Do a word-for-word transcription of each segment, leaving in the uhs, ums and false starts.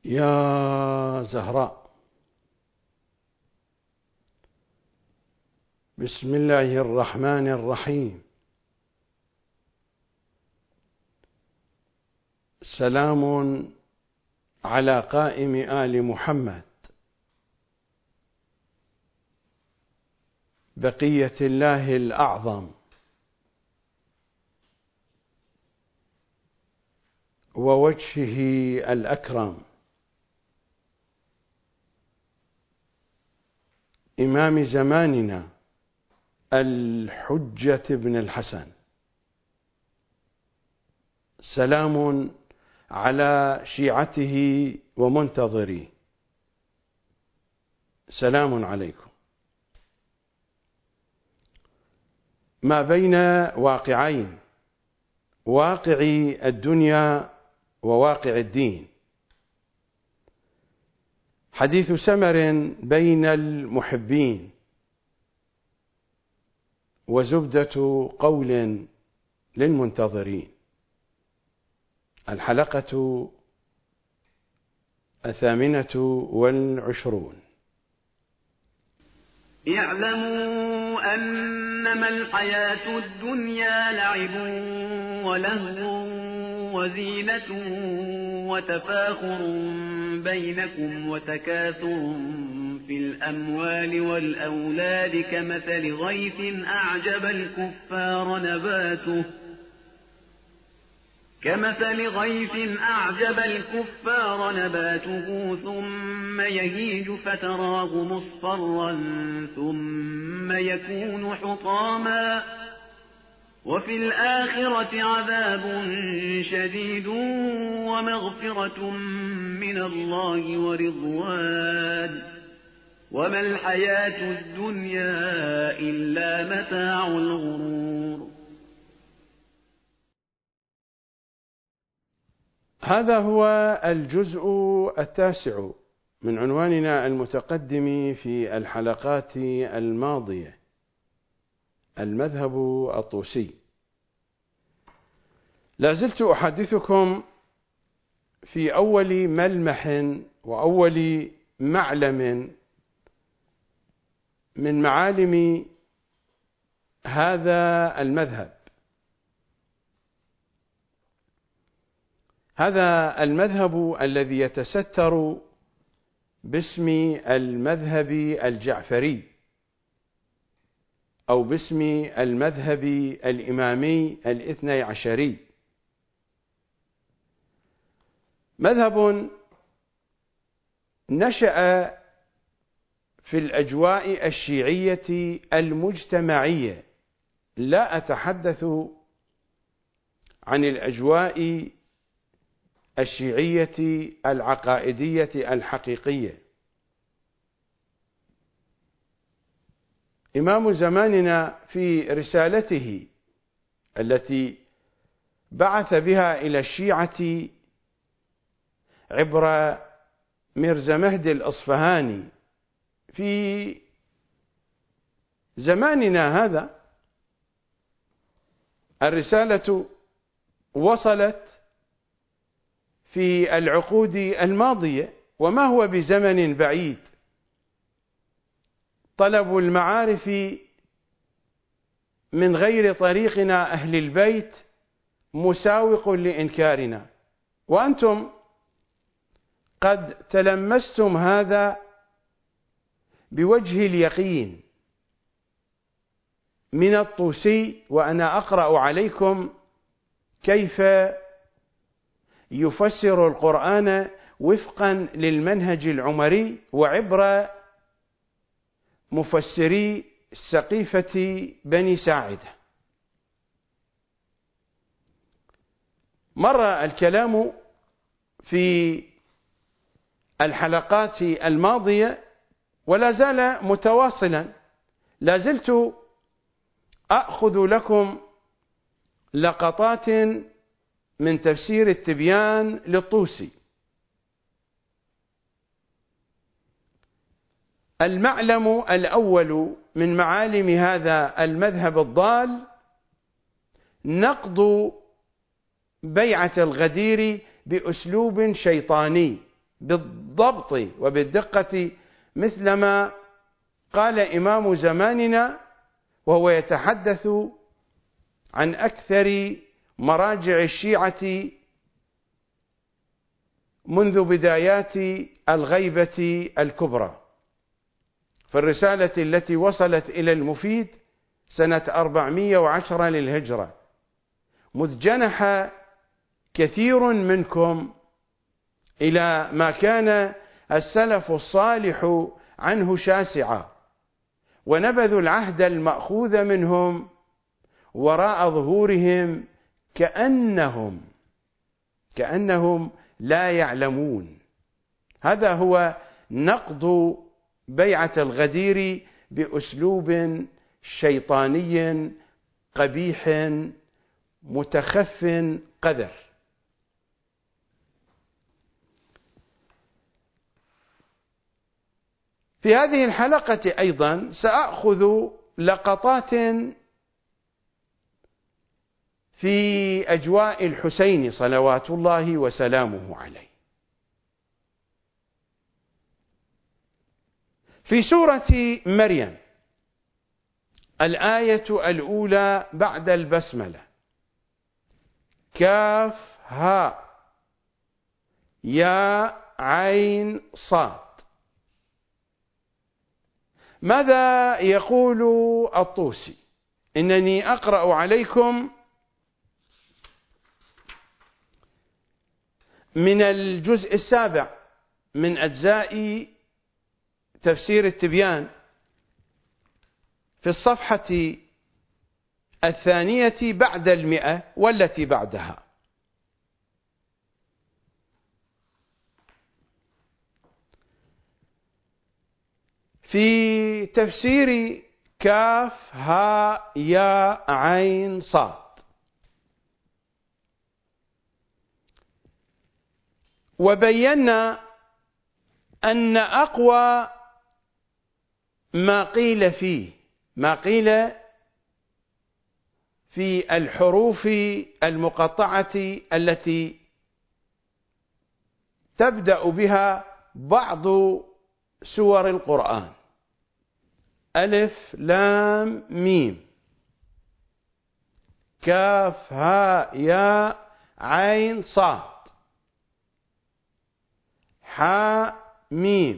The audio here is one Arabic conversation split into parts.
يا زهراء، بسم الله الرحمن الرحيم. سلام على قائم آل محمد، بقية الله الأعظم، ووجهه الأكرم، إمام زماننا الحجة بن الحسن. سلام على شيعته ومنتظريه. سلام عليكم. ما بين واقعين، واقع الدنيا وواقع الدين، حديث سمر بين المحبين، وزبدة قول للمنتظرين. الحلقة الثامنة والعشرون. اعلموا أنما الحياة الدنيا لعب ولهو وزينة وتفاخر بينكم وتكاثر في الأموال والأولاد كمثل غيث أعجب الكفار نباته كمثل غيث أعجب الكفار نباته ثم يهيج فتراه مصفرا ثم يكون حطاما وفي الآخرة عذاب شديد ومغفرة من الله ورضوان وما الحياة الدنيا إلا متاع الغرور. هذا هو الجزء التاسع من عنواننا المتقدم في الحلقات الماضية، المذهب الطوسي. لا زلت أحدثكم في أول ملمح وأول معلم من معالم هذا المذهب. هذا المذهب الذي يتستر باسم المذهب الجعفري أو باسم المذهب الإمامي الاثني عشري، مذهب نشأ في الأجواء الشيعية المجتمعية. لا أتحدث عن الأجواء الشيعية العقائدية الحقيقية. إمام زماننا في رسالته التي بعث بها إلى الشيعة عبر ميرزا مهدي الأصفهاني في زماننا هذا، الرسالة وصلت في العقود الماضية، وما هو بزمن بعيد. طلب المعارف من غير طريقنا أهل البيت مساوق لإنكارنا، وأنتم قد تلمستم هذا بوجه اليقين من الطوسي، وأنا أقرأ عليكم كيف يفسر القرآن وفقا للمنهج العمري وعبر مفسري سقيفة بني ساعدة. مر الكلام في الحلقات الماضية ولا زال متواصلا. لا زلت أخذ لكم لقطات من تفسير التبيان للطوسي. المعلم الأول من معالم هذا المذهب الضال نقض بيعة الغدير بأسلوب شيطاني بالضبط وبالدقة مثلما قال إمام زماننا وهو يتحدث عن أكثر مراجع الشيعة منذ بدايات الغيبة الكبرى، في الرسالة التي وصلت إلى المفيد سنة أربعمائة وعشرة للهجرة: مذ جنح كثير منكم إلى ما كان السلف الصالح عنه شاسعا، ونبذوا العهد المأخوذ منهم وراء ظهورهم كأنهم كأنهم لا يعلمون. هذا هو نقد بيعة الغدير بأسلوب شيطاني قبيح متخف قذر. في هذه الحلقة أيضا سأخذ لقطات في أجواء الحسين صلوات الله وسلامه عليه. في سورة مريم الآية الأولى بعد البسملة: كاف ها يا عين صاد. ماذا يقول الطوسي؟ إنني أقرأ عليكم من الجزء السابع من أجزاء تفسير التبيان في الصفحة الثانية بعد المئة والتي بعدها: في تفسير كاف ها يا عين صاد: وبينا أن أقوى ما قيل فيه ما قيل في الحروف المقطعة التي تبدأ بها بعض سور القرآن: ألف لام ميم، كاف ها يا عين صاد، حاء ميم.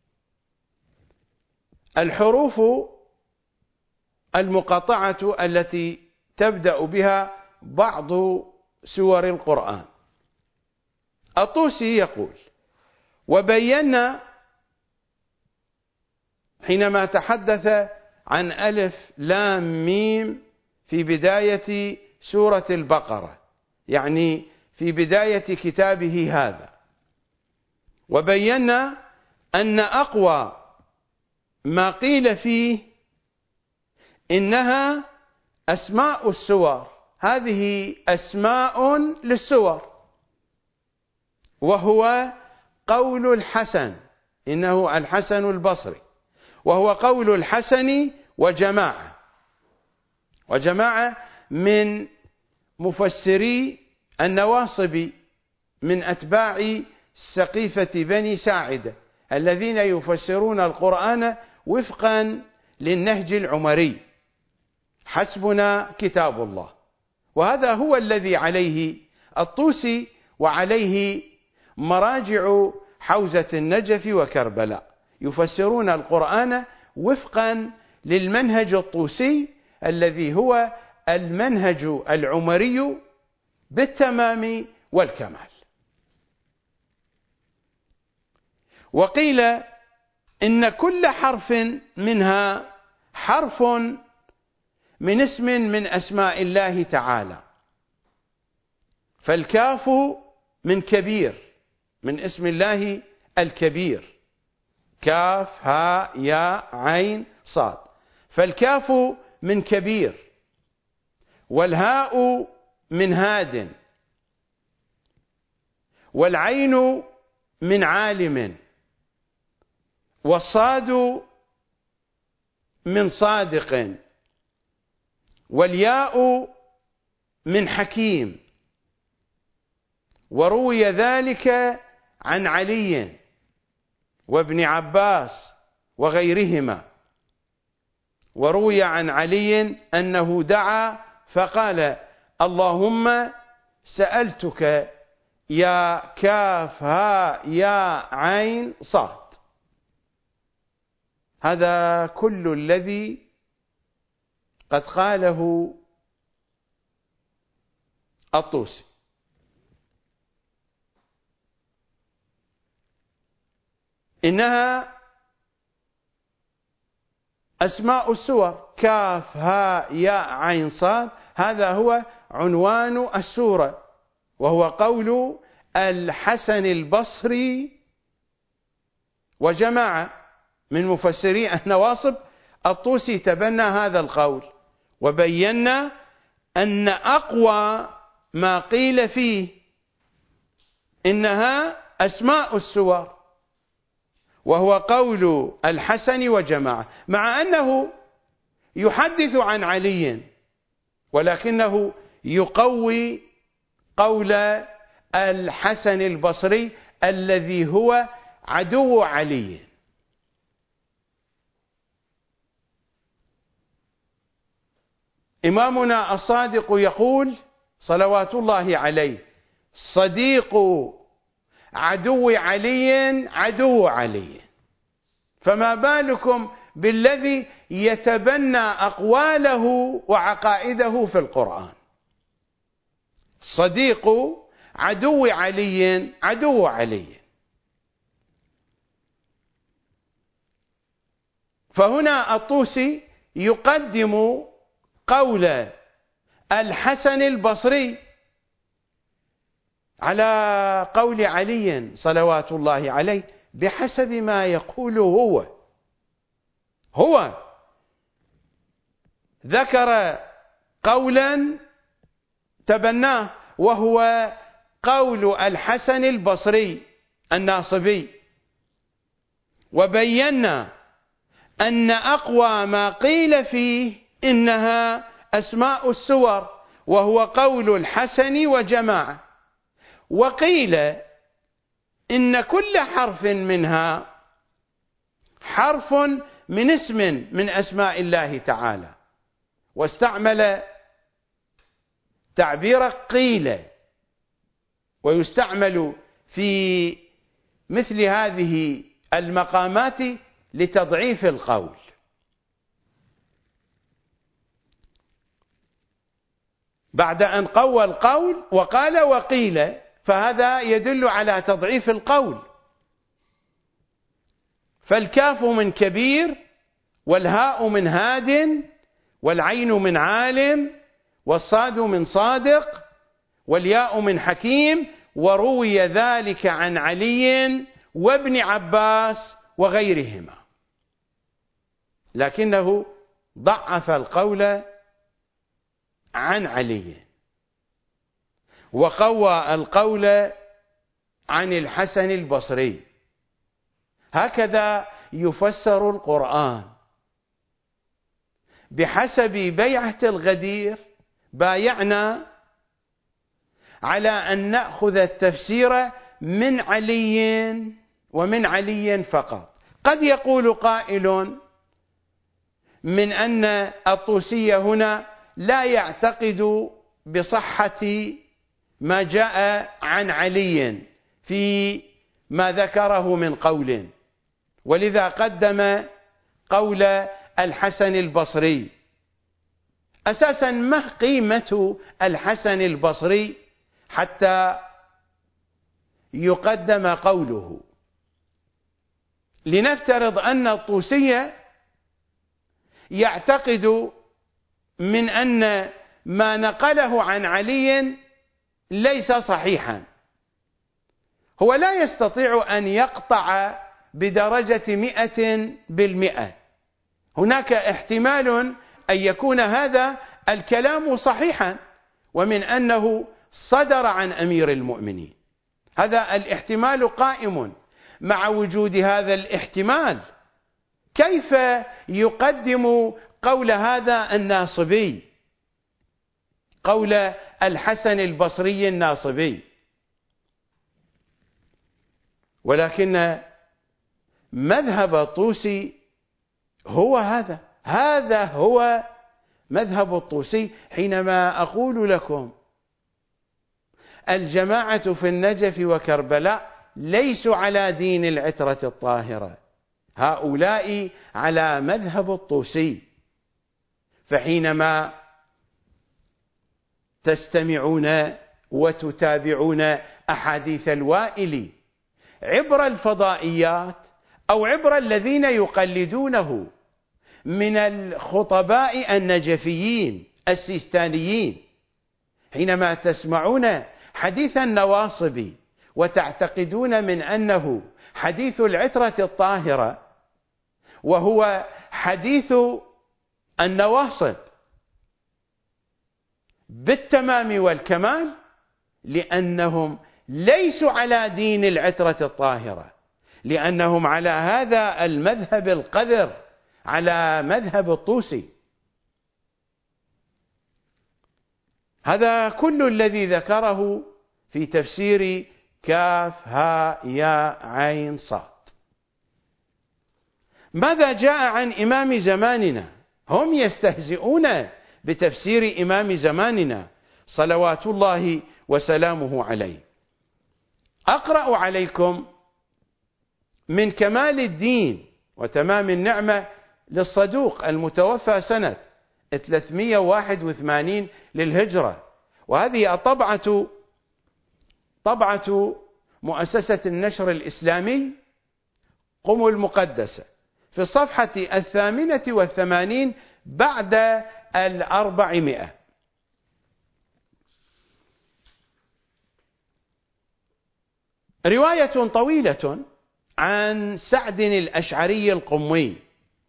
الحروف المقطعة التي تبدأ بها بعض سور القرآن. الطوسي يقول: وبينا حينما تحدث عن ألف لام ميم في بداية سورة البقرة، يعني في بداية كتابه هذا، وبينا أن أقوى ما قيل فيه إنها أسماء السور، هذه أسماء للسور، وهو قول الحسن، إنه الحسن البصري، وهو قول الحسن وجماعة وجماعة من مفسري النواصب من أتباع سقيفة بني ساعدة الذين يفسرون القرآن وفقا للنهج العمري: حسبنا كتاب الله. وهذا هو الذي عليه الطوسي وعليه مراجع حوزة النجف وكربلاء، يفسرون القرآن وفقا للمنهج الطوسي الذي هو المنهج العمري بالتمام والكمال. وقيل إن كل حرف منها حرف من اسم من أسماء الله تعالى، فالكاف من كبير، من اسم الله الكبير، كاف ها يا عين صاد، فالكاف من كبير، والهاء من هاد، والعين من عالم، والصاد من صادق، والياء من حكيم. وروي ذلك عن علي وابن عباس وغيرهما. وروي عن علي أنه دعا فقال: اللهم سألتك يا كاف ها يا عين صاد. هذا كل الذي قد قاله الطوسي. إنها أسماء السور، كاف ها يا عين صاد، هذا هو عنوان السورة، وهو قول الحسن البصري وجماعة من مفسري النواصب. الطوسي تبنى هذا القول، وبينا أن أقوى ما قيل فيه إنها أسماء السور، وهو قول الحسن وجماعة، مع أنه يحدث عن علي، ولكنه يقوي قول الحسن البصري الذي هو عدو علي. إمامنا الصادق يقول صلوات الله عليه: صديق عدو علي عدو علي. فما بالكم بالذي يتبنى أقواله وعقائده في القرآن؟ صديق عدو علي عدو علي. فهنا الطوسي يقدم قول الحسن البصري على قول علي صلوات الله عليه بحسب ما يقول هو. هو ذكر قولا تبناه، وهو قول الحسن البصري الناصبي، وبينا أن أقوى ما قيل فيه إنها أسماء السور، وهو قول الحسن وجماعة. وقيل إن كل حرف منها حرف من اسم من أسماء الله تعالى، واستعمل تعبير قيل، ويستعمل في مثل هذه المقامات لتضعيف القول. بعد أن قوى القول وقال وقيل، فهذا يدل على تضعيف القول. فالكاف من كبير، والهاء من هاد، والعين من عالم، والصاد من صادق، والياء من حكيم. وروي ذلك عن علي وابن عباس وغيرهما، لكنه ضعف القول عن علي، وقوى القول عن الحسن البصري. هكذا يفسر القرآن بحسب بيعة الغدير. بايعنا على أن نأخذ التفسير من علي ومن علي فقط. قد يقول قائل من أن الطوسي هنا لا يعتقد بصحة ما جاء عن علي في ما ذكره من قول، ولذا قدم قول الحسن البصري. أساسا ما قيمة الحسن البصري حتى يقدم قوله؟ لنفترض أن الطوسي يعتقد من أن ما نقله عن علي ليس صحيحا، هو لا يستطيع أن يقطع بدرجة مئة بالمئة. هناك احتمال أن يكون هذا الكلام صحيحا، ومن أنه صدر عن أمير المؤمنين. هذا الاحتمال قائم. مع وجود هذا الاحتمال، كيف يقدم قول هذا الناصبي، قول الحسن البصري الناصبي؟ ولكن مذهب الطوسي هو هذا هذا هو مذهب الطوسي. حينما أقول لكم الجماعة في النجف وكربلاء ليسوا على دين العترة الطاهرة، هؤلاء على مذهب الطوسي. فحينما تستمعون وتتابعون أحاديث الوائل عبر الفضائيات أو عبر الذين يقلدونه من الخطباء النجفيين السيستانيين، حينما تسمعون حديث النواصب وتعتقدون من أنه حديث العترة الطاهرة وهو حديث النواصب بالتمام والكمال، لأنهم ليسوا على دين العترة الطاهرة، لأنهم على هذا المذهب القذر، على مذهب الطوسي. هذا كل الذي ذكره في تفسير كاف ها يا عين صاد. ماذا جاء عن إمام زماننا؟ هم يستهزئون بتفسير إمام زماننا صلوات الله وسلامه عليه. أقرأ عليكم من كمال الدين وتمام النعمة للصدوق المتوفى سنة ثلاثمئة وواحد وثمانين للهجرة، وهذه الطبعة طبعة مؤسسة النشر الإسلامي قم المقدسة في الصفحة الثامنة والثمانين بعد الأربعمائة. رواية طويلة عن سعد الأشعري القمي،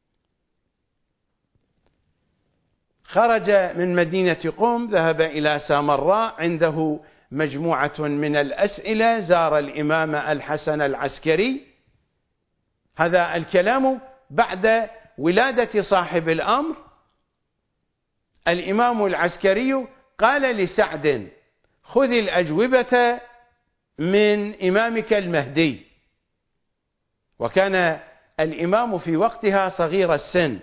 خرج من مدينة قم ذهب إلى سامراء، عنده مجموعة من الأسئلة، زار الإمام الحسن العسكري. هذا الكلام بعد ولادة صاحب الأمر. الإمام العسكري قال لسعد: خذ الأجوبة من إمامك المهدي. وكان الإمام في وقتها صغير السن،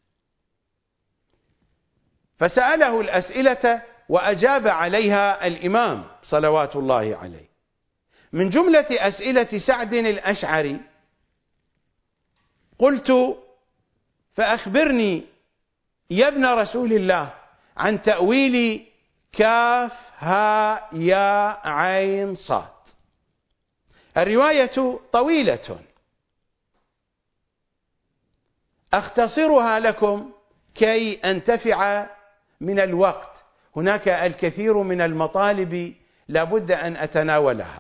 فسأله الأسئلة وأجاب عليها الإمام صلوات الله عليه. من جملة أسئلة سعد الأشعري: قلت: فأخبرني يا ابن رسول الله عن تأويل كاف ها يا عين صاد. الرواية طويلة أختصرها لكم كي أنتفع من الوقت، هناك الكثير من المطالب لابد أن أتناولها.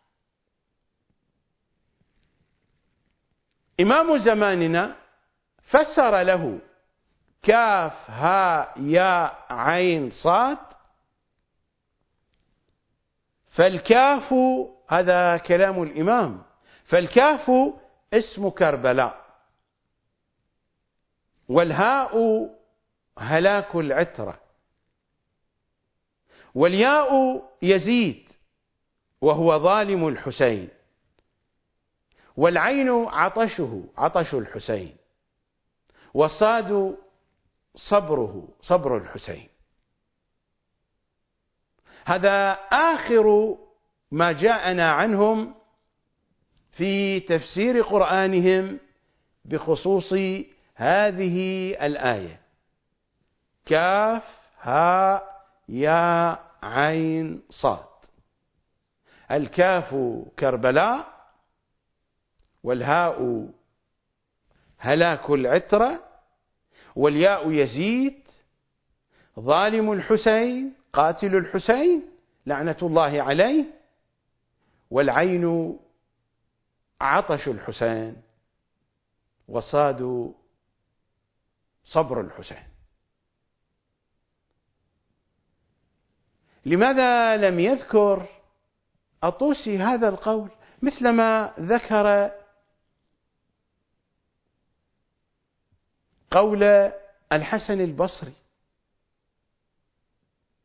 إمام زماننا فسر له كاف ها يا عين صاد. فالكاف، هذا كلام الإمام، فالكاف اسم كربلاء، والهاء هلاك العترة، والياء يزيد وهو ظالم الحسين، والعين عطشه عطش الحسين، والصاد صبره صبر الحسين. هذا آخر ما جاءنا عنهم في تفسير قرآنهم بخصوص هذه الآية كاف ها يا عين صاد. الكاف كربلاء، والهاء هلاك العترة، والياء يزيد ظالم الحسين قاتل الحسين لعنة الله عليه، والعين عطش الحسين، والصاد صبر الحسين. لماذا لم يذكر الطوسي هذا القول مثلما ذكر قول الحسن البصري؟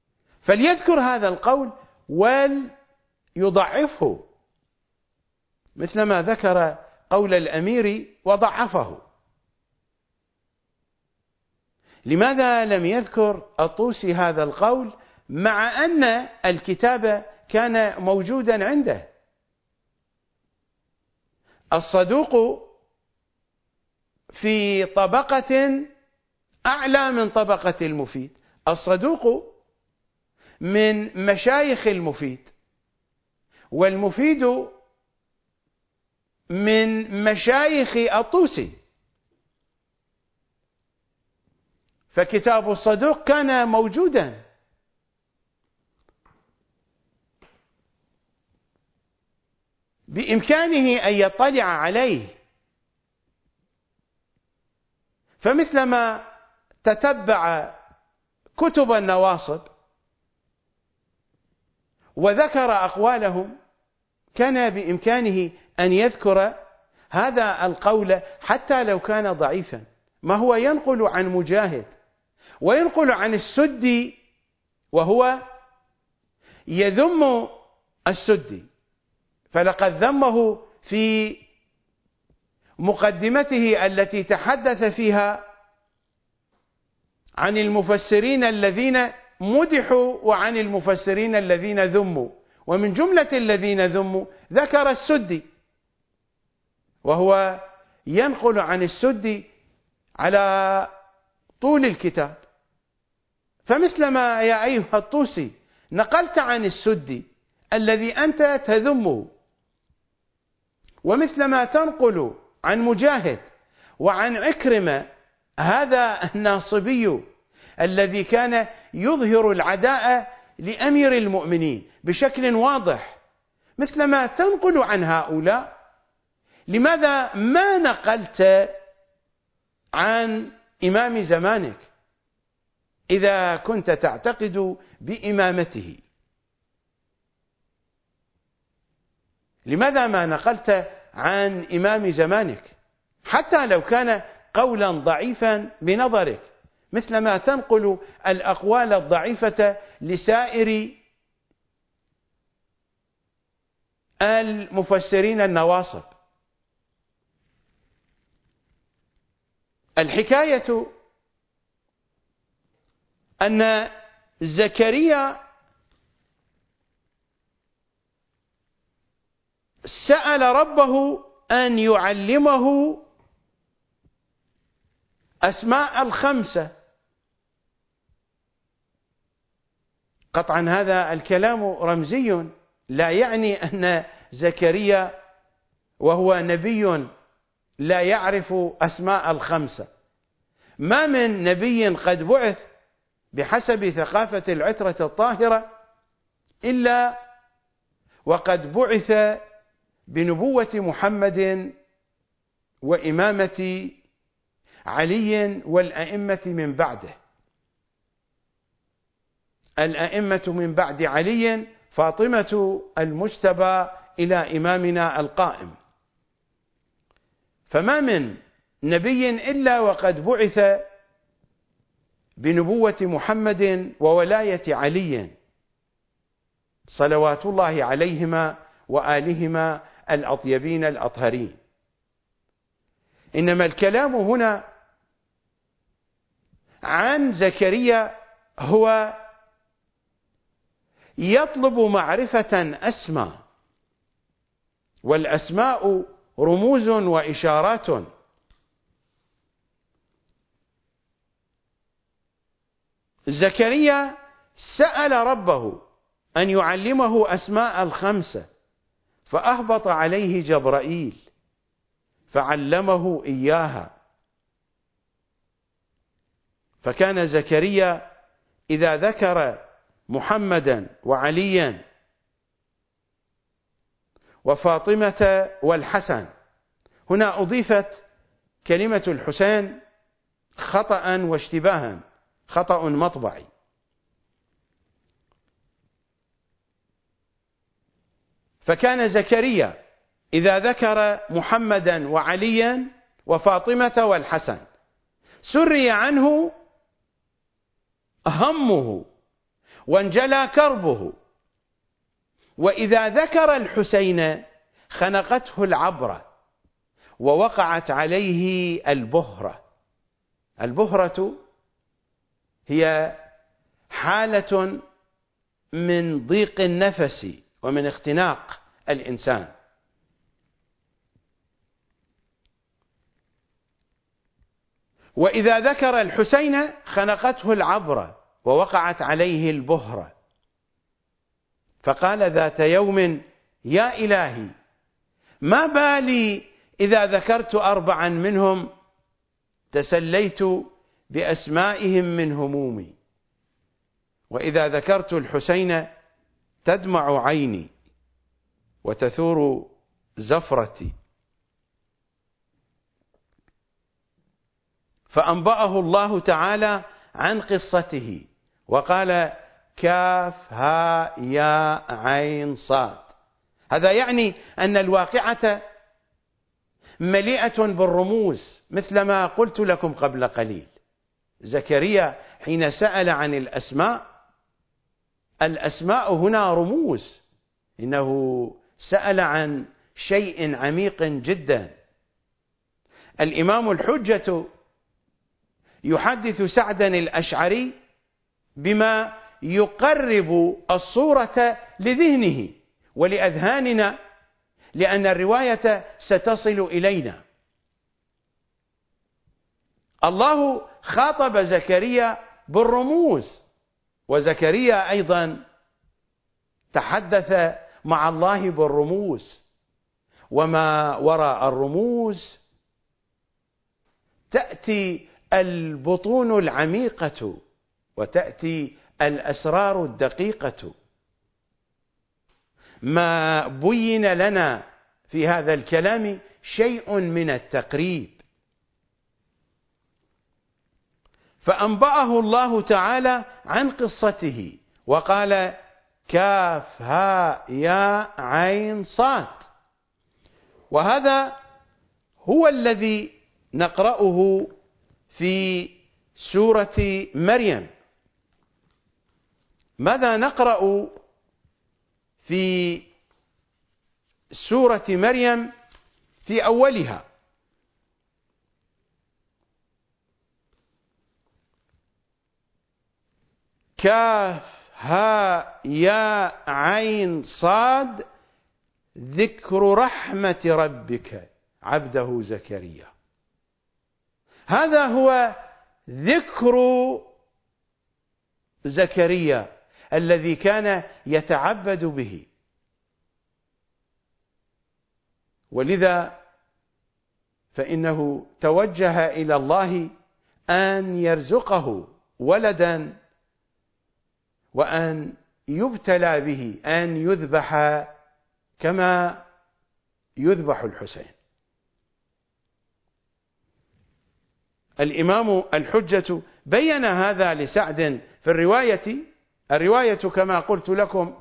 فليذكر هذا القول وليضعفه، مثلما ذكر قول الأمير وضعفه. لماذا لم يذكر الطوسي هذا القول مع أن الكتاب كان موجودا عنده؟ الصدوق في طبقة أعلى من طبقة المفيد، الصدوق من مشايخ المفيد، والمفيد من مشايخ الطوسي، فكتاب الصدوق كان موجودا. بإمكانه أن يطلع عليه، فمثلما تتبع كتب النواصب وذكر أقوالهم كان بإمكانه أن يذكر هذا القول حتى لو كان ضعيفا. ما هو ينقل عن مجاهد وينقل عن السدي وهو يذم السدي، فلقد ذمه في مقدمته التي تحدث فيها عن المفسرين الذين مدحوا وعن المفسرين الذين ذموا، ومن جملة الذين ذموا ذكر السدي، وهو ينقل عن السدي على طول الكتاب. فمثلما يا أيها الطوسي نقلت عن السدي الذي أنت تذمه، ومثلما تنقل عن مجاهد وعن عكرمة هذا الناصبي الذي كان يظهر العداء لأمير المؤمنين بشكل واضح، مثلما تنقل عن هؤلاء، لماذا ما نقلت عن إمام زمانك إذا كنت تعتقد بإمامته؟ لماذا ما نقلت عن إمام زمانك حتى لو كان قولا ضعيفا بنظرك، مثلما تنقل الأقوال الضعيفة لسائر المفسرين النواصب؟ الحكاية أن زكريا سأل ربه أن يعلمه أسماء الخمسة. قطعا هذا الكلام رمزي، لا يعني أن زكريا وهو نبي لا يعرف أسماء الخمسة. ما من نبي قد بعث بحسب ثقافة العترة الطاهرة إلا وقد بعث بنبوة محمد وإمامة علي والأئمة من بعده. الأئمة من بعد علي فاطمة المجتبى إلى إمامنا القائم. فما من نبي إلا وقد بعث بنبوة محمد وولاية علي صلوات الله عليهما وآلهما الأطيبين الأطهرين. إنما الكلام هنا عن زكريا هو يطلب معرفة أسمى، والأسماء رموز وإشارات. زكريا سأل ربه أن يعلمه أسماء الخمسة، فأهبط عليه جبرائيل فعلمه إياها. فكان زكريا إذا ذكر محمدا وعليا وفاطمة والحسن، هنا أضيفت كلمة الحسين خطأ واشتباها، خطأ مطبعي. فكان زكريا إذا ذكر محمدا وعليا وفاطمة والحسن سري عنه همه وانجلى كربه، وإذا ذكر الحسين خنقته العبرة ووقعت عليه البهرة. البهرة هي حالة من ضيق النفس ومن اختناق الإنسان. وإذا ذكر الحسين خنقته العبرة ووقعت عليه البهرة، فقال ذات يوم: يا إلهي، ما بالي إذا ذكرت أربعا منهم تسليت بأسمائهم من همومي، وإذا ذكرت الحسين تدمع عيني وتثور زفرتي. فأنبأه الله تعالى عن قصته وقال: كاف ها يا عين صاد. هذا يعني أن الواقعة مليئة بالرموز، مثلما قلت لكم قبل قليل. زكريا حين سأل عن الأسماء، الأسماء هنا رموز، إنه سأل عن شيء عميق جدا. الإمام الحجة يحدث سعدا الأشعري بما يقرب الصورة لذهنه ولأذهاننا، لأن الرواية ستصل إلينا. الله خاطب زكريا بالرموز، وزكريا أيضا تحدث مع الله بالرموز. وما وراء الرموز تأتي البطون العميقة وتأتي الأسرار الدقيقة. ما بين لنا في هذا الكلام شيء من التقريب. فأنبأه الله تعالى عن قصته وقال: كاف ها يا عين صاد. وهذا هو الذي نقرأه في سورة مريم. ماذا نقرأ في سورة مريم في أولها؟ كاف ها يا عين صاد ذكر رحمة ربك عبده زكريا. هذا هو ذكر زكريا الذي كان يتعبد به. ولذا فإنه توجه إلى الله أن يرزقه ولدا وأن يبتلى به، أن يذبح كما يذبح الحسين. الإمام الحجة بين هذا لسعد في الرواية. الرواية كما قلت لكم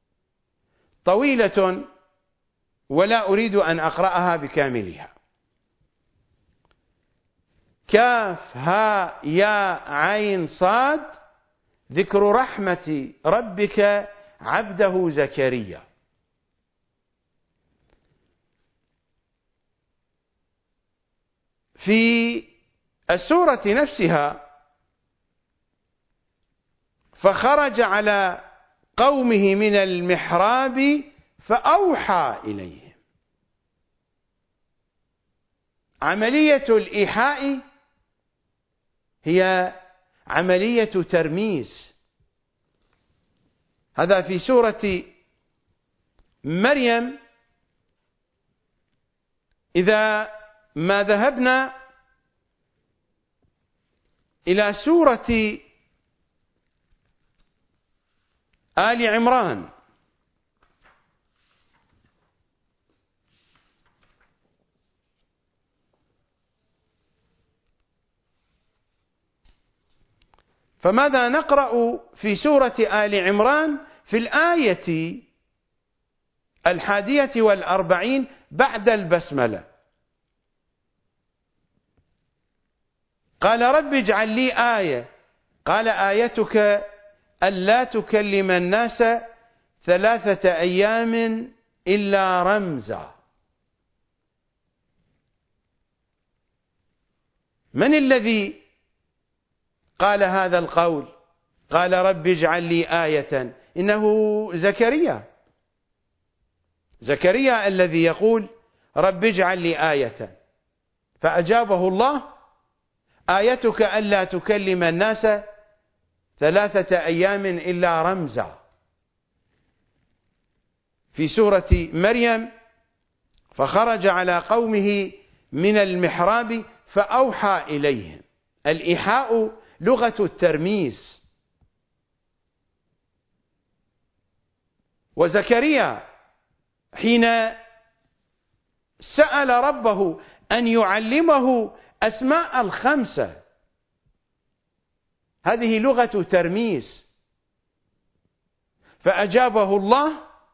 طويلة ولا أريد أن أقرأها بكاملها. كاف ها يا عين صاد ذكر رحمة ربك عبده زكريا. في السورة نفسها: فخرج على قومه من المحراب فأوحى إليهم. عملية الإيحاء هي عملية ترميز. هذا في سورة مريم. إذا ما ذهبنا إلى سورة آل عمران، فماذا نقرأ في سورة آل عمران في الآية الحادية والأربعين بعد البسملة؟ قال: رب اجعل لي آية. قال: آيتك ألا تكلم الناس ثلاثة أيام إلا رمزا. من الذي قال هذا القول؟ قال رب اجعل لي آية. إنه زكريا، زكريا الذي يقول رب اجعل لي آية، فأجابه الله آيتك ألا تكلم الناس ثلاثة أيام إلا رمزا. في سورة مريم فخرج على قومه من المحراب فأوحى إليهم. الإيحاء لغة الترميز. وزكريا حين سأل ربه أن يعلمه أسماء الخمسة، هذه لغة ترميز، فأجابه الله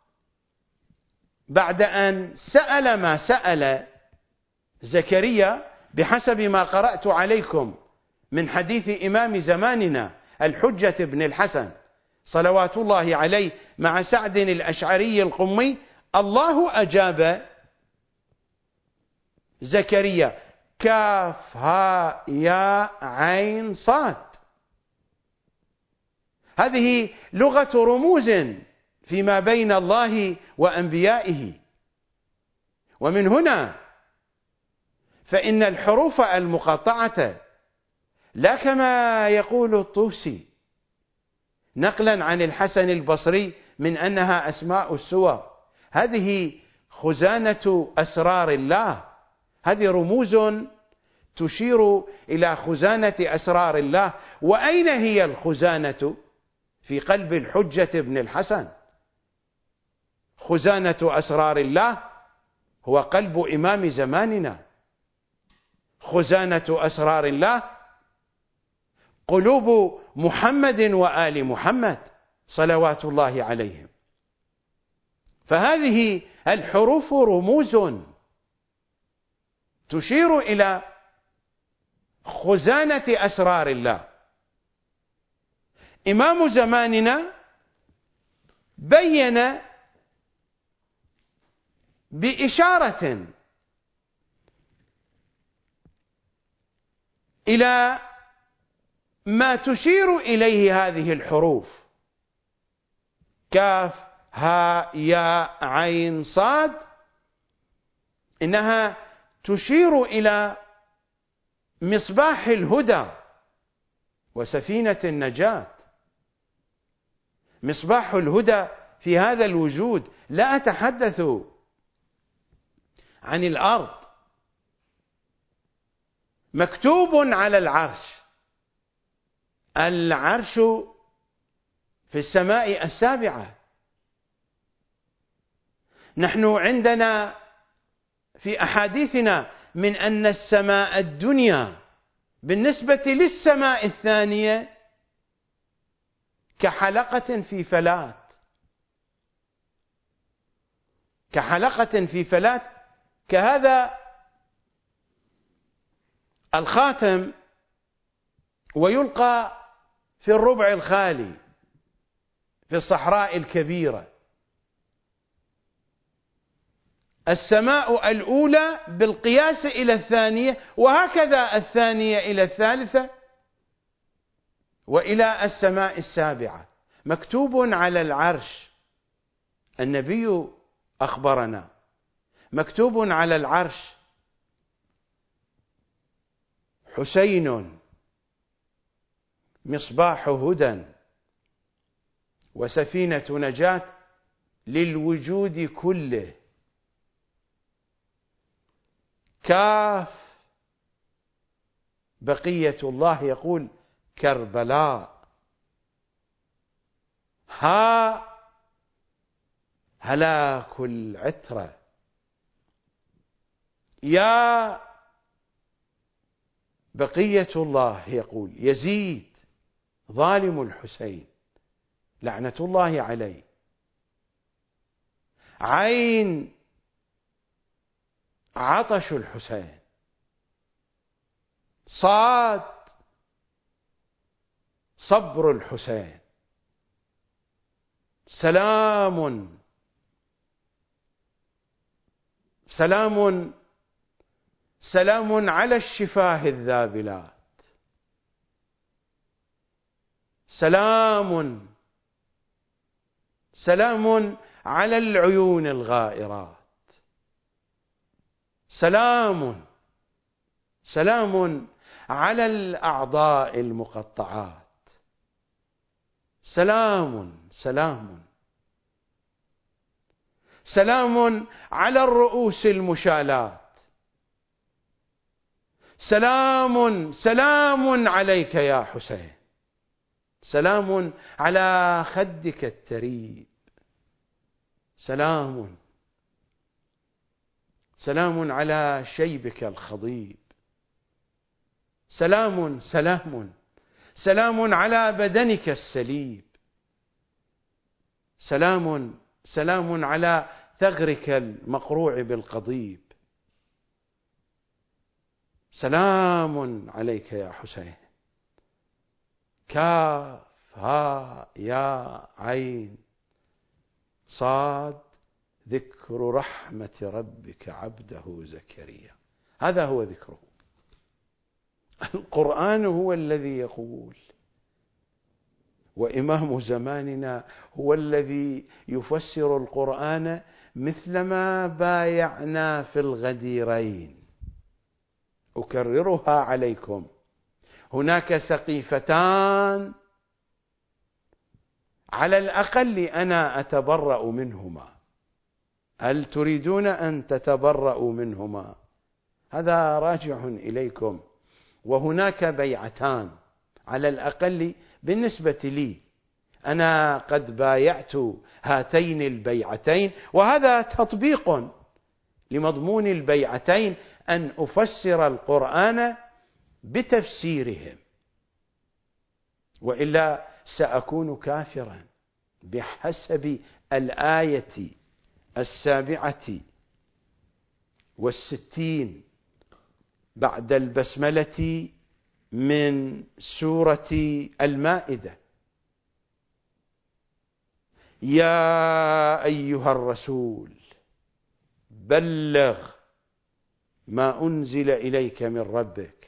بعد أن سأل ما سأل زكريا بحسب ما قرأت عليكم من حديث إمام زماننا الحجة بن الحسن صلوات الله عليه مع سعد الأشعري القمي. الله أجاب زكريا كاف ها يا عين صاد. هذه لغة رموز فيما بين الله وأنبيائه. ومن هنا فإن الحروف المقطعة لا كما يقول الطوسي نقلا عن الحسن البصري من أنها أسماء السور، هذه خزانة أسرار الله، هذه رموز تشير إلى خزانة أسرار الله. وأين هي الخزانة؟ في قلب الحجة بن الحسن. خزانة أسرار الله هو قلب إمام زماننا، خزانة أسرار الله قلوب محمد وآل محمد صلوات الله عليهم. فهذه الحروف رموز تشير إلى خزانة أسرار الله. إمام زماننا بين بإشارة إلى ما تشير إليه هذه الحروف كاف ها يا عين صاد، إنها تشير إلى مصباح الهدى وسفينة النجاة. مصباح الهدى في هذا الوجود. لا أتحدث عن الأرض. مكتوب على العرش، العرش في السماء السابعة. نحن عندنا في أحاديثنا من أن السماء الدنيا بالنسبة للسماء الثانية كحلقة في فلات، كحلقة في فلات، كهذا الخاتم ويلقى في الربع الخالي في الصحراء الكبيرة. السماء الأولى بالقياس إلى الثانية، وهكذا الثانية إلى الثالثة وإلى السماء السابعة. مكتوب على العرش، النبي أخبرنا، مكتوب على العرش حسين مصباح هدى وسفينة نجاة للوجود كله. كاف بقية الله يقول كربلاء. ها هلاك العترة. يا بقية الله يقول يزيد ظالم الحسين لعنة الله عليه. عين عطش الحسين. صاد صبر الحسين. سلام سلام سلام على الشفاه الذابلات، سلام سلام على العيون الغائرات، سلام سلام على الأعضاء المقطعات، سلام سلام سلام على الرؤوس المشالات، سلام سلام عليك يا حسين، سلام على خدك التريب، سلام سلام على شيبك الخضيب، سلام سلام سلام على بدنك السليب، سلام سلام على ثغرك المقروع بالقضيب، سلام عليك يا حسين. كاف ها يا عين صاد ذكر رحمة ربك عبده زكريا. هذا هو ذكره. القرآن هو الذي يقول، وإمام زماننا هو الذي يفسر القرآن مثلما بايعنا في الغديرين. أكررها عليكم: هناك سقيفتان على الأقل أنا أتبرأ منهما، هل تريدون أن تتبرأوا منهما؟ هذا راجع إليكم. وهناك بيعتان على الأقل بالنسبة لي، أنا قد بايعت هاتين البيعتين، وهذا تطبيق لمضمون البيعتين، أن أفسر القرآن بتفسيرهم، وإلا سأكون كافرا بحسب الآية السابعة والستين بعد البسملة من سورة المائدة: يا أيها الرسول بلغ ما أنزل إليك من ربك،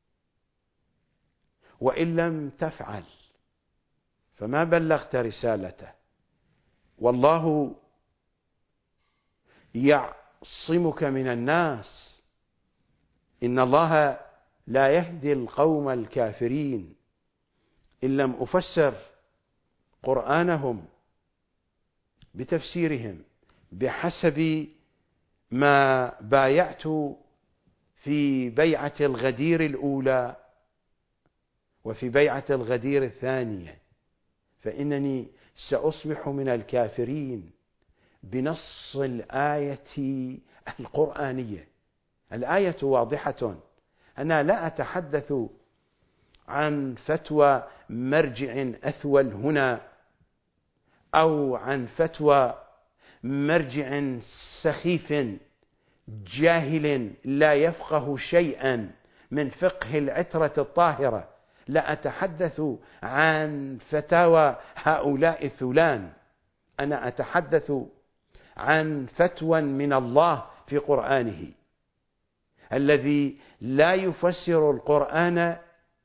وإن لم تفعل فما بلغت رسالته، والله يعصمك من الناس، إن الله لا يهدي القوم الكافرين. إن لم أفسر قرآنهم بتفسيرهم بحسب ما بايعت في بيعة الغدير الأولى وفي بيعة الغدير الثانية، فإنني سأصبح من الكافرين بنص الآية القرآنية. الآية واضحة، أنا لا أتحدث عن فتوى مرجع أثول هنا، أو عن فتوى مرجع سخيف جاهل لا يفقه شيئا من فقه العترة الطاهرة، لا أتحدث عن فتاوى هؤلاء الثولان، أنا أتحدث عن فتوى من الله في قرآنه. الذي لا يفسر القرآن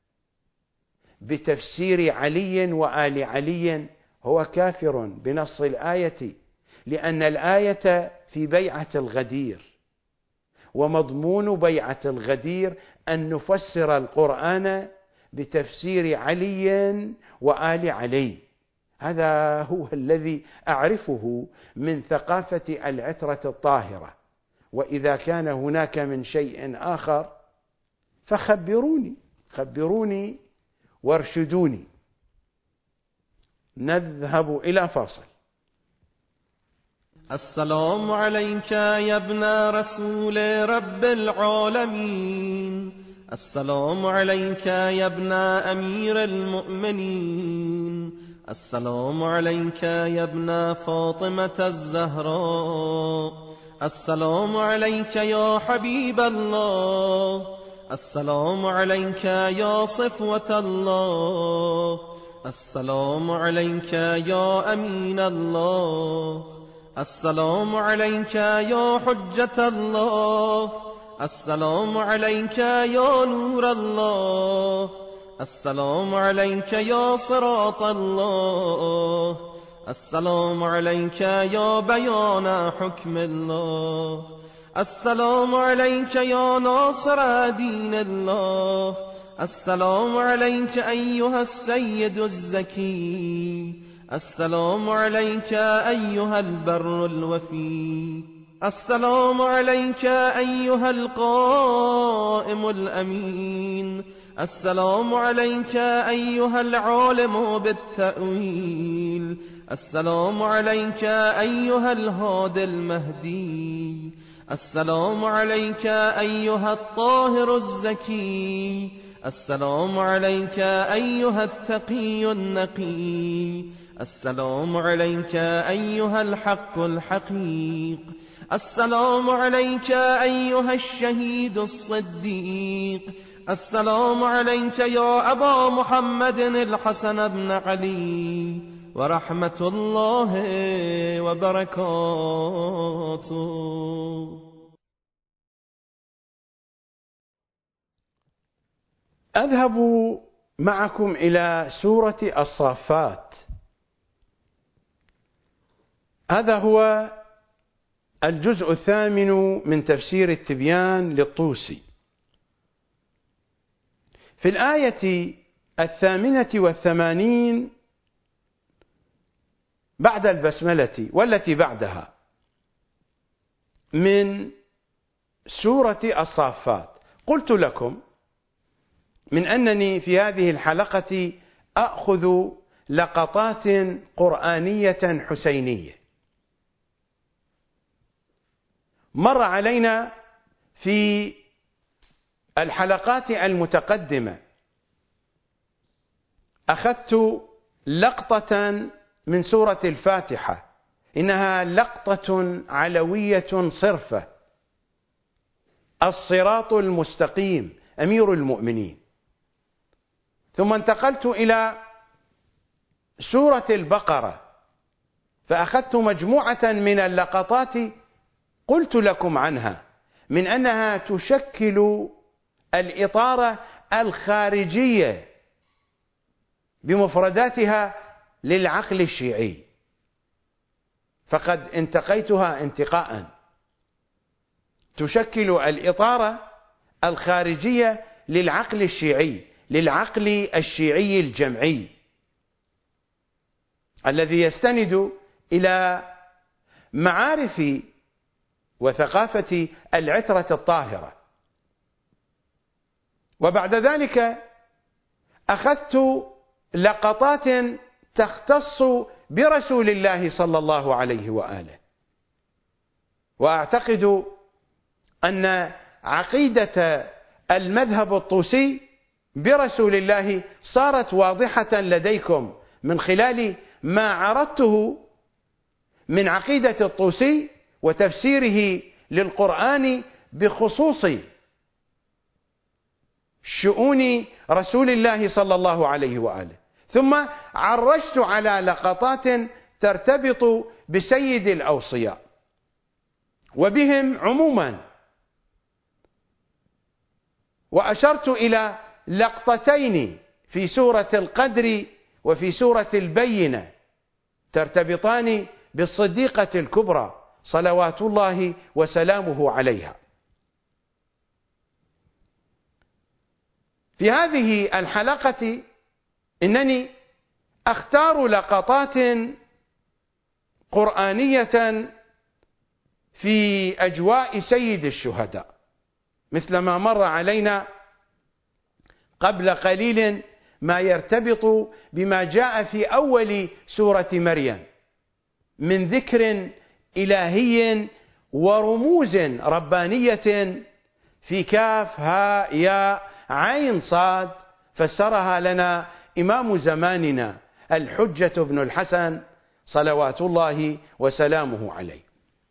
بتفسير علي وآل علي هو كافر بنص الآية، لأن الآية في بيعة الغدير، ومضمون بيعة الغدير أن نفسر القرآن بتفسير علي وآل علي. هذا هو الذي أعرفه من ثقافة العترة الطاهرة، وإذا كان هناك من شيء آخر فخبروني خبروني وارشدوني. نذهب إلى فاصل. السلام عليك يا ابن رسول رب العالمين، السلام عليك يا ابن أمير المؤمنين، السلام عليك يا ابن فاطمة الزهراء، السلام عليك يا حبيب الله، السلام عليك يا صفوة الله، السلام عليك يا أمين الله، السلام عليك يا حجة الله، السلام عليك يا نور الله، السلام عليك يا صراط الله، السلام عليك يا بيان حكم الله، السلام عليك يا ناصر دين الله، السلام عليك أيها السيد الزكي، السلام عليك أيها البر الوفي، السلام عليك أيها القائم الأمين، السلام عليك أيها العالم بالتأويل، السلام عليك أيها الهادي المهدي، السلام عليك أيها الطاهر الزكي، السلام عليك أيها التقي النقي، السلام عليك أيها الحق الحقيق، السلام عليك أيها الشهيد الصديق، السلام عليك يا أبا محمد الحسن بن علي ورحمة الله وبركاته. أذهب معكم إلى سورة الصافات. هذا هو الجزء الثامن من تفسير التبيان للطوسي. في الآية الثامنة والثمانين بعد البسملة والتي بعدها من سورة الصافات، قلت لكم من أنني في هذه الحلقة أخذ لقطات قرآنية حسينية. مر علينا في الحلقات المتقدمة أخذت لقطة من سورة الفاتحة، إنها لقطة علوية صرفة، الصراط المستقيم أمير المؤمنين. ثم انتقلت إلى سورة البقرة فأخذت مجموعة من اللقطات قلت لكم عنها من أنها تشكل الإطار الخارجية بمفرداتها للعقل الشيعي، فقد انتقيتها انتقاء، تشكل الإطار الخارجية للعقل الشيعي، للعقل الشيعي الجمعي الذي يستند إلى معارف وثقافة العترة الطاهرة. وبعد ذلك أخذت لقطات تختص برسول الله صلى الله عليه وآله، وأعتقد أن عقيدة المذهب الطوسي برسول الله صارت واضحة لديكم من خلال ما عرضته من عقيدة الطوسي وتفسيره للقرآن بخصوص شؤون رسول الله صلى الله عليه وآله. ثم عرجت على لقطات ترتبط بسيد الأوصياء وبهم عموما، وأشرت إلى لقطتين في سورة القدر وفي سورة البينة ترتبطان بالصديقة الكبرى صلوات الله وسلامه عليها. في هذه الحلقة إنني أختار لقطات قرآنية في أجواء سيد الشهداء، مثل ما مر علينا قبل قليل ما يرتبط بما جاء في أول سورة مريم من ذكر إلهي ورموز ربانية في كاف هاء ياء عين صاد، فسرها لنا إمام زماننا الحجة بن الحسن صلوات الله وسلامه عليه.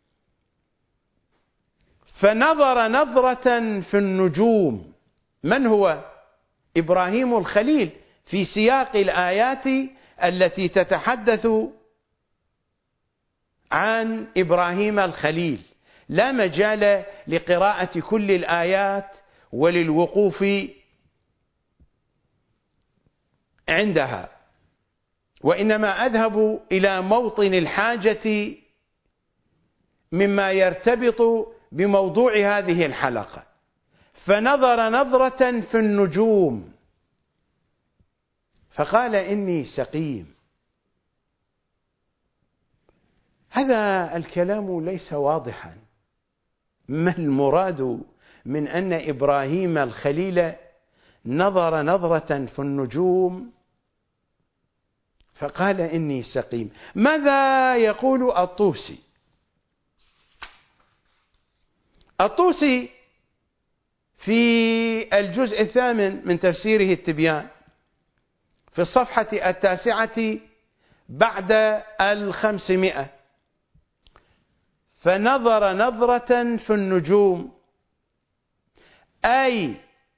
فنظر نظرة في النجوم. من هو؟ إبراهيم الخليل في سياق الآيات التي تتحدث عن إبراهيم الخليل، لا مجال لقراءة كل الآيات وللوقوف عندها، وإنما أذهب إلى موطن الحاجة مما يرتبط بموضوع هذه الحلقة. فنظر نظرة في النجوم فقال إني سقيم. هذا الكلام ليس واضحا، ما المراد من أن إبراهيم الخليل نظر نظرة في النجوم فقال إني سقيم؟ ماذا يقول الطوسي؟ الطوسي في الجزء الثامن من تفسيره التبيان في الصفحة التاسعة بعد الخمسمائة، فنظر نظرة في النجوم أي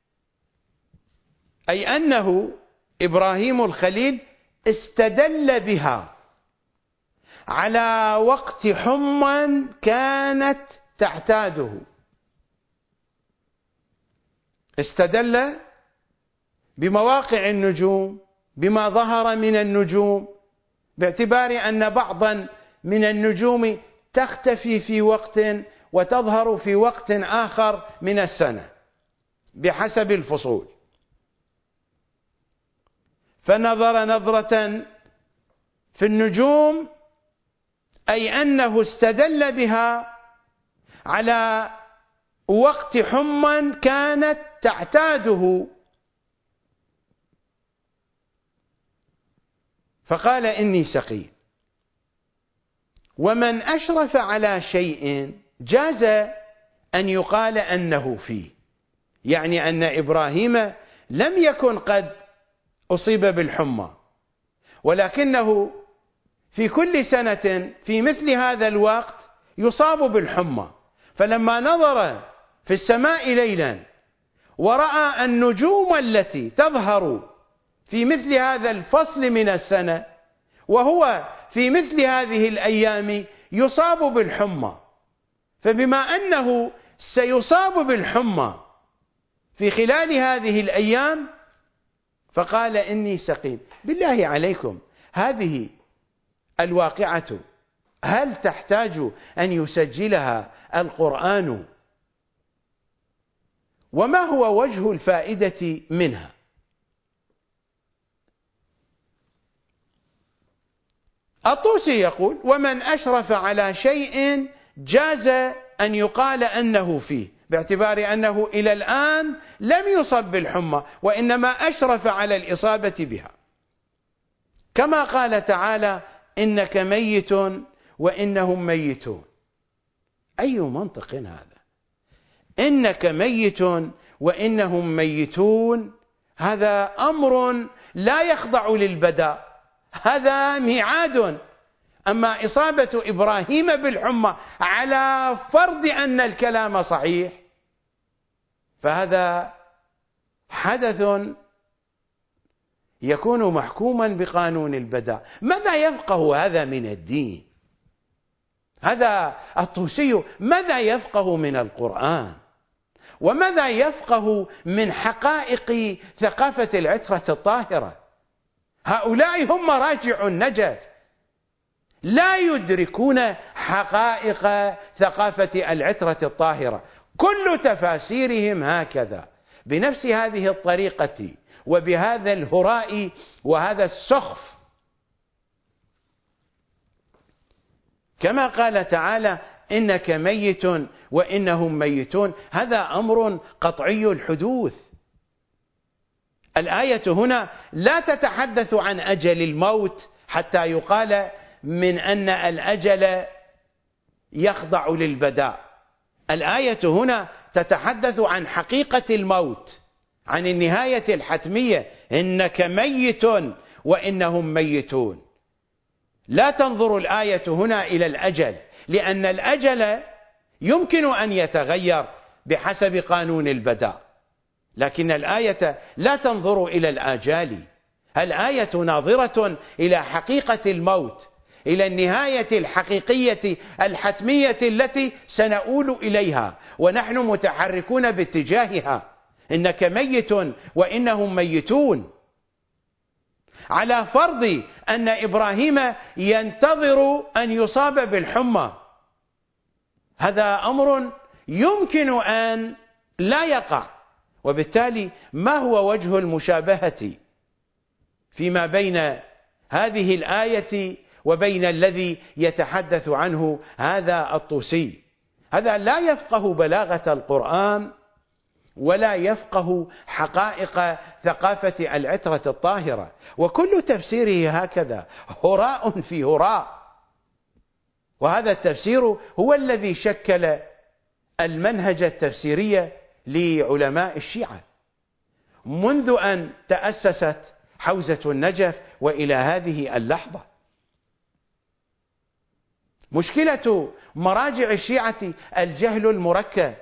أي أنه إبراهيم الخليل استدل بها على وقت حمى كانت تعتاده، استدل بمواقع النجوم، بما ظهر من النجوم، باعتبار أن بعضا من النجوم تختفي في وقت وتظهر في وقت آخر من السنة بحسب الفصول. فنظر نظرة في النجوم أي أنه استدل بها على وقت حمى كانت تعتاده، فقال إني سقيم. ومن أشرف على شيء جاز أن يقال أنه فيه، يعني أن إبراهيم لم يكن قد أصيب بالحمى، ولكنه في كل سنة في مثل هذا الوقت يصاب بالحمى، فلما نظر في السماء ليلا ورأى النجوم التي تظهر في مثل هذا الفصل من السنة وهو في مثل هذه الأيام يصاب بالحمى، فبما أنه سيصاب بالحمى في خلال هذه الأيام فقال إني سقيم. بالله عليكم، هذه الواقعة هل تحتاج أن يسجلها القرآن؟ وما هو وجه الفائدة منها؟ الطوسي يقول: ومن أشرف على شيء جاز أن يقال أنه فيه، باعتبار أنه إلى الآن لم يصب بالحمى وإنما أشرف على الإصابة بها، كما قال تعالى: إنك ميت وإنهم ميتون. أي منطق هذا؟ إنك ميت وإنهم ميتون، هذا أمر لا يخضع للبداء، هذا ميعاد. أما إصابة إبراهيم بالحمى على فرض أن الكلام صحيح فهذا حدث يكون محكوما بقانون البداء. ماذا يفقه هذا من الدين؟ هذا الطوسي ماذا يفقه من القرآن؟ وماذا يفقه من حقائق ثقافة العترة الطاهرة؟ هؤلاء هم مراجع النجاة، لا يدركون حقائق ثقافة العترة الطاهرة. كل تفاسيرهم هكذا، بنفس هذه الطريقة وبهذا الهراء وهذا السخف، كما قال تعالى: إنك ميت وإنهم ميتون. هذا أمر قطعي الحدوث. الآية هنا لا تتحدث عن أجل الموت حتى يقال من أن الأجل يخضع للبداء. الآية هنا تتحدث عن حقيقة الموت، عن النهاية الحتمية: إنك ميت وإنهم ميتون. لا تنظر الآية هنا إلى الأجل، لأن الأجل يمكن أن يتغير بحسب قانون البداء، لكن الآية لا تنظر إلى الآجال. الآية ناظرة إلى حقيقة الموت، إلى النهاية الحقيقية الحتمية التي سنؤول إليها، ونحن متحركون باتجاهها. إنك ميت وإنهم ميتون. على فرض أن إبراهيم ينتظر أن يصاب بالحمى، هذا أمر يمكن أن لا يقع، وبالتالي ما هو وجه المشابهة فيما بين هذه الآية وبين الذي يتحدث عنه هذا الطوسي؟ هذا لا يفقه بلاغة القرآن ولا يفقه حقائق ثقافة العترة الطاهرة، وكل تفسيره هكذا هراء في هراء. وهذا التفسير هو الذي شكل المنهج التفسيري لعلماء الشيعة منذ أن تأسست حوزة النجف وإلى هذه اللحظة. مشكلة مراجع الشيعة الجهل المركب،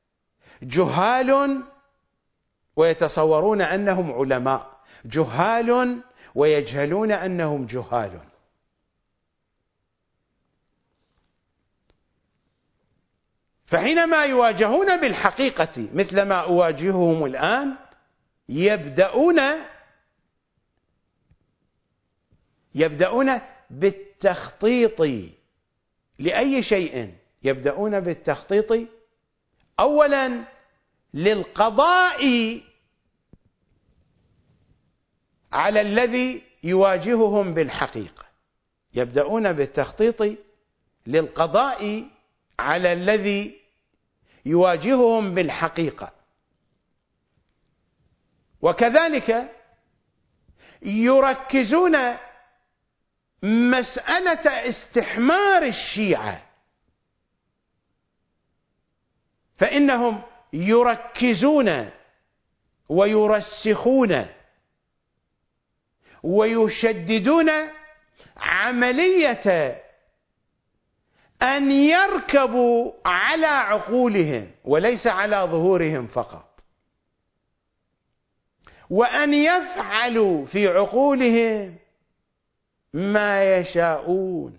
جهال ويتصورون أنهم علماء، جهال ويجهلون أنهم جهال. فحينما يواجهون بالحقيقة مثل ما أواجههم الآن، يبدأون يبدأون بالتخطيط لأي شيء، يبدأون بالتخطيط أولا للقضاء على الذي يواجههم بالحقيقة، يبدأون بالتخطيط للقضاء على الذي يواجههم بالحقيقة. وكذلك يركزون مسألة استحمار الشيعة، فإنهم يركزون ويرسخون ويشددون عملية أن يركبوا على عقولهم وليس على ظهورهم فقط، وأن يفعلوا في عقولهم ما يشاءون.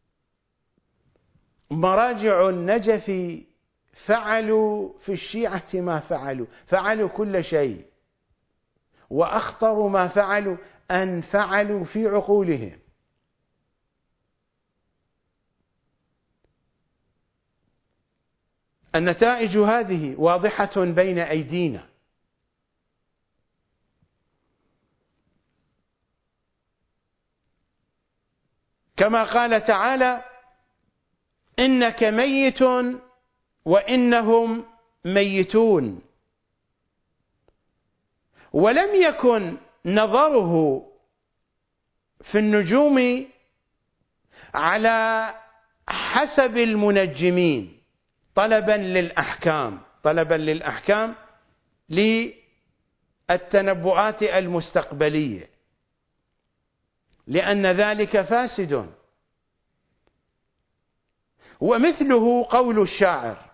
مراجع النجف فعلوا في الشيعة ما فعلوا، فعلوا كل شيء، وأخطر ما فعلوا أن فعلوا في عقولهم. النتائج هذه واضحة بين أيدينا. كما قال تعالى: إنك ميت وإنهم ميتون. ولم يكن نظره في النجوم على حسب المنجمين طلبا للأحكام، طلبا للأحكام للتنبؤات المستقبلية، لأن ذلك فاسد. ومثله قول الشاعر: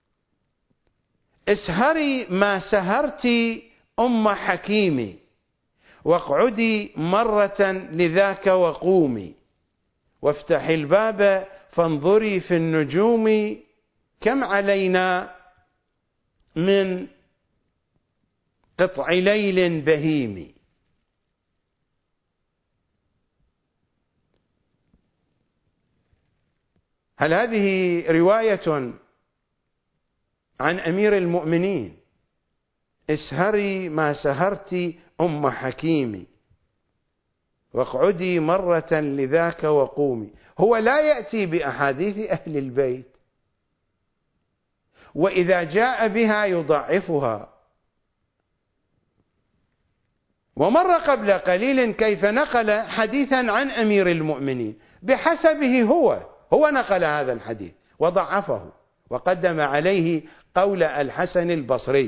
اسهري ما سهرت أم حكيم، واقعدي مرة لذاك وقومي، وافتحي الباب فانظري في النجوم، كم علينا من قطع ليل بهيم. هل هذه رواية عن أمير المؤمنين؟ اسهري ما سهرت أم حكيم، واقعدي مرة لذاك وقومي. هو لا يأتي بأحاديث أهل البيت، وإذا جاء بها يضعفها. ومر قبل قليل كيف نقل حديثا عن أمير المؤمنين بحسبه، هو هو نقل هذا الحديث وضعفه وقدم عليه قول الحسن البصري.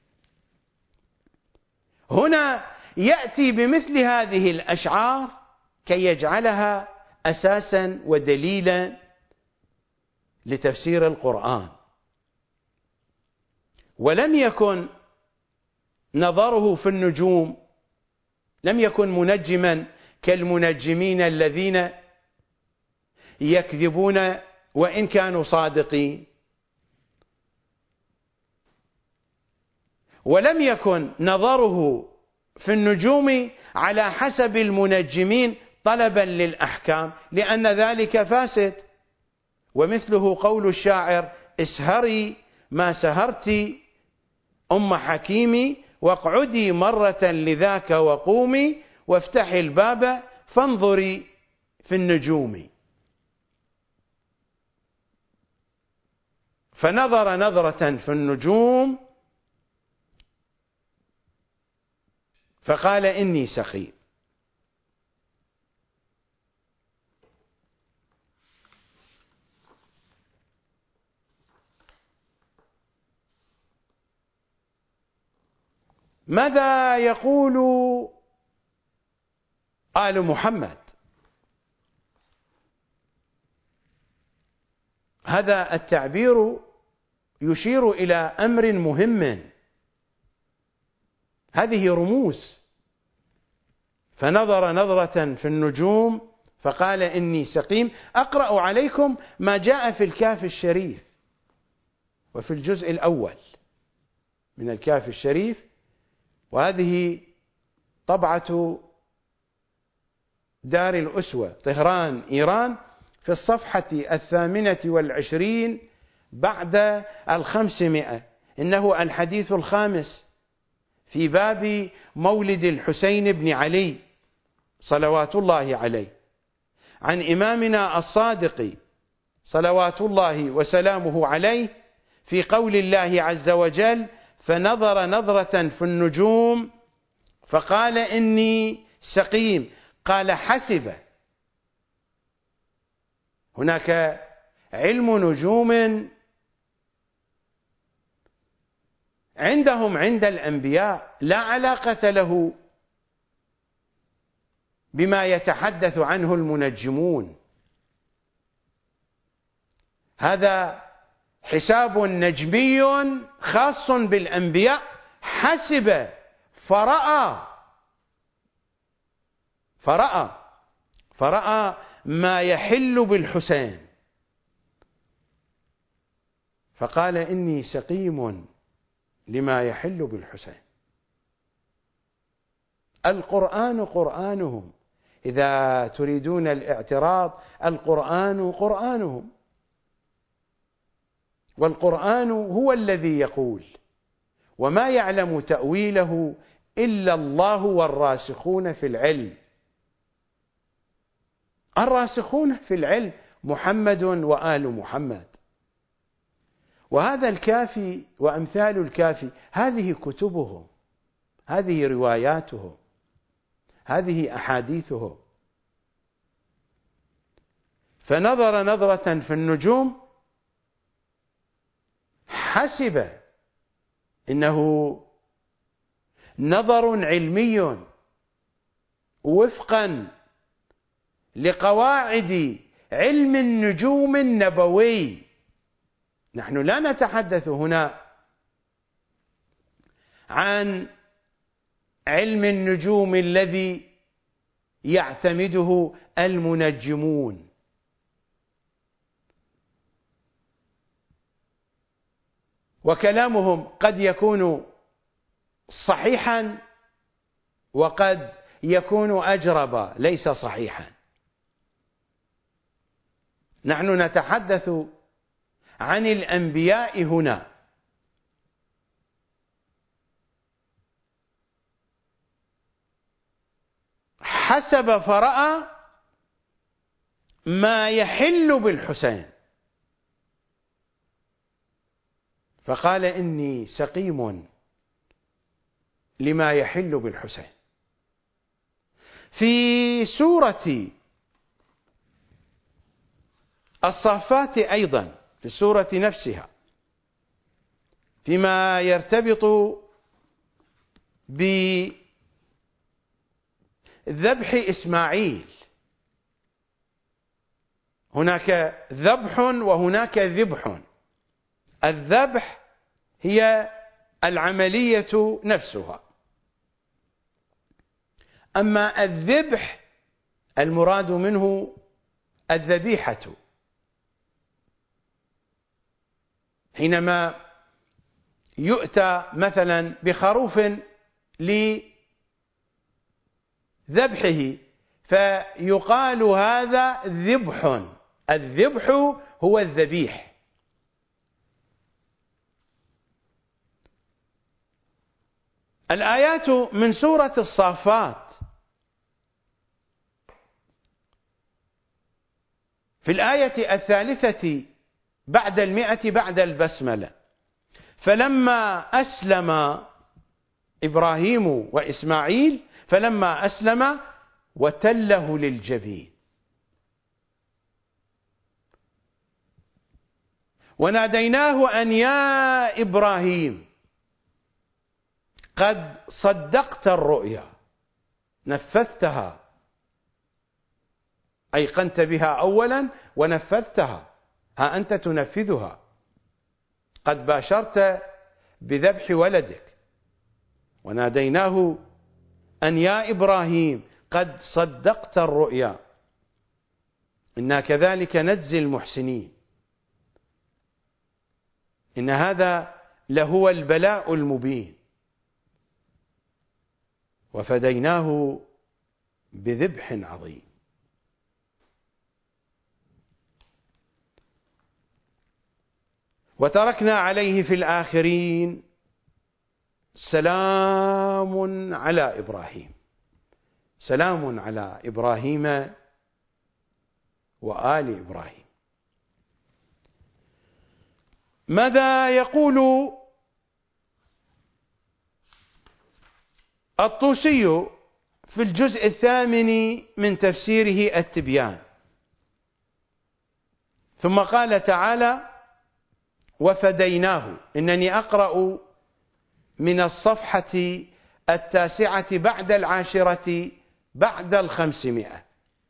هنا يأتي بمثل هذه الأشعار كي يجعلها أساسا ودليلا لتفسير القرآن. ولم يكن نظره في النجوم، لم يكن منجما كالمنجمين الذين يكذبون وإن كانوا صادقين. ولم يكن نظره في النجوم على حسب المنجمين طلبا للأحكام، لأن ذلك فاسد. ومثله قول الشاعر: اسهري ما سهرت أم حكيمي، واقعدي مرة لذاك وقومي، وافتحي الباب فانظري في النجوم. فنظر نظرة في النجوم فقال: إني سقيم. ماذا يقول آل محمد؟ هذا التعبير يشير إلى أمر مهم، هذه رموز. فنظر نظرة في النجوم فقال: إني سقيم. أقرأ عليكم ما جاء في الكهف الشريف وفي الجزء الأول من الكهف الشريف، وهذه طبعة دار الأسوة طهران إيران، في الصفحة الثامنة والعشرين بعد الخمسمائة. إنه الحديث الخامس في باب مولد الحسين بن علي صلوات الله عليه، عن إمامنا الصادق صلوات الله وسلامه عليه، في قول الله عز وجل: فنظر نظرة في النجوم فقال: إني سقيم. قال: حسب. هناك علم نجوم عندهم عند الأنبياء لا علاقة له بما يتحدث عنه المنجمون. هذا حساب نجمي خاص بالأنبياء. حسب فرأى فرأى فرأى ما يحل بالحسين فقال: إني سقيم لما يحل بالحسين. القرآن قرآنهم، إذا تريدون الاعتراض القرآن قرآنهم، والقرآن هو الذي يقول: وما يعلم تأويله إلا الله والراسخون في العلم. الراسخون في العلم محمد وآل محمد. وهذا الكافي وأمثال الكافي هذه كتبهم، هذه رواياتهم، هذه أحاديثهم. فنظر نظرة في النجوم حسب، إنه نظر علمي وفقا لقواعد علم النجوم النبوي. نحن لا نتحدث هنا عن علم النجوم الذي يعتمده المنجمون. وكلامهم قد يكون صحيحا وقد يكون أجرب، ليس صحيحا. نحن نتحدث عن الأنبياء هنا. حسب فرأى ما يحل بالحسين فقال: إني سقيم لما يحل بالحسين. في سورة الصافات أيضا، في السورة نفسها، فيما يرتبط بذبح إسماعيل، هناك ذبح وهناك ذبح. الذبح هي العملية نفسها، أما الذبح المراد منه الذبيحة. حينما يؤتى مثلا بخروف لذبحه فيقال هذا ذبح، الذبح هو الذبيح. الآيات من سورة الصافات في الآية الثالثة بعد المئة بعد البسملة: فلما أسلم إبراهيم وإسماعيل فلما أسلم وتله للجبين وناديناه أن يا إبراهيم قد صدقت الرؤيا، نفذتها، أيقنت بها أولا ونفذتها، ها أنت تنفذها، قد باشرت بذبح ولدك. وناديناه أن يا إبراهيم قد صدقت الرؤيا إنا كذلك نجزي المحسنين، إن هذا لهو البلاء المبين. وفديناه بذبح عظيم. وتركنا عليه في الآخرين سلام على إبراهيم، سلام على إبراهيم وآل إبراهيم. ماذا يقول الطوسي في الجزء الثامن من تفسيره التبيان؟ ثم قال تعالى: وفديناه. إنني أقرأ من الصفحة التاسعة بعد العاشرة بعد الخمسمائة،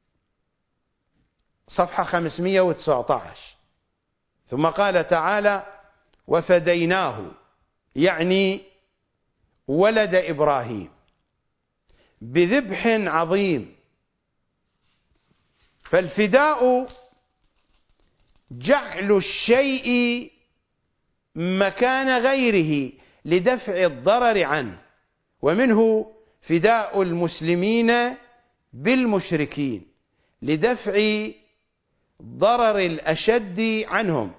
صفحة خمسمائة وتسعة عشر. ثم قال تعالى: وفديناه، يعني ولد إبراهيم، بذبح عظيم. فالفداء جعل الشيء مكان غيره لدفع الضرر عنه، ومنه فداء المسلمين بالمشركين لدفع ضرر الأشد عنهم.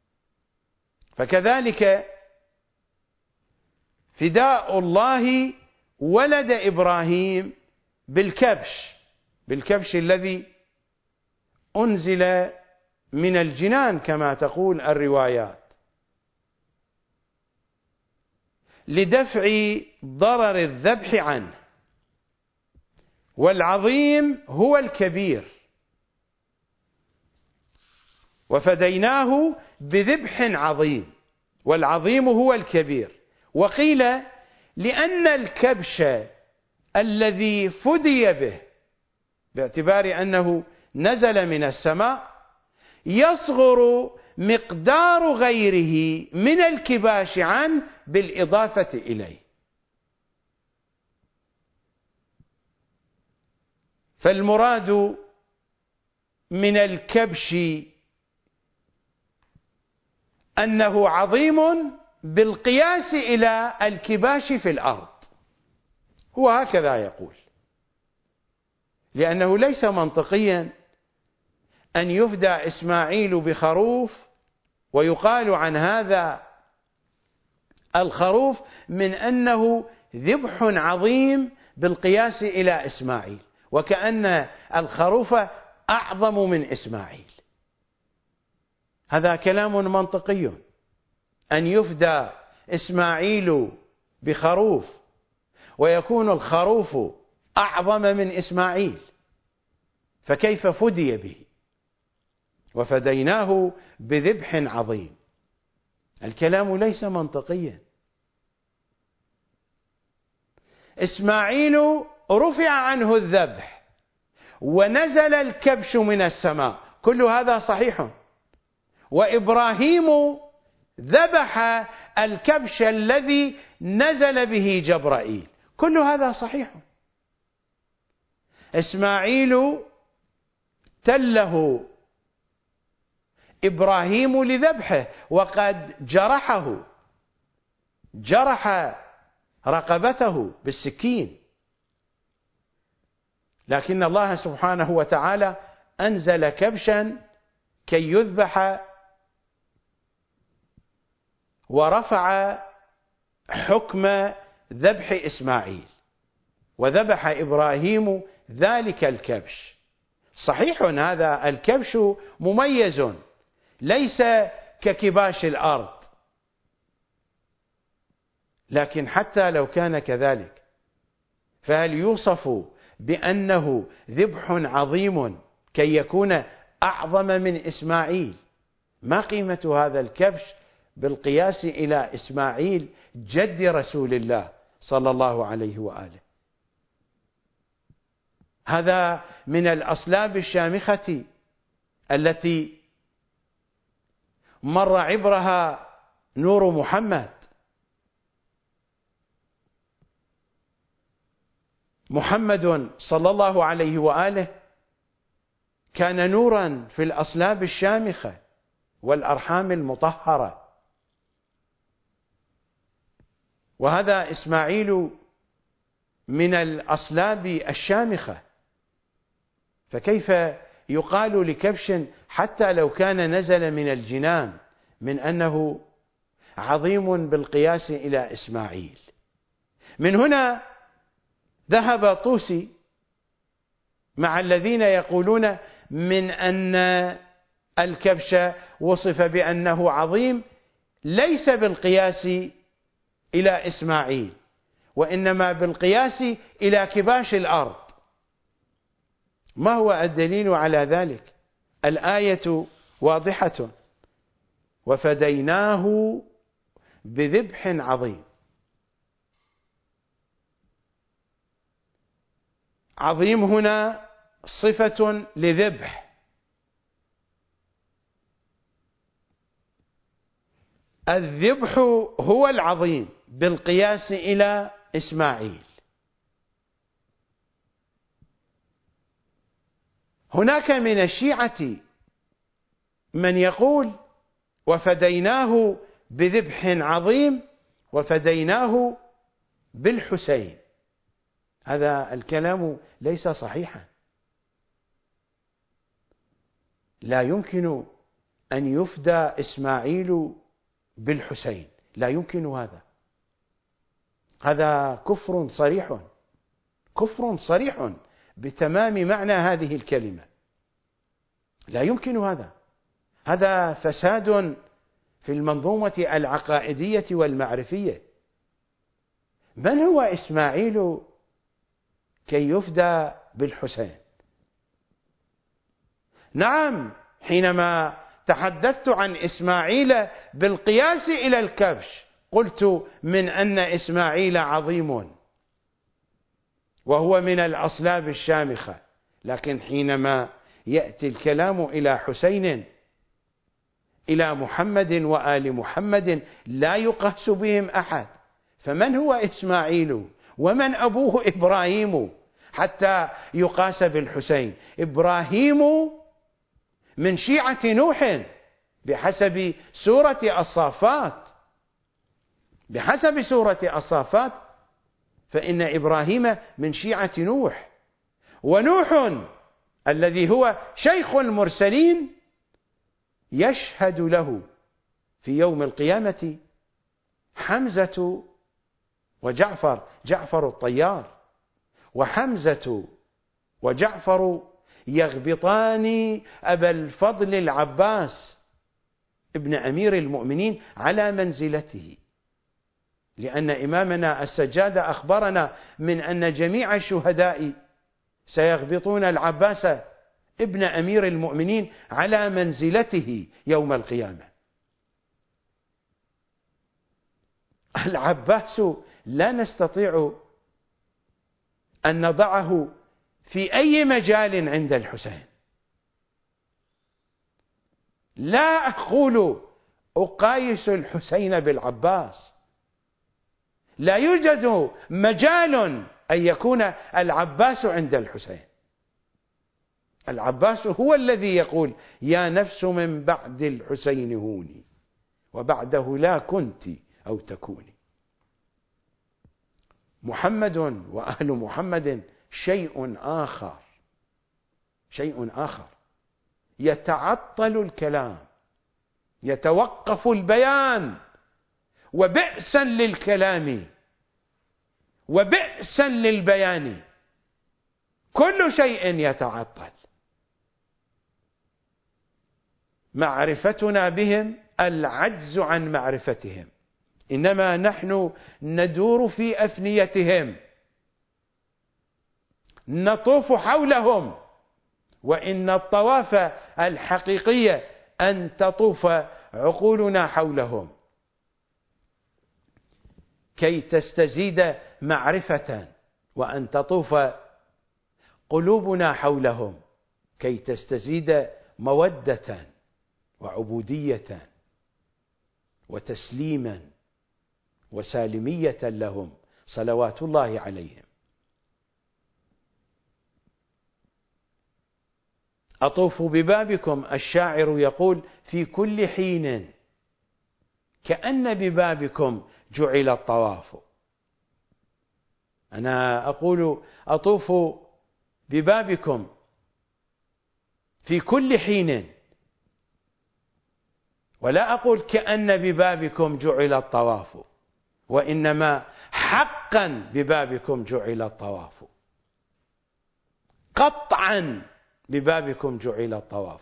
فكذلك فداء الله ولد إبراهيم بالكبش، بالكبش الذي أنزل من الجنان كما تقول الروايات، لدفع ضرر الذبح عنه. والعظيم هو الكبير. وفديناه بذبح عظيم، والعظيم هو الكبير. وقيل لأن الكبش الذي فدي به باعتبار أنه نزل من السماء يصغر مقدار غيره من الكباش عنه بالإضافة إليه. فالمراد من الكبش أنه عظيم بالقياس إلى الكباش في الأرض، هو هكذا يقول، لأنه ليس منطقيا أن يفدى إسماعيل بخروف ويقال عن هذا الخروف من أنه ذبح عظيم بالقياس إلى إسماعيل، وكأن الخروف أعظم من إسماعيل. هذا كلام منطقي، أن يفدى إسماعيل بخروف ويكون الخروف أعظم من إسماعيل، فكيف فدي به؟ وفديناه بذبح عظيم. الكلام ليس منطقيا. إسماعيل رفع عنه الذبح ونزل الكبش من السماء، كل هذا صحيح. وإبراهيم ذبح الكبش الذي نزل به جبرائيل، كل هذا صحيح. إسماعيل تله إبراهيم لذبحه، وقد جرحه، جرح رقبته بالسكين، لكن الله سبحانه وتعالى أنزل كبشا كي يذبح، ورفع حكم ذبح إسماعيل، وذبح إبراهيم ذلك الكبش. صحيح هذا الكبش مميز، ليس ككباش الأرض، لكن حتى لو كان كذلك فهل يوصف بأنه ذبح عظيم كي يكون أعظم من إسماعيل؟ ما قيمة هذا الكبش بالقياس إلى إسماعيل جد رسول الله صلى الله عليه وآله؟ هذا من الأصلاب الشامخة التي مر عبرها نور محمد. محمد صلى الله عليه وآله كان نورا في الأصلاب الشامخة والأرحام المطهرة، وهذا إسماعيل من الأصلاب الشامخة، فكيف يقال لكبش حتى لو كان نزل من الجنان من أنه عظيم بالقياس إلى إسماعيل؟ من هنا ذهب طوسي مع الذين يقولون من أن الكبش وصف بأنه عظيم ليس بالقياس إلى إسماعيل، وإنما بالقياس إلى كباش الأرض. ما هو الدليل على ذلك؟ الآية واضحة: وفديناه بذبح عظيم. عظيم هنا صفة لذبح، الذبح هو العظيم بالقياس إلى إسماعيل. هناك من الشيعة من يقول وفديناه بذبح عظيم وفديناه بالحسين. هذا الكلام ليس صحيحا، لا يمكن أن يفدى إسماعيل بالحسين، لا يمكن هذا، هذا كفر صريح، كفر صريح بتمام معنى هذه الكلمة، لا يمكن هذا، هذا فساد في المنظومة العقائدية والمعرفية. من هو إسماعيل كي يفدى بالحسين؟ نعم، حينما تحدثت عن إسماعيل بالقياس إلى الكبش قلت من أن إسماعيل عظيم وهو من الأصلاب الشامخة، لكن حينما يأتي الكلام إلى حسين، إلى محمد وآل محمد، لا يقاس بهم أحد. فمن هو إسماعيل ومن أبوه إبراهيم حتى يقاس بالحسين؟ إبراهيم من شيعة نوح بحسب سورة الصافات، بحسب سورة الصافات فإن إبراهيم من شيعة نوح، ونوح الذي هو شيخ المرسلين يشهد له في يوم القيامة حمزة وجعفر، جعفر الطيار، وحمزة وجعفر يغبطان أبا الفضل العباس ابن أمير المؤمنين على منزلته، لأن إمامنا السجاد أخبرنا من أن جميع الشهداء سيغبطون العباس ابن أمير المؤمنين على منزلته يوم القيامة. العباس لا نستطيع أن نضعه في أي مجال عند الحسين، لا أقول أقايس الحسين بالعباس، لا يوجد مجال أن يكون العباس عند الحسين. العباس هو الذي يقول يا نفس من بعد الحسين هوني وبعده لا كنت أو تكوني. محمد وأهل محمد شيء آخر، شيء آخر. يتعطل الكلام، يتوقف البيان، وبئسا للكلام وبئسا للبيان، كل شيء يتعطل. معرفتنا بهم العجز عن معرفتهم، إنما نحن ندور في أفنيتهم، نطوف حولهم، وإن الطواف الحقيقي أن تطوف عقولنا حولهم كي تستزيد معرفة، وأن تطوف قلوبنا حولهم كي تستزيد مودة وعبودية وتسليما وسالمية لهم صلوات الله عليهم. أطوف ببابكم، الشاعر يقول في كل حين كأن ببابكم جعل الطواف. أنا أقول أطوف ببابكم في كل حين، ولا أقول كأن ببابكم جعل الطواف، وإنما حقا ببابكم جعل الطواف، قطعا ببابكم جعل الطواف.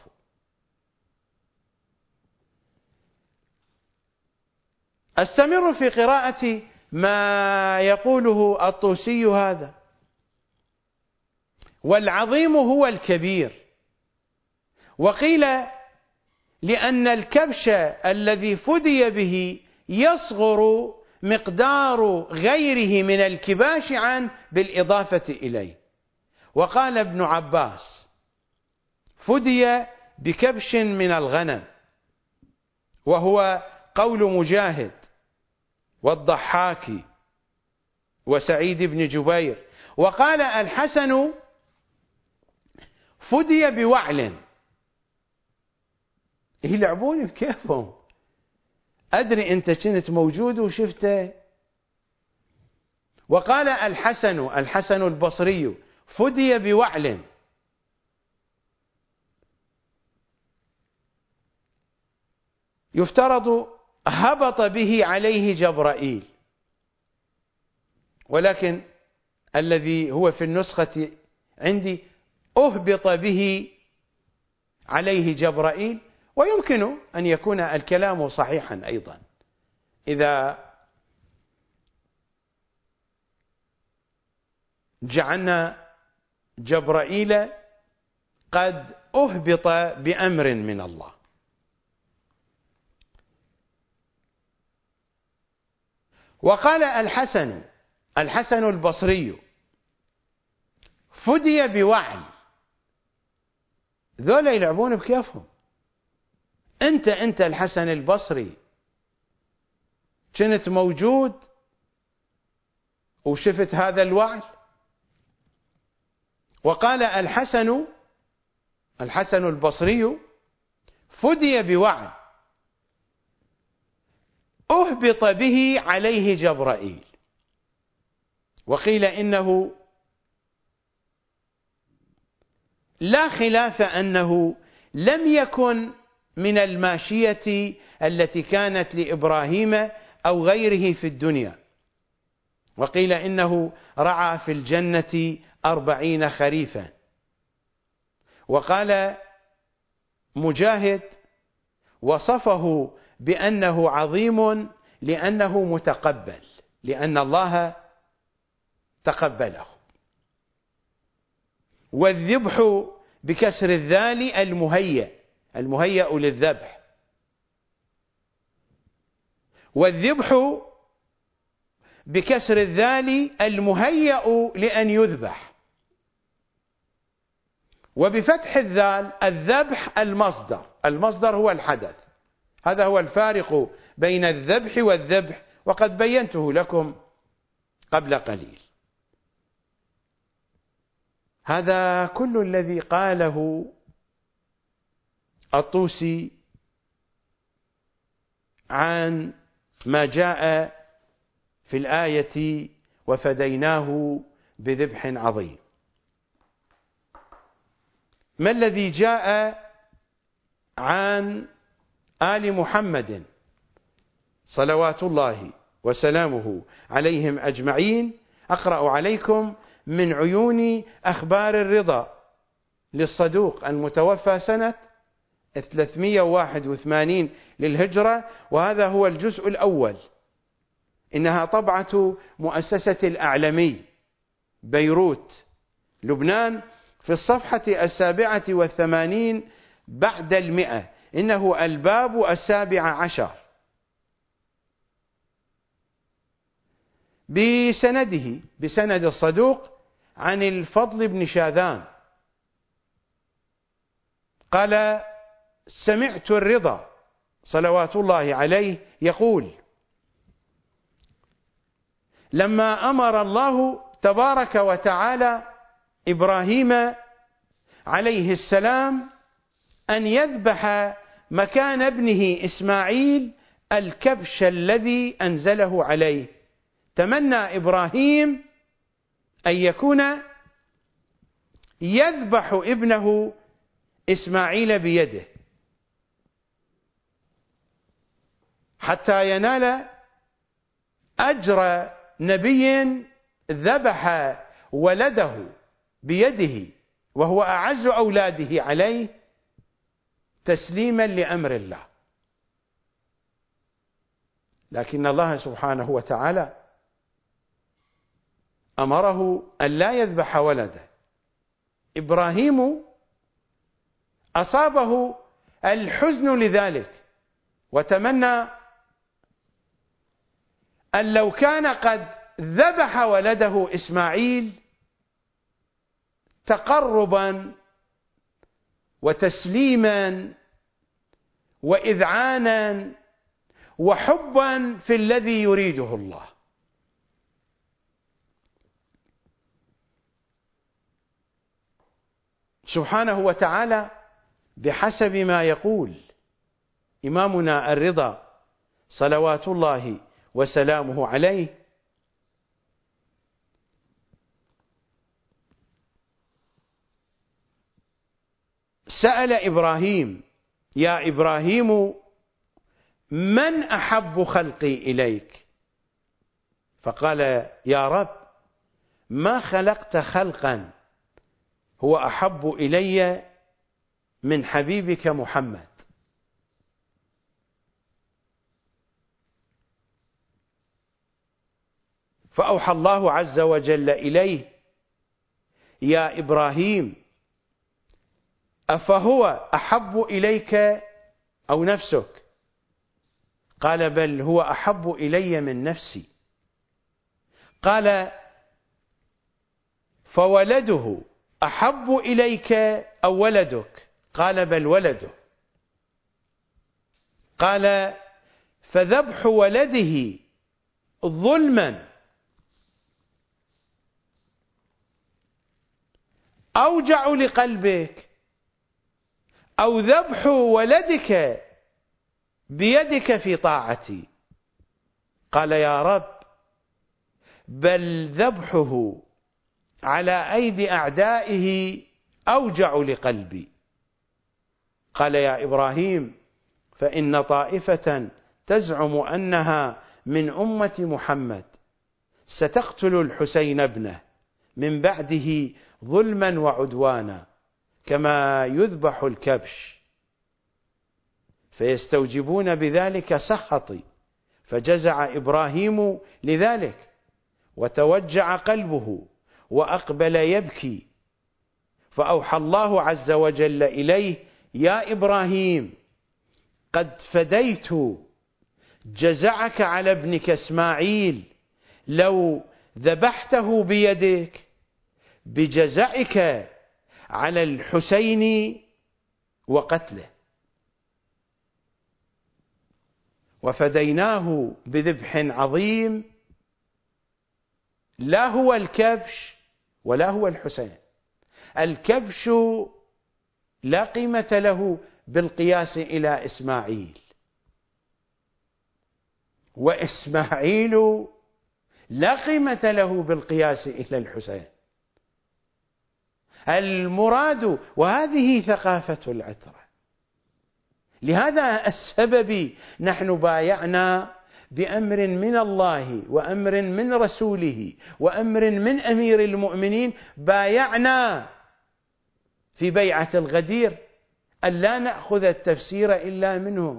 أستمر في قراءة ما يقوله الطوسي هذا. والعظيم هو الكبير، وقيل لأن الكبش الذي فدي به يصغر مقدار غيره من الكباش عنه بالإضافة إليه. وقال ابن عباس فدي بكبش من الغنم، وهو قول مجاهد والضحاك وسعيد بن جبير. وقال الحسن فدي بوعل. يلعبون بكيفهم، أدري أنت كنت موجود وشفته. وقال الحسن الحسن البصري فدي بوعل، يفترض هبط به عليه جبرائيل، ولكن الذي هو في النسخة عندي أهبط به عليه جبرائيل. ويمكن أن يكون الكلام صحيحا أيضا إذا جعلنا جبرائيل قد أهبط بأمر من الله. وقال الحسن الحسن البصري فدي بوعل. ذولا يلعبون بكيفهم. أنت أنت الحسن البصري كنت موجود وشفت هذا الوعل. وقال الحسن الحسن البصري فدي بوعل أهبط به عليه جبرائيل. وقيل إنه لا خلاف أنه لم يكن من الماشية التي كانت لإبراهيم أو غيره في الدنيا. وقيل إنه رعى في الجنة أربعين خريفا. وقال مجاهد وصفه بأنه عظيم لأنه متقبل، لأن الله تقبله. والذبح بكسر الذال المهيأ، المهيأ للذبح. والذبح بكسر الذال المهيأ لأن يذبح. وبفتح الذال الذبح المصدر، المصدر هو الحدث. هذا هو الفارق بين الذبح والذبح، وقد بينته لكم قبل قليل. هذا كل الذي قاله الطوسي عن ما جاء في الآية وفديناه بذبح عظيم. ما الذي جاء عن آل محمد صلوات الله وسلامه عليهم أجمعين؟ أقرأ عليكم من عيون أخبار الرضا للصدوق المتوفى سنة ثلاثمئة وواحد وثمانين للهجرة، وهذا هو الجزء الأول. إنها طبعة مؤسسة الأعلمي بيروت لبنان في الصفحة السابعة والثمانين بعد المئة. إنه الباب السابع عشر بسنده بسند الصدوق عن الفضل بن شاذان قال: سمعت الرضا صلوات الله عليه يقول: لما أمر الله تبارك وتعالى إبراهيم عليه السلام أن يذبح مكان ابنه إسماعيل الكبش الذي أنزله عليه، تمنى إبراهيم أن يكون يذبح ابنه إسماعيل بيده حتى ينال أجر نبي ذبح ولده بيده وهو أعز أولاده عليه تسليما لأمر الله. لكن الله سبحانه وتعالى أمره أن لا يذبح ولده. إبراهيم أصابه الحزن لذلك، وتمنى أن لو كان قد ذبح ولده إسماعيل تقربا وتسليما وإذعانا وحبا في الذي يريده الله. سبحانه وتعالى بحسب ما يقول إمامنا الرضا صلوات الله وسلامه عليه: سأل إبراهيم: يا إبراهيم من أحب خلقي إليك؟ فقال: يا رب ما خلقت خلقا هو أحب إلي من حبيبك محمد. فأوحى الله عز وجل إليه: يا إبراهيم أفهو أحب إليك أو نفسك؟ قال: بل هو أحب إلي من نفسي. قال: فولده أحب إليك أو ولدك؟ قال: بل ولده. قال: فذبح ولده ظلما أوجع لقلبك أو ذبح ولدك بيدك في طاعتي؟ قال: يا رب بل ذبحه على أيدي أعدائه أوجع لقلبي. قال: يا إبراهيم فإن طائفة تزعم أنها من أمة محمد ستقتل الحسين ابنه من بعده ظلما وعدوانا كما يذبح الكبش، فيستوجبون بذلك سخطي. فجزع إبراهيم لذلك وتوجع قلبه وأقبل يبكي. فأوحى الله عز وجل إليه: يا إبراهيم قد فديت جزعك على ابنك إسماعيل لو ذبحته بيدك بجزعك على الحسين وقتله. وفديناه بذبح عظيم لا هو الكبش ولا هو الحسين. الكبش لا قيمة له بالقياس إلى إسماعيل، وإسماعيل لا قيمة له بالقياس إلى الحسين. المراد، وهذه ثقافة العترة، لهذا السبب نحن بايعنا بأمر من الله وأمر من رسوله وأمر من أمير المؤمنين، بايعنا في بيعة الغدير ألا نأخذ التفسير إلا منه.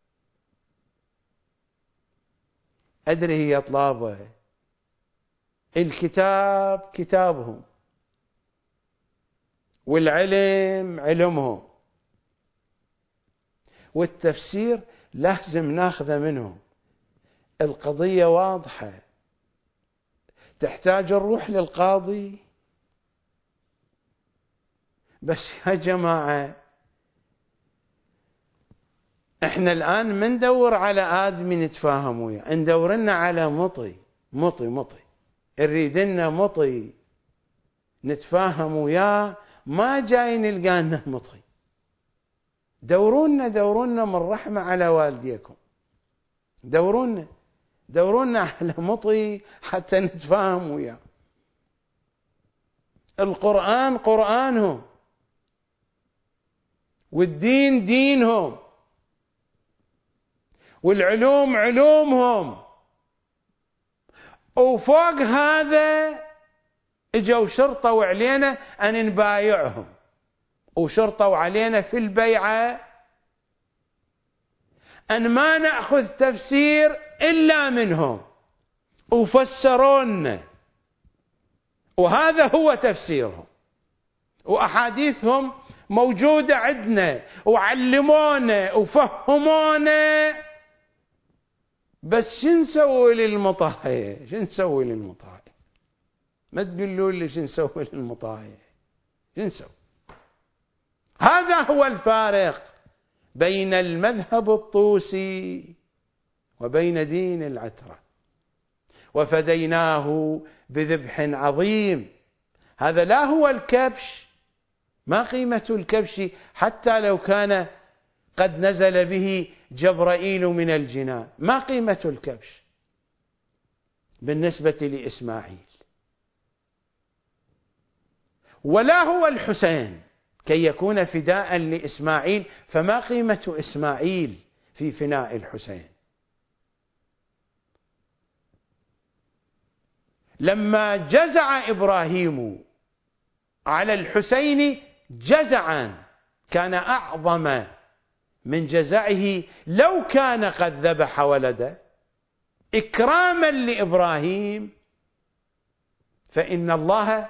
أدري يا طلابة، الكتاب كتابهم والعلم علمهم، والتفسير لازم ناخذه منهم. القضية واضحة، تحتاج نروح للقاضي. بس يا جماعة، احنا الآن ما ندور على آدمي نتفاهم وياه، ندور لنا على مطي مطي مطي نريد لنا مطي نتفاهم وياه، ما جاي نلقانا مطي. دورونا دورونا من رحمة على والديكم، دورونا دورونا على مطي حتى نتفاهم وياه. القرآن قرآنهم والدين دينهم والعلوم علومهم، وفوق هذا اجوا شرطوا علينا أن نبايعهم، وشرطوا علينا في البيعة أن ما نأخذ تفسير إلا منهم، وفسرونا، وهذا هو تفسيرهم، وأحاديثهم موجودة عندنا، وعلمونا وفهمونا. بس شو نسوي للمطاية؟ شو نسوي للمطاية؟ ما تقولوا لي شو نسوي للمطاية، شو نسوي؟ هذا هو الفارق بين المذهب الطوسي وبين دين العترة. وفديناه بذبح عظيم. هذا لا هو الكبش، ما قيمة الكبش حتى لو كان قد نزل به جبرائيل من الجنان، ما قيمة الكبش بالنسبة لإسماعيل. ولا هو الحسين كي يكون فداء لإسماعيل، فما قيمة إسماعيل في فناء الحسين. لما جزع إبراهيم على الحسين جزعا كان أعظم من جزعه لو كان قد ذبح ولده، إكراما لإبراهيم، فإن الله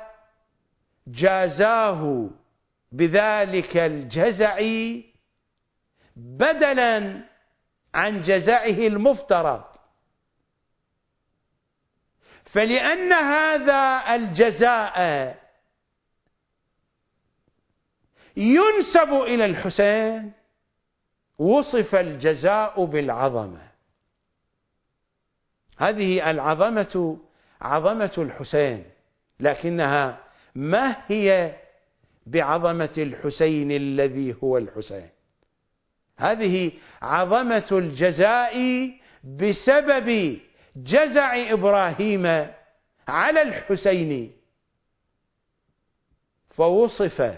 جازاه بذلك الجزع بدلا عن جزعه المفترض. فلأن هذا الجزاء ينسب إلى الحسين، وصف الجزاء بالعظمة. هذه العظمة عظمة الحسين، لكنها ما هي بعظمة الحسين الذي هو الحسين. هذه عظمة الجزاء بسبب جزع إبراهيم على الحسين، فوصف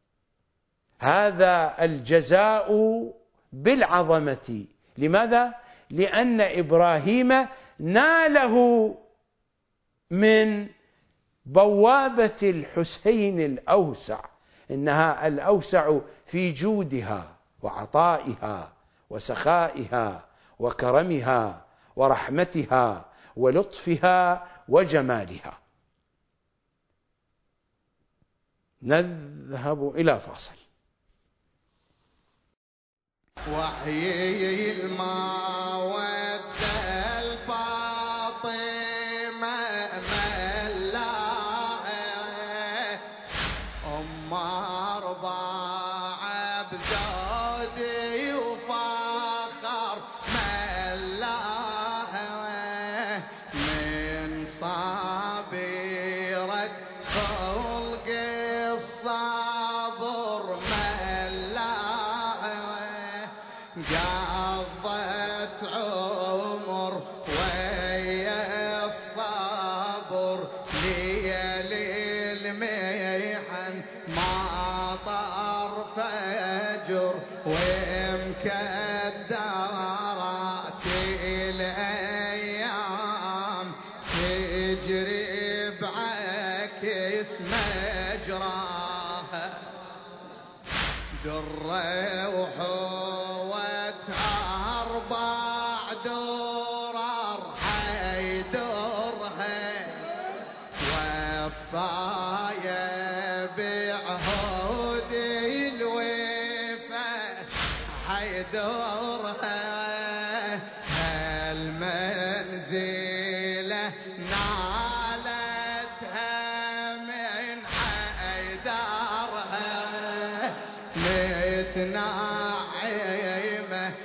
هذا الجزاء بالعظمة. لماذا؟ لأن إبراهيم ناله من بوابة الحسين الأوسع، إنها الأوسع في جودها وعطائها وسخائها وكرمها ورحمتها ولطفها وجمالها. نذهب إلى فاصل. وحيي المودة الفاطمة ملاها أم أربعة بزودي وفاخر ملاها من صابرة خلق الصلاة الميحن ما طار فجر ومكدرات الأيام تجري بعكس مجراها درة وحوت أربع درر حيدرها وفايا بعهود الوفا حيدرها هالمنزلة نالتها من حيدرها متنعمة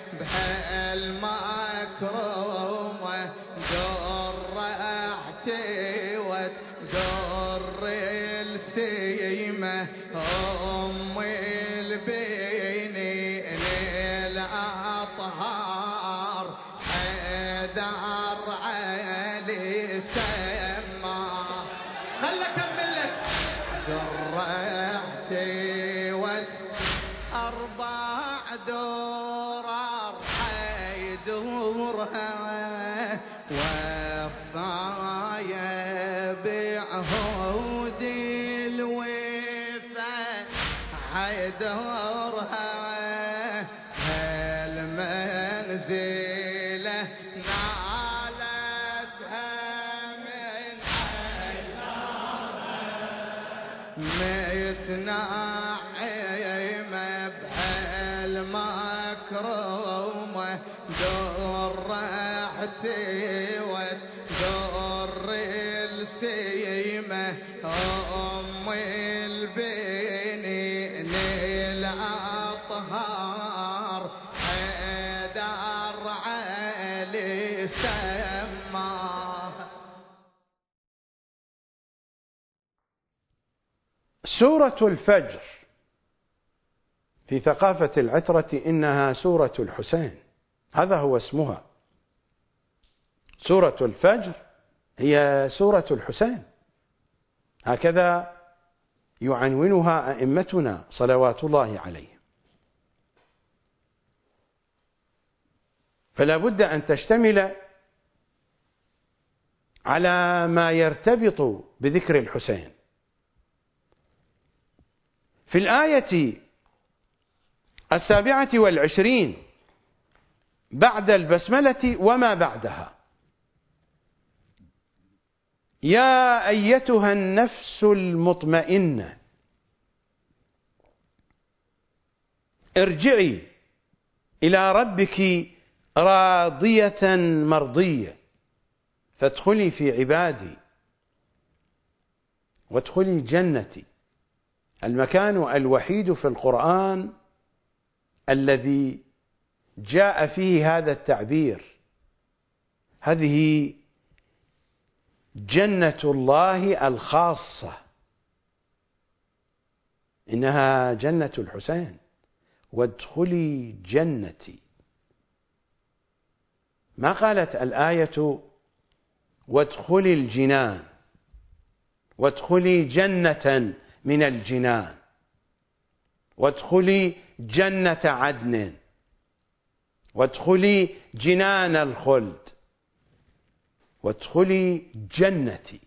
بهالمكرمة در احتوت در السيمة أم البنين الأطهار حيدر علي سما خلى كملت در احتوت أربع درر حيدورها وفايا بعهود الوفا حيدورها هالمنزلة نالتها من حيدورها متنعمة بهالمكرمة در احتوت در السيمة أم البنين الأطهار حيدر علي سما. سورة الفجر في ثقافة العترة إنها سورة الحسين، هذا هو اسمها. سورة الفجر هي سورة الحسين، هكذا يعنونها أئمتنا صلوات الله عليهم. فلا بد أن تشتمل على ما يرتبط بذكر الحسين. في الآية السابعة والعشرين بعد البسملة وما بعدها: يا أيتها النفس المطمئنة ارجعي إلى ربك راضية مرضية فادخلي في عبادي وادخلي جنتي. المكان الوحيد في القرآن الذي جاء فيه هذا التعبير. هذه جنة الله الخاصة، إنها جنة الحسين. وادخلي جنتي، ما قالت الآية وادخلي الجنان، وادخلي جنة من الجنان، وادخلي جنة عدن، وادخلي جنان الخلد، وادخلي جنتي.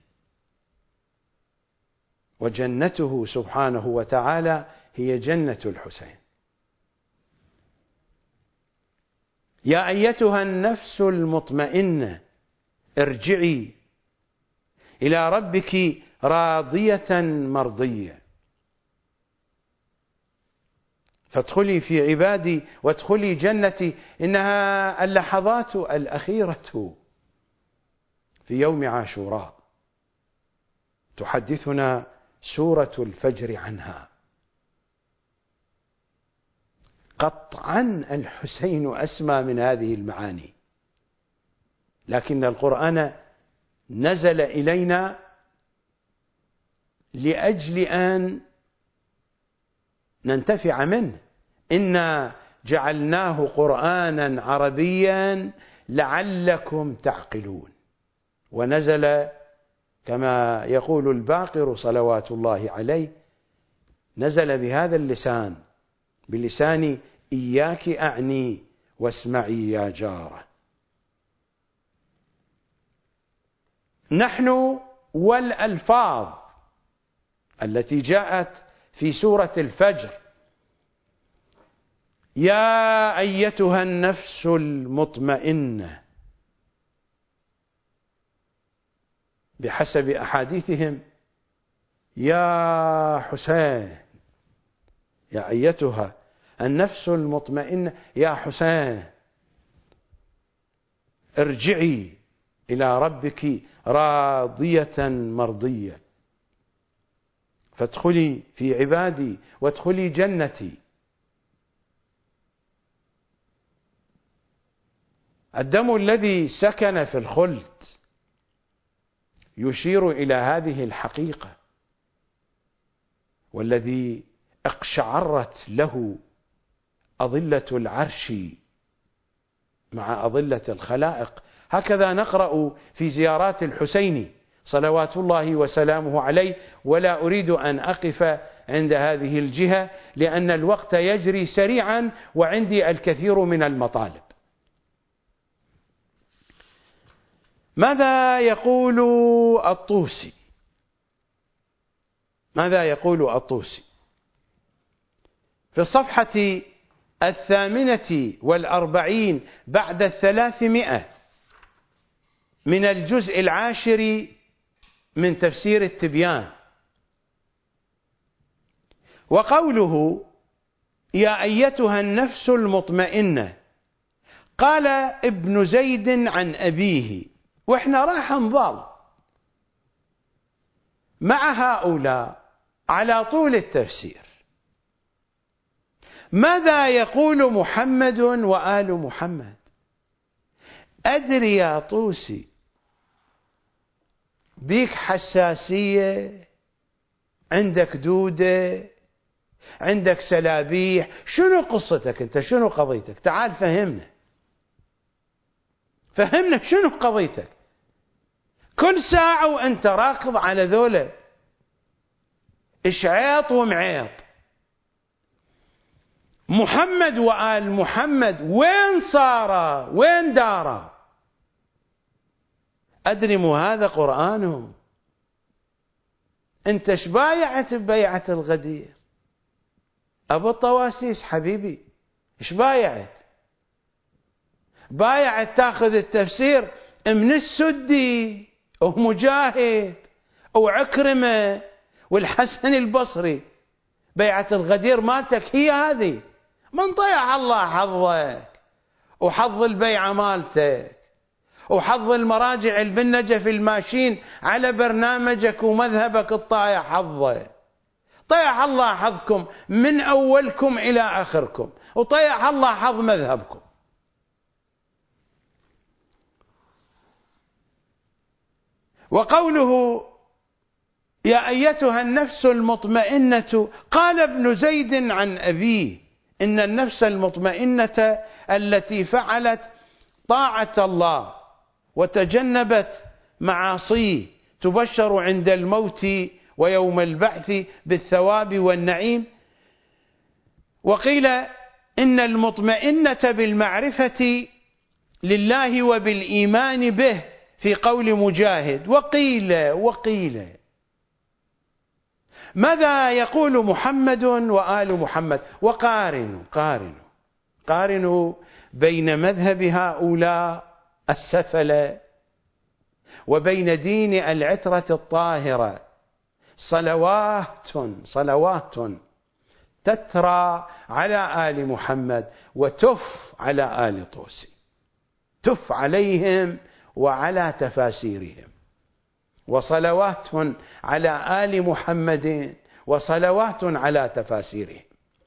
وجنته سبحانه وتعالى هي جنة الحسين. يا أيتها النفس المطمئنة ارجعي إلى ربك راضية مرضية فادخلي في عبادي وادخلي جنتي. إنها اللحظات الأخيرة في يوم عاشوراء تحدثنا سورة الفجر عنها. قطعا الحسين أسمى من هذه المعاني، لكن القرآن نزل إلينا لأجل أن ننتفع منه. إنا جعلناه قرآنا عربيا لعلكم تعقلون. ونزل كما يقول الباقر صلوات الله عليه: نزل بهذا اللسان، بلسان إياك أعني واسمعي يا جارة. نحن والألفاظ التي جاءت في سورة الفجر: يا أيتها النفس المطمئنة، بحسب أحاديثهم يا حسين، يا أيتها النفس المطمئنة يا حسين ارجعي إلى ربك راضية مرضية فادخلي في عبادي وادخلي جنتي. الدم الذي سكن في الخلد يشير إلى هذه الحقيقة، والذي اقشعرت له أظلة العرش مع أظلة الخلائق. هكذا نقرأ في زيارات الحسين صلوات الله وسلامه عليه، ولا أريد أن أقف عند هذه الجهة لأن الوقت يجري سريعا وعندي الكثير من المطالب. ماذا يقول الطوسي؟ ماذا يقول الطوسي؟ في الصفحة الثامنة والأربعين بعد الثلاثمائة من الجزء العاشر من تفسير التبيان، وقوله يا أيتها النفس المطمئنة، قال ابن زيد عن أبيه، وإحنا راح نظل مع هؤلاء على طول التفسير. ماذا يقول محمد وآل محمد؟ أدري يا طوسي بيك حساسية، عندك دودة، عندك سلابيح، شنو قصتك أنت؟ شنو قضيتك؟ تعال فهمنا، فهمنا شنو قضيتك. كل ساعة وأنت راكض على ذولا إشعيط ومعيط. محمد وآل محمد وين صار؟ وين دار؟ أدري مو هذا قرآنهم. أنت شبايعت ببيعة الغدير؟ أبو الطواسيس حبيبي شبايعت؟ بايعت تاخذ التفسير من السدي ومجاهد وعكرمة والحسن البصري. بيعة الغدير مالتك هي هذه؟ من ضيع الله حظك وحظ البيعة مالتك وحظ المراجع بالنجف الماشين على برنامجك ومذهبك الطايع حظه. طيع الله حظكم من أولكم إلى آخركم، وطيع الله حظ مذهبكم. وقوله يا أيتها النفس المطمئنة، قال ابن زيد عن أبيه إن النفس المطمئنة التي فعلت طاعة الله وتجنبت معاصيه تبشر عند الموت ويوم البعث بالثواب والنعيم. وقيل إن المطمئنة بالمعرفة لله وبالإيمان به في قول مجاهد. وقيل وقيل ماذا يقول محمد وآل محمد؟ وقارنوا قارنوا قارنوا بين مذهب هؤلاء السفلة وبين دين العترة الطاهرة. صلوات صلوات تترى على آل محمد وتف على آل طوسي، تف عليهم وعلى تفاسيرهم. وصلوات على آل محمد وصلوات على تفاسيرهم.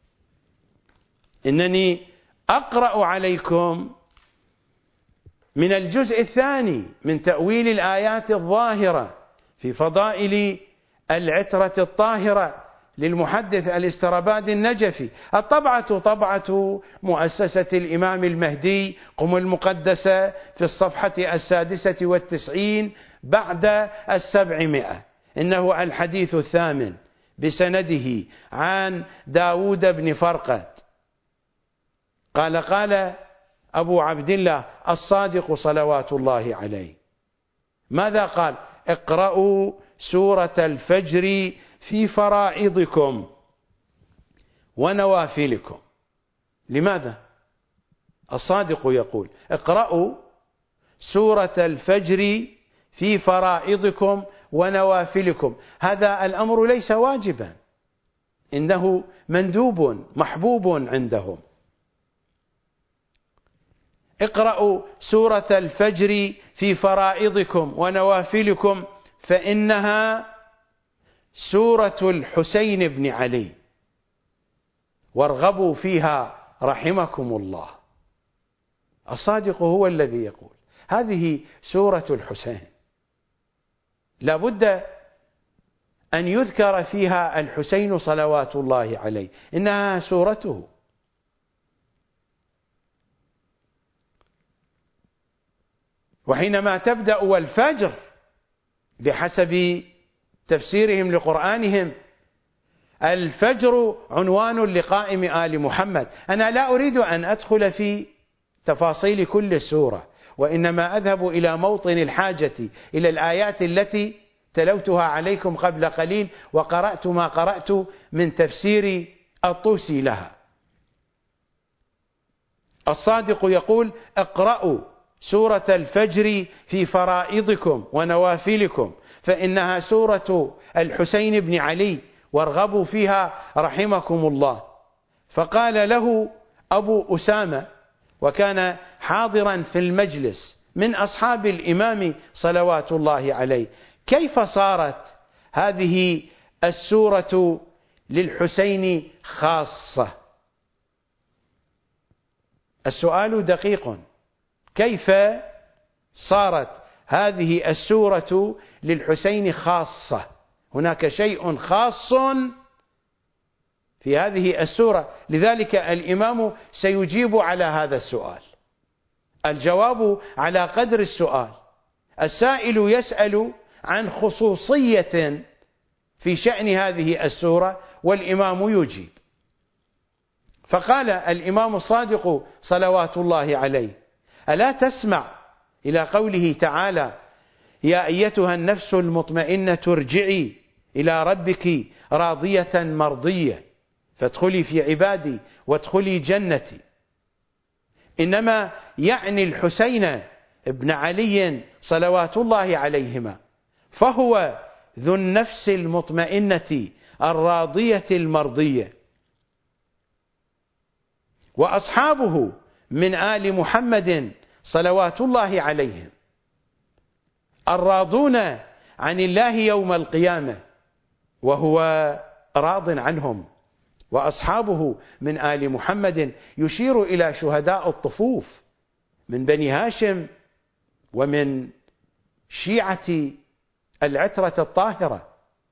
إنني أقرأ عليكم من الجزء الثاني من تأويل الآيات الظاهرة في فضائل العترة الطاهرة للمحدث الاسترابادي النجفي. الطبعة طبعة مؤسسة الإمام المهدي قم المقدسة في الصفحة السادسة والتسعين بعد السبعمائة. إنه الحديث الثامن بسنده عن داود بن فرقد قال قال أبو عبد الله الصادق صلوات الله عليه، ماذا قال؟ اقرأوا سورة الفجر في فرائضكم ونوافلكم. لماذا؟ الصادق يقول اقرأوا سورة الفجر في فرائضكم ونوافلكم. هذا الأمر ليس واجبا، إنه مندوب محبوب عندهم. اقرأوا سورة الفجر في فرائضكم ونوافلكم فإنها سورة الحسين بن علي وارغبوا فيها رحمكم الله. الصادق هو الذي يقول هذه سورة الحسين، لا بد أن يذكر فيها الحسين صلوات الله عليه، إنها سورته. وحينما تبدأ والفجر بحسب تفسيرهم لقرآنهم، الفجر عنوان لقائم آل محمد. أنا لا أريد أن أدخل في تفاصيل كل السورة، وإنما أذهب إلى موطن الحاجة إلى الآيات التي تلوتها عليكم قبل قليل وقرأت ما قرأت من تفسير الطوسي لها. الصادق يقول اقرأوا سورة الفجر في فرائضكم ونوافلكم فإنها سورة الحسين بن علي وارغبوا فيها رحمكم الله. فقال له أبو أسامة، وكان حاضرا في المجلس من أصحاب الإمام صلوات الله عليه، كيف صارت هذه السورة للحسين خاصة؟ السؤال دقيق، كيف صارت هذه السورة للحسين خاصة؟ هناك شيء خاص في هذه السورة، لذلك الإمام سيجيب على هذا السؤال. الجواب على قدر السؤال. السائل يسأل عن خصوصية في شأن هذه السورة والإمام يجيب. فقال الإمام الصادق صلوات الله عليه: ألا تسمع إلى قوله تعالى: يا أيتها النفس المطمئنة ارجعي إلى ربك راضية مرضية فادخلي في عبادي وادخلي جنتي. إنما يعني الحسين ابن علي صلوات الله عليهما، فهو ذو النفس المطمئنة الراضية المرضية. وأصحابه من آل محمد صلوات الله عليهم الراضون عن الله يوم القيامة وهو راض عنهم. وأصحابه من آل محمد يشير إلى شهداء الطفوف من بني هاشم ومن شيعة العترة الطاهرة.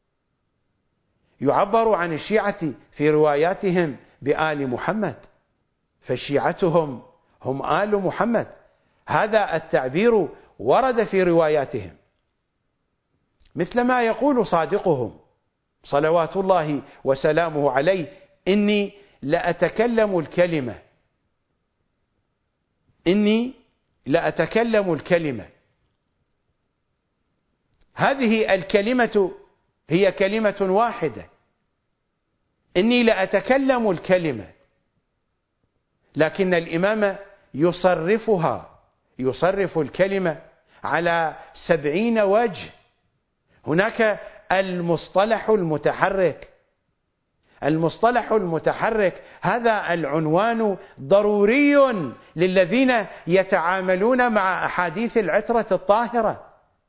يعبر عن الشيعة في رواياتهم بآل محمد، فشيعتهم هم آل محمد، هذا التعبير ورد في رواياتهم، مثل ما يقول صادقهم صلوات الله وسلامه عليه: إني لأتكلم الكلمة إني لأتكلم الكلمة هذه الكلمة هي كلمة واحدة، إني لأتكلم الكلمة، لكن الإمام يصرفها يصرف الكلمة على سبعين وجه. هناك المصطلح المتحرك. المصطلح المتحرك هذا العنوان ضروري للذين يتعاملون مع أحاديث العترة الطاهرة.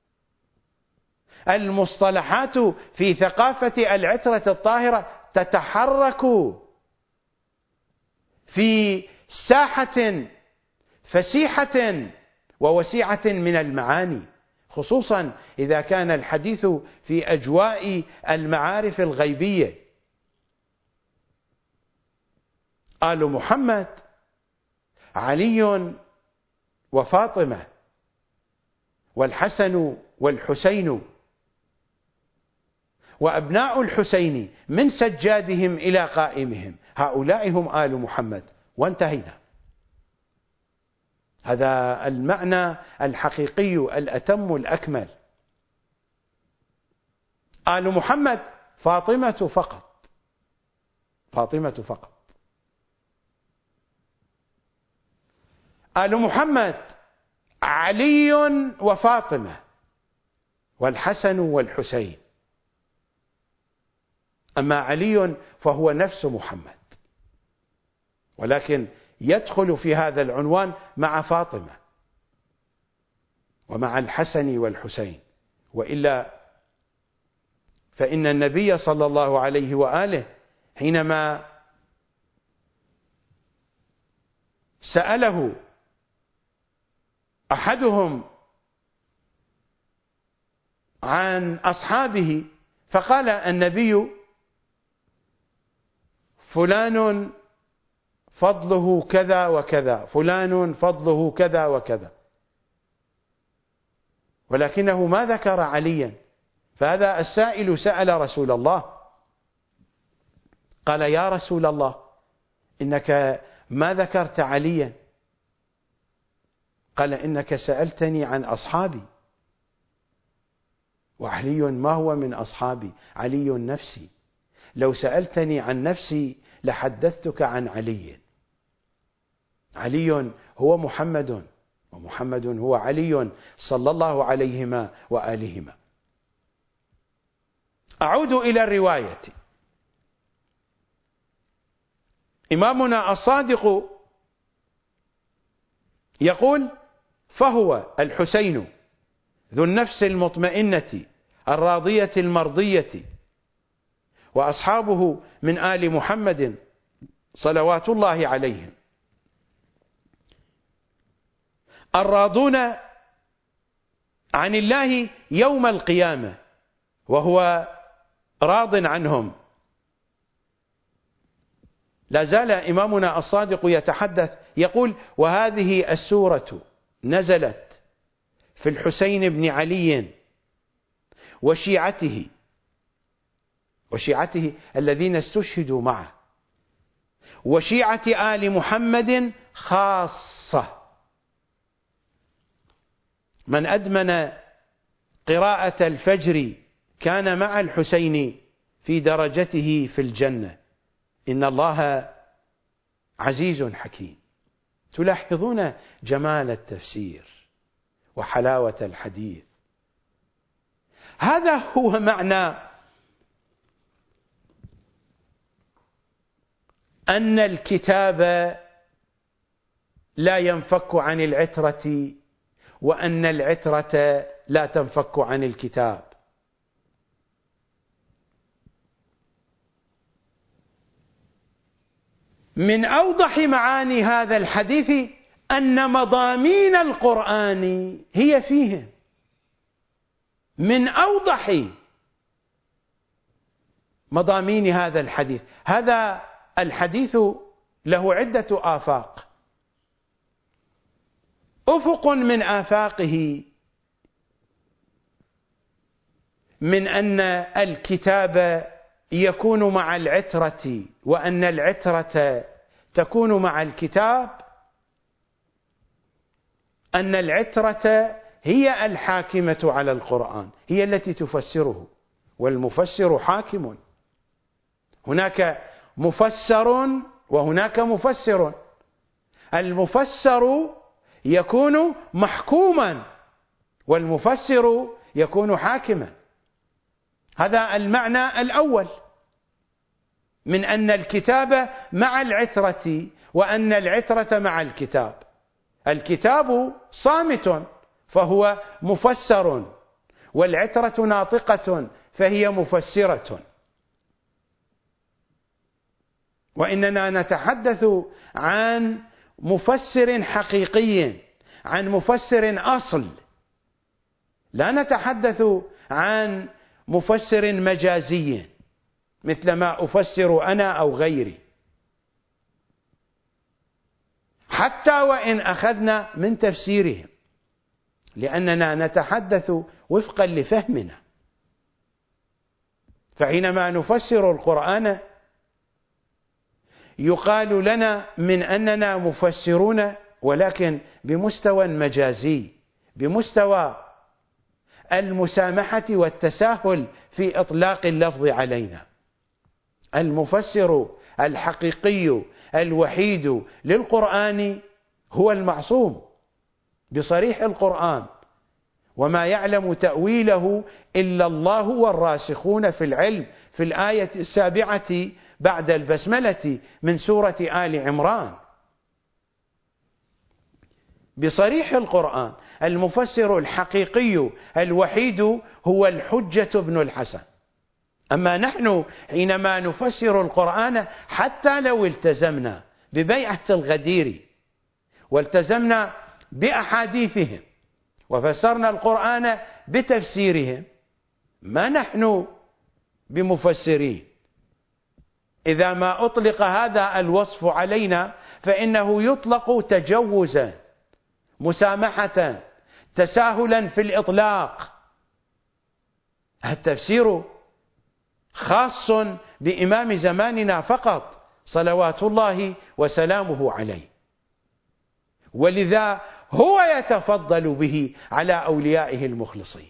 المصطلحات في ثقافة العترة الطاهرة تتحرك في ساحة فسيحة ووسيعة من المعاني، خصوصا إذا كان الحديث في أجواء المعارف الغيبية. آل محمد علي وفاطمة والحسن والحسين وأبناء الحسين من سجادهم إلى قائمهم، هؤلاء هم آل محمد، وانتهينا. هذا المعنى الحقيقي الأتم الأكمل. آل محمد فاطمة فقط، فاطمة فقط. آل محمد علي وفاطمة والحسن والحسين. أما علي فهو نفس محمد، ولكن يدخل في هذا العنوان مع فاطمة ومع الحسن والحسين، وإلا فإن النبي صلى الله عليه وآله حينما سأله أحدهم عن أصحابه فقال النبي: فلان فضله كذا وكذا، فلان فضله كذا وكذا، ولكنه ما ذكر عليا. فهذا السائل سأل رسول الله قال: يا رسول الله، إنك ما ذكرت عليا. قال: إنك سألتني عن أصحابي، وعلي ما هو من أصحابي، علي نفسي. لو سألتني عن نفسي لحدثتك عن علي. علي هو محمد، ومحمد هو علي صلى الله عليهما وآلهما. أعود إلى الرواية. إمامنا الصادق يقول: فهو الحسين ذو النفس المطمئنة الراضية المرضية، وأصحابه من آل محمد صلوات الله عليهم، الراضون عن الله يوم القيامة وهو راض عنهم. لا زال إمامنا الصادق يتحدث يقول: وهذه السورة نزلت في الحسين بن علي وشيعته، وشيعته الذين استشهدوا معه، وشيعة آل محمد خاصة. من أدمن قراءة الفجر كان مع الحسين في درجته في الجنة. إن الله عزيز حكيم. تلاحظون جمال التفسير وحلاوة الحديث. هذا هو معنى أن الكتاب لا ينفك عن العترة، وأن العترة لا تنفك عن الكتاب. من أوضح معاني هذا الحديث أن مضامين القرآن هي فيهم، من أوضح مضامين هذا الحديث. هذا الحديث له عدة آفاق. أفق من آفاقه من أن الكتاب يكون مع العترة، وأن العترة تكون مع الكتاب، أن العترة هي الحاكمة على القرآن، هي التي تفسره، والمفسر حاكم. هناك مفسر وهناك مفسر. المفسر يكون محكوما، والمفسر يكون حاكما. هذا المعنى الأول من أن الكتاب مع العترة، وأن العترة مع الكتاب. الكتاب صامت فهو مفسر، والعترة ناطقة فهي مفسرة. وإننا نتحدث عن مفسر حقيقي، عن مفسر أصل، لا نتحدث عن مفسر مجازي مثل ما أفسر أنا أو غيري، حتى وإن أخذنا من تفسيرهم. لأننا نتحدث وفقا لفهمنا. فحينما نفسر القرآن يقال لنا من أننا مفسرون، ولكن بمستوى مجازي، بمستوى المسامحة والتساهل في إطلاق اللفظ علينا. المفسر الحقيقي الوحيد للقرآن هو المعصوم بصريح القرآن، وما يعلم تأويله إلا الله والراسخون في العلم، في الآية السابعة بعد البسملة من سورة آل عمران. بصريح القرآن المفسر الحقيقي الوحيد هو الحجة بن الحسن. أما نحن حينما نفسر القرآن حتى لو التزمنا ببيعة الغدير والتزمنا بأحاديثهم وفسرنا القرآن بتفسيرهم، ما نحن بمفسرين. إذا ما أطلق هذا الوصف علينا فإنه يطلق تجوزا، مسامحة، تساهلا في الإطلاق. التفسير خاص بإمام زماننا فقط صلوات الله وسلامه عليه، ولذا هو يتفضل به على أوليائه المخلصين.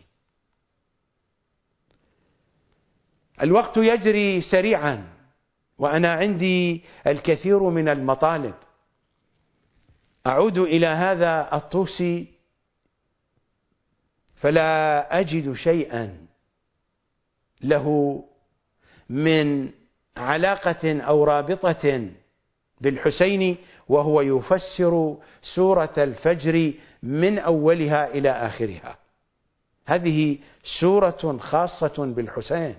الوقت يجري سريعا وأنا عندي الكثير من المطالب. أعود إلى هذا الطوسي فلا أجد شيئا له من علاقة أو رابطة بالحسين وهو يفسر سورة الفجر من أولها إلى آخرها. هذه سورة خاصة بالحسين.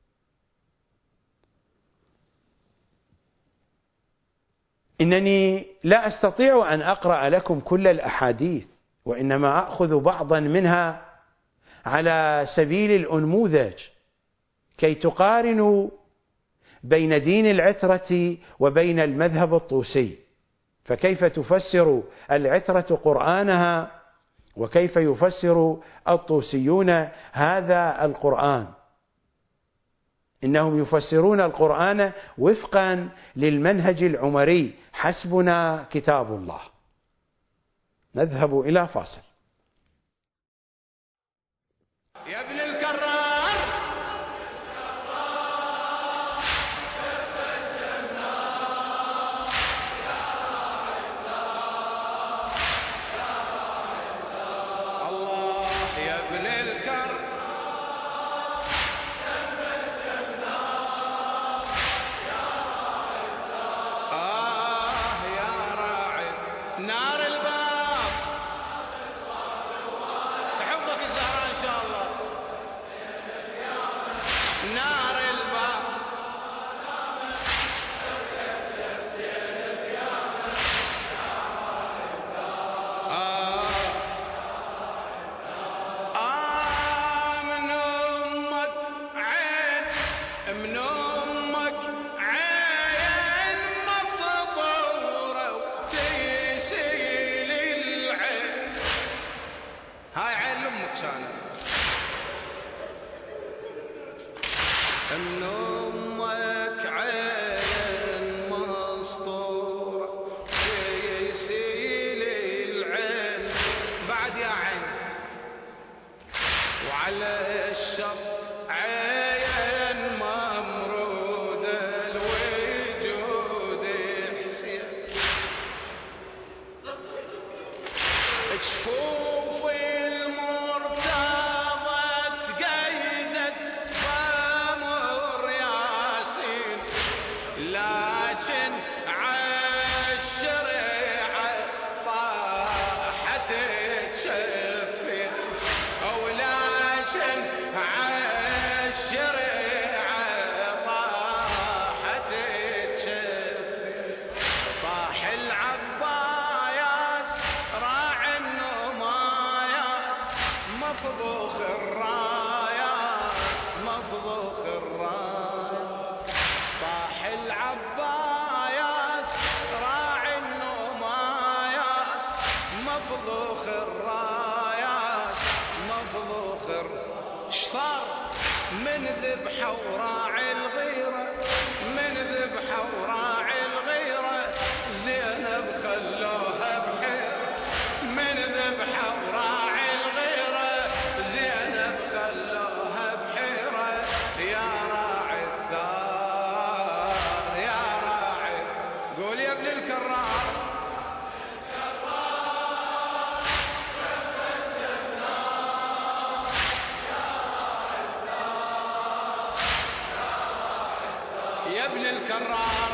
إنني لا أستطيع أن أقرأ لكم كل الأحاديث، وإنما أخذ بعضا منها على سبيل الأنموذج كي تقارنوا بين دين العترة وبين المذهب الطوسي، فكيف تفسر العترة قرآنها وكيف يفسر الطوسيون هذا القرآن. إنهم يفسرون القرآن وفقا للمنهج العمري، حسبنا كتاب الله. نذهب إلى فاصل. يا ابن الكرار الله، يا ابن الكرار آه يا راعي نار الباب، تحفظك الزهراء إن شاء الله. نار الباب آه آه من أمك عين، من أمك عين مسطورة وتسيل العين. هاي عين أمك كانت من أمك عين مسطورة تسيل العين. بعد يا عين وعلى الشط عين ممرودة الوجود حسين. جفوف المرتضى تقيدت بأمر ياسين، لكن عالشريعة طاحت تشفين، أو لكن عالشريعة طاحت تشفين. طاح العباياس راعي النماياس، مفضوخ الراياس، مفضوخ الراياس. طاح العباياس راعي النماياس، مفضوخ الراياس. ذبحه وراعي الغيرة من ذبحه وراعي الغيرة زينب خلوها بحيرة من ذبحه وراعي الغيرة زينب خلوها بحيرة يا راعي الثار يا راعي قول يا ابن الكرار يا ابن الكرار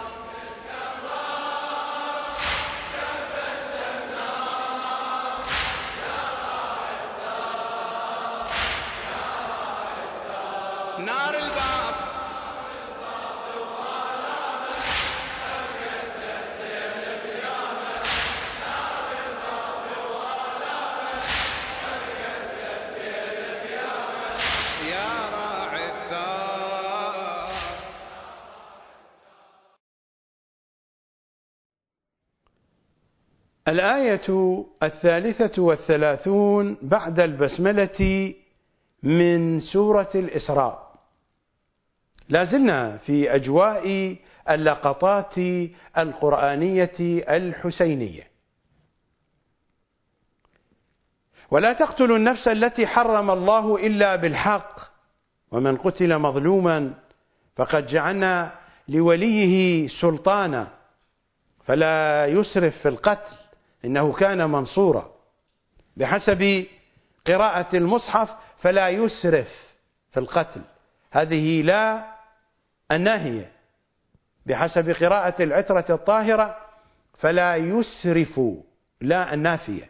نار الباب يا راعي الثار. الآية الثالثة والثلاثون بعد البسملة من سورة الإسراء. لازلنا في أجواء اللقطات القرآنية الحسينية. ولا تقتلوا النفس التي حرم الله إلا بالحق ومن قتل مظلوما فقد جعلنا لوليه سلطانا فلا يسرف في القتل إنه كان منصورا. بحسب قراءة المصحف فلا يسرف في القتل، هذه لا الناهية. بحسب قراءة العترة الطاهرة فلا يسرف لا النافية.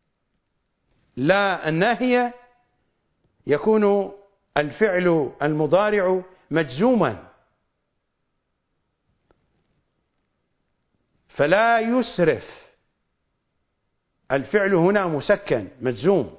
لا الناهية يكون الفعل المضارع مجزوما، فلا يسرف الفعل هنا مسكن مجزوم،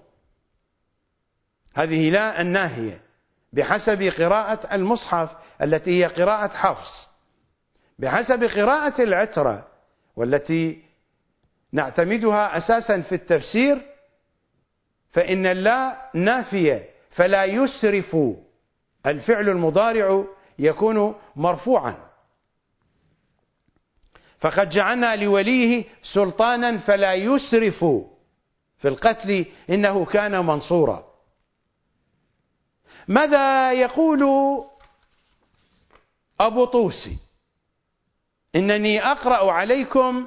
هذه لا الناهية بحسب قراءة المصحف التي هي قراءة حفص. بحسب قراءة العترة والتي نعتمدها أساسا في التفسير فإن اللا نافية فلا يسرف الفعل المضارع يكون مرفوعا. فقد جعلنا لوليه سلطانا فلا يسرف في القتل إنه كان منصورا. ماذا يقول أبو طوسي؟ إنني أقرأ عليكم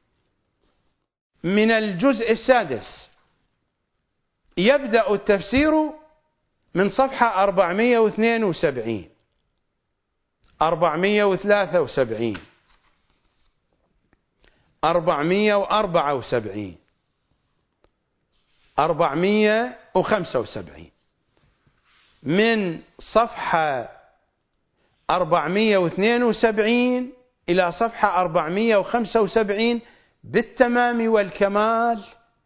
من الجزء السادس، يبدأ التفسير من صفحة أربعمائة واثنين وسبعين أربعمائة وثلاثة وسبعين أربعمائة وأربعة وسبعين أربعمائة وخمسة وسبعين من صفحة أربعمائة واثنين وسبعين إلى صفحة أربعمائة وخمسة وسبعين بالتمام والكمال.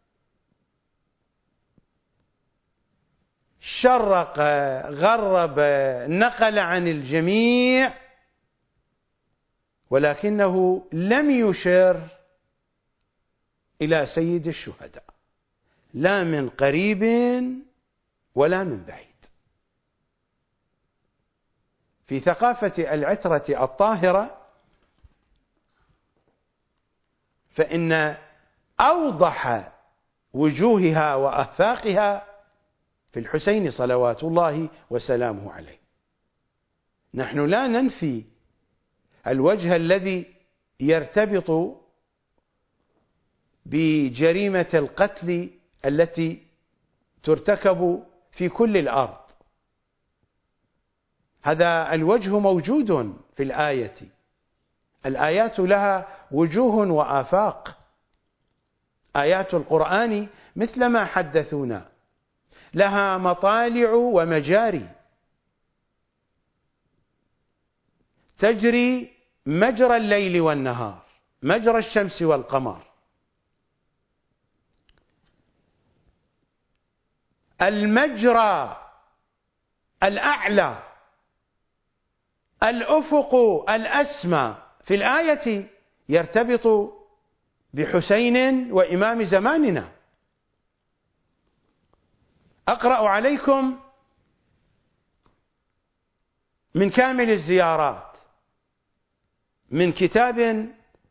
شرق غرب نقل عن الجميع، ولكنه لم يشر إلى سيد الشهداء لا من قريب ولا من بعيد. في ثقافة العترة الطاهرة فإن أوضح وجوهها وآفاقها في الحسين صلوات الله وسلامه عليه. نحن لا ننفي الوجه الذي يرتبط بجريمة القتل التي ترتكب في كل الأرض، هذا الوجه موجود في الآية. الآيات لها وجوه وآفاق. آيات القرآن مثلما حدثونا لها مطالع ومجاري تجري مجرى الليل والنهار، مجرى الشمس والقمر. المجرى الأعلى الأفق الأسمى في الآية يرتبط بحسين وإمام زماننا. أقرأ عليكم من كامل الزيارات، من كتاب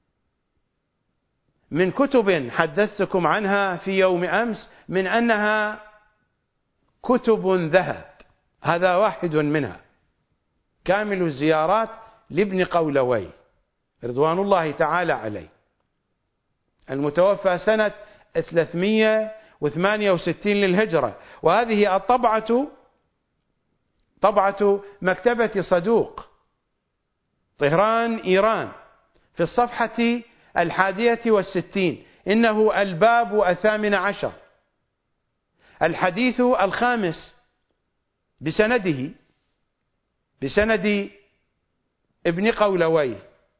من كتب حدثتكم عنها في يوم أمس من أنها كتب ذهب، هذا واحد منها، كامل الزيارات لابن قولوي رضوان الله تعالى عليه، المتوفى سنة ثلاثمئة وثمانية وستين للهجرة. وهذه الطبعة طبعة مكتبة صدوق طهران إيران في الصفحة الحادية والستين، إنه الباب الثامن عشر، الحديث الخامس بسنده بسند ابن قولوي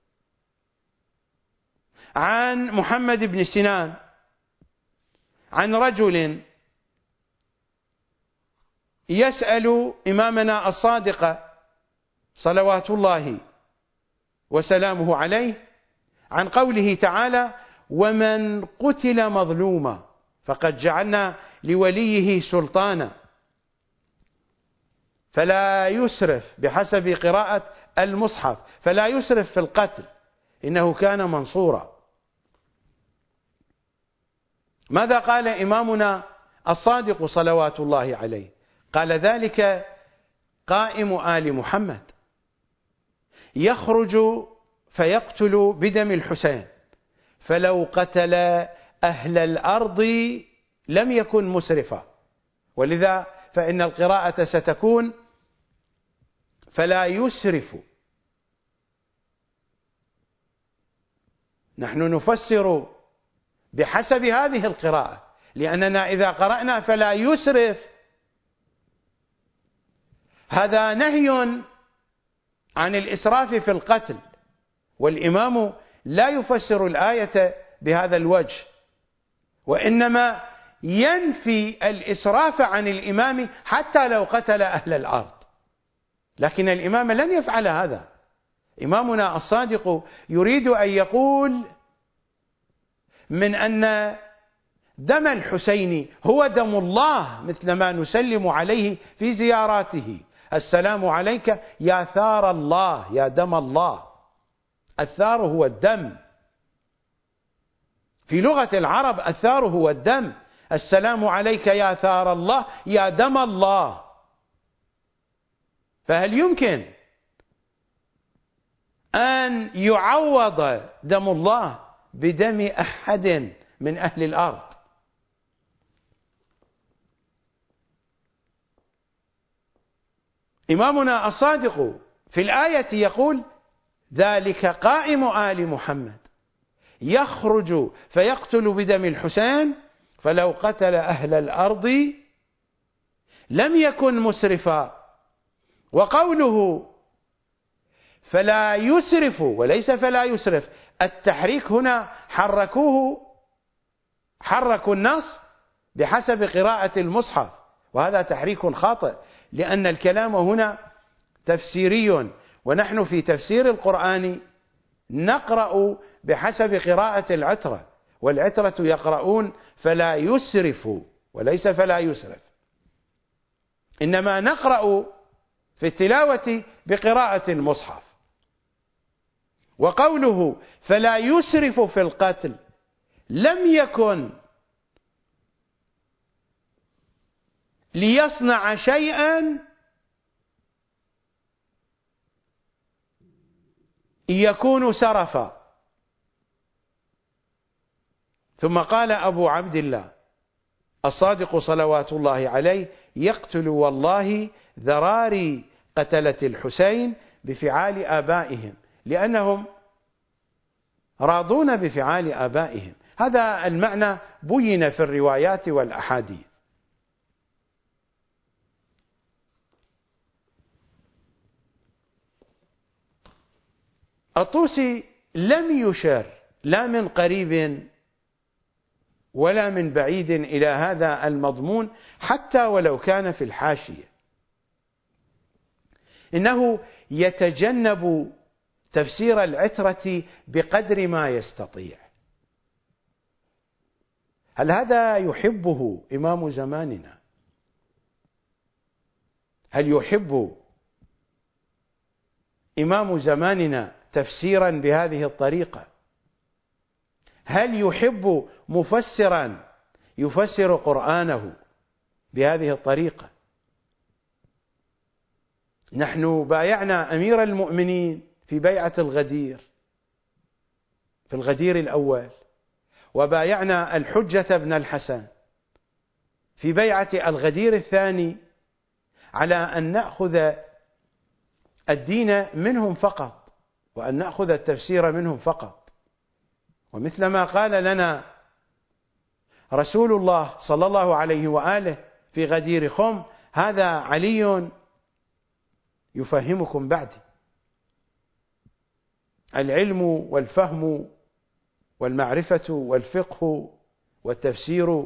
عن محمد بن سنان عن رجل يسأل إمامنا الصادق صلوات الله وسلامه عليه عن قوله تعالى: ومن قتل مظلوما فقد جعلنا لوليه سلطانا فلا يسرف، بحسب قراءة المصحف، فلا يسرف في القتل إنه كان منصورا. ماذا قال إمامنا الصادق صلوات الله عليه؟ قال: ذلك قائم آل محمد يخرج فيقتل بدم الحسين، فلو قتل أهل الأرض لم يكن مسرفا. ولذا فإن القراءة ستكون: فلا يسرف. نحن نفسر بحسب هذه القراءة، لأننا إذا قرأنا فلا يسرف هذا نهي عن الإسراف في القتل، والإمام لا يفسر الآية بهذا الوجه، وإنما ينفي الإسراف عن الإمام حتى لو قتل أهل الأرض، لكن الإمام لن يفعل هذا. إمامنا الصادق يريد أن يقول من أن دم الحسين هو دم الله، مثل ما نسلم عليه في زياراته: السلام عليك يا ثار الله، يا دم الله. الثار هو الدم، في لغة العرب الثار هو الدم. السلام عليك يا ثار الله، يا دم الله. فهل يمكن أن يعوض دم الله بدم أحد من أهل الأرض؟ إمامنا الصادق في الآية يقول: ذلك قائم آل محمد يخرج فيقتل بدم الحسين، فلو قتل أهل الأرض لم يكن مسرفا. وقوله فلا يسرف وليس فلا يسرف، التحريك هنا حركوه حركوا النص بحسب قراءة المصحف، وهذا تحريك خاطئ، لأن الكلام هنا تفسيري، ونحن في تفسير القرآن نقرأ بحسب قراءة العترة، والعترة يقرؤون فلا يسرف وليس فلا يسرف، إنما نقرأ في التلاوة بقراءة المصحف. وقوله فلا يسرف في القتل لم يكن ليصنع شيئا يكون سرفا. ثم قال أبو عبد الله الصادق صلوات الله عليه: يقتل والله ذراري قتلة الحسين بفعال آبائهم، لأنهم راضون بفعال آبائهم. هذا المعنى بين في الروايات والأحاديث. الطوسي لم يشر لا من قريب ولا من بعيد إلى هذا المضمون، حتى ولو كان في الحاشية. إنه يتجنب تفسير العترة بقدر ما يستطيع. هل هذا يحبه إمام زماننا؟ هل يحب إمام زماننا تفسيرا بهذه الطريقة؟ هل يحب مفسرا يفسر قرآنه بهذه الطريقة؟ نحن بايعنا أمير المؤمنين في بيعة الغدير، في الغدير الأول، وبايعنا الحجة بن الحسن في بيعة الغدير الثاني على أن نأخذ الدين منهم فقط، وأن نأخذ التفسير منهم فقط. ومثلما قال لنا رسول الله صلى الله عليه وآله في غدير خم: هذا علي يفهمكم بعدي. العلم والفهم والمعرفة والفقه والتفسير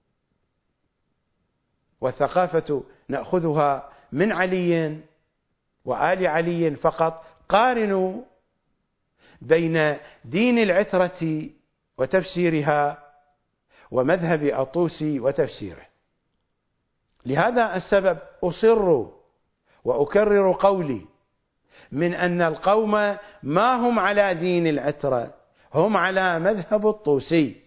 والثقافة نأخذها من علي وآل علي فقط. قارنوا بين دين العترة وتفسيرها ومذهب الطوسي وتفسيره. لهذا السبب أصر وأكرر قولي من أن القوم ما هم على دين العترة، هم على مذهب الطوسي،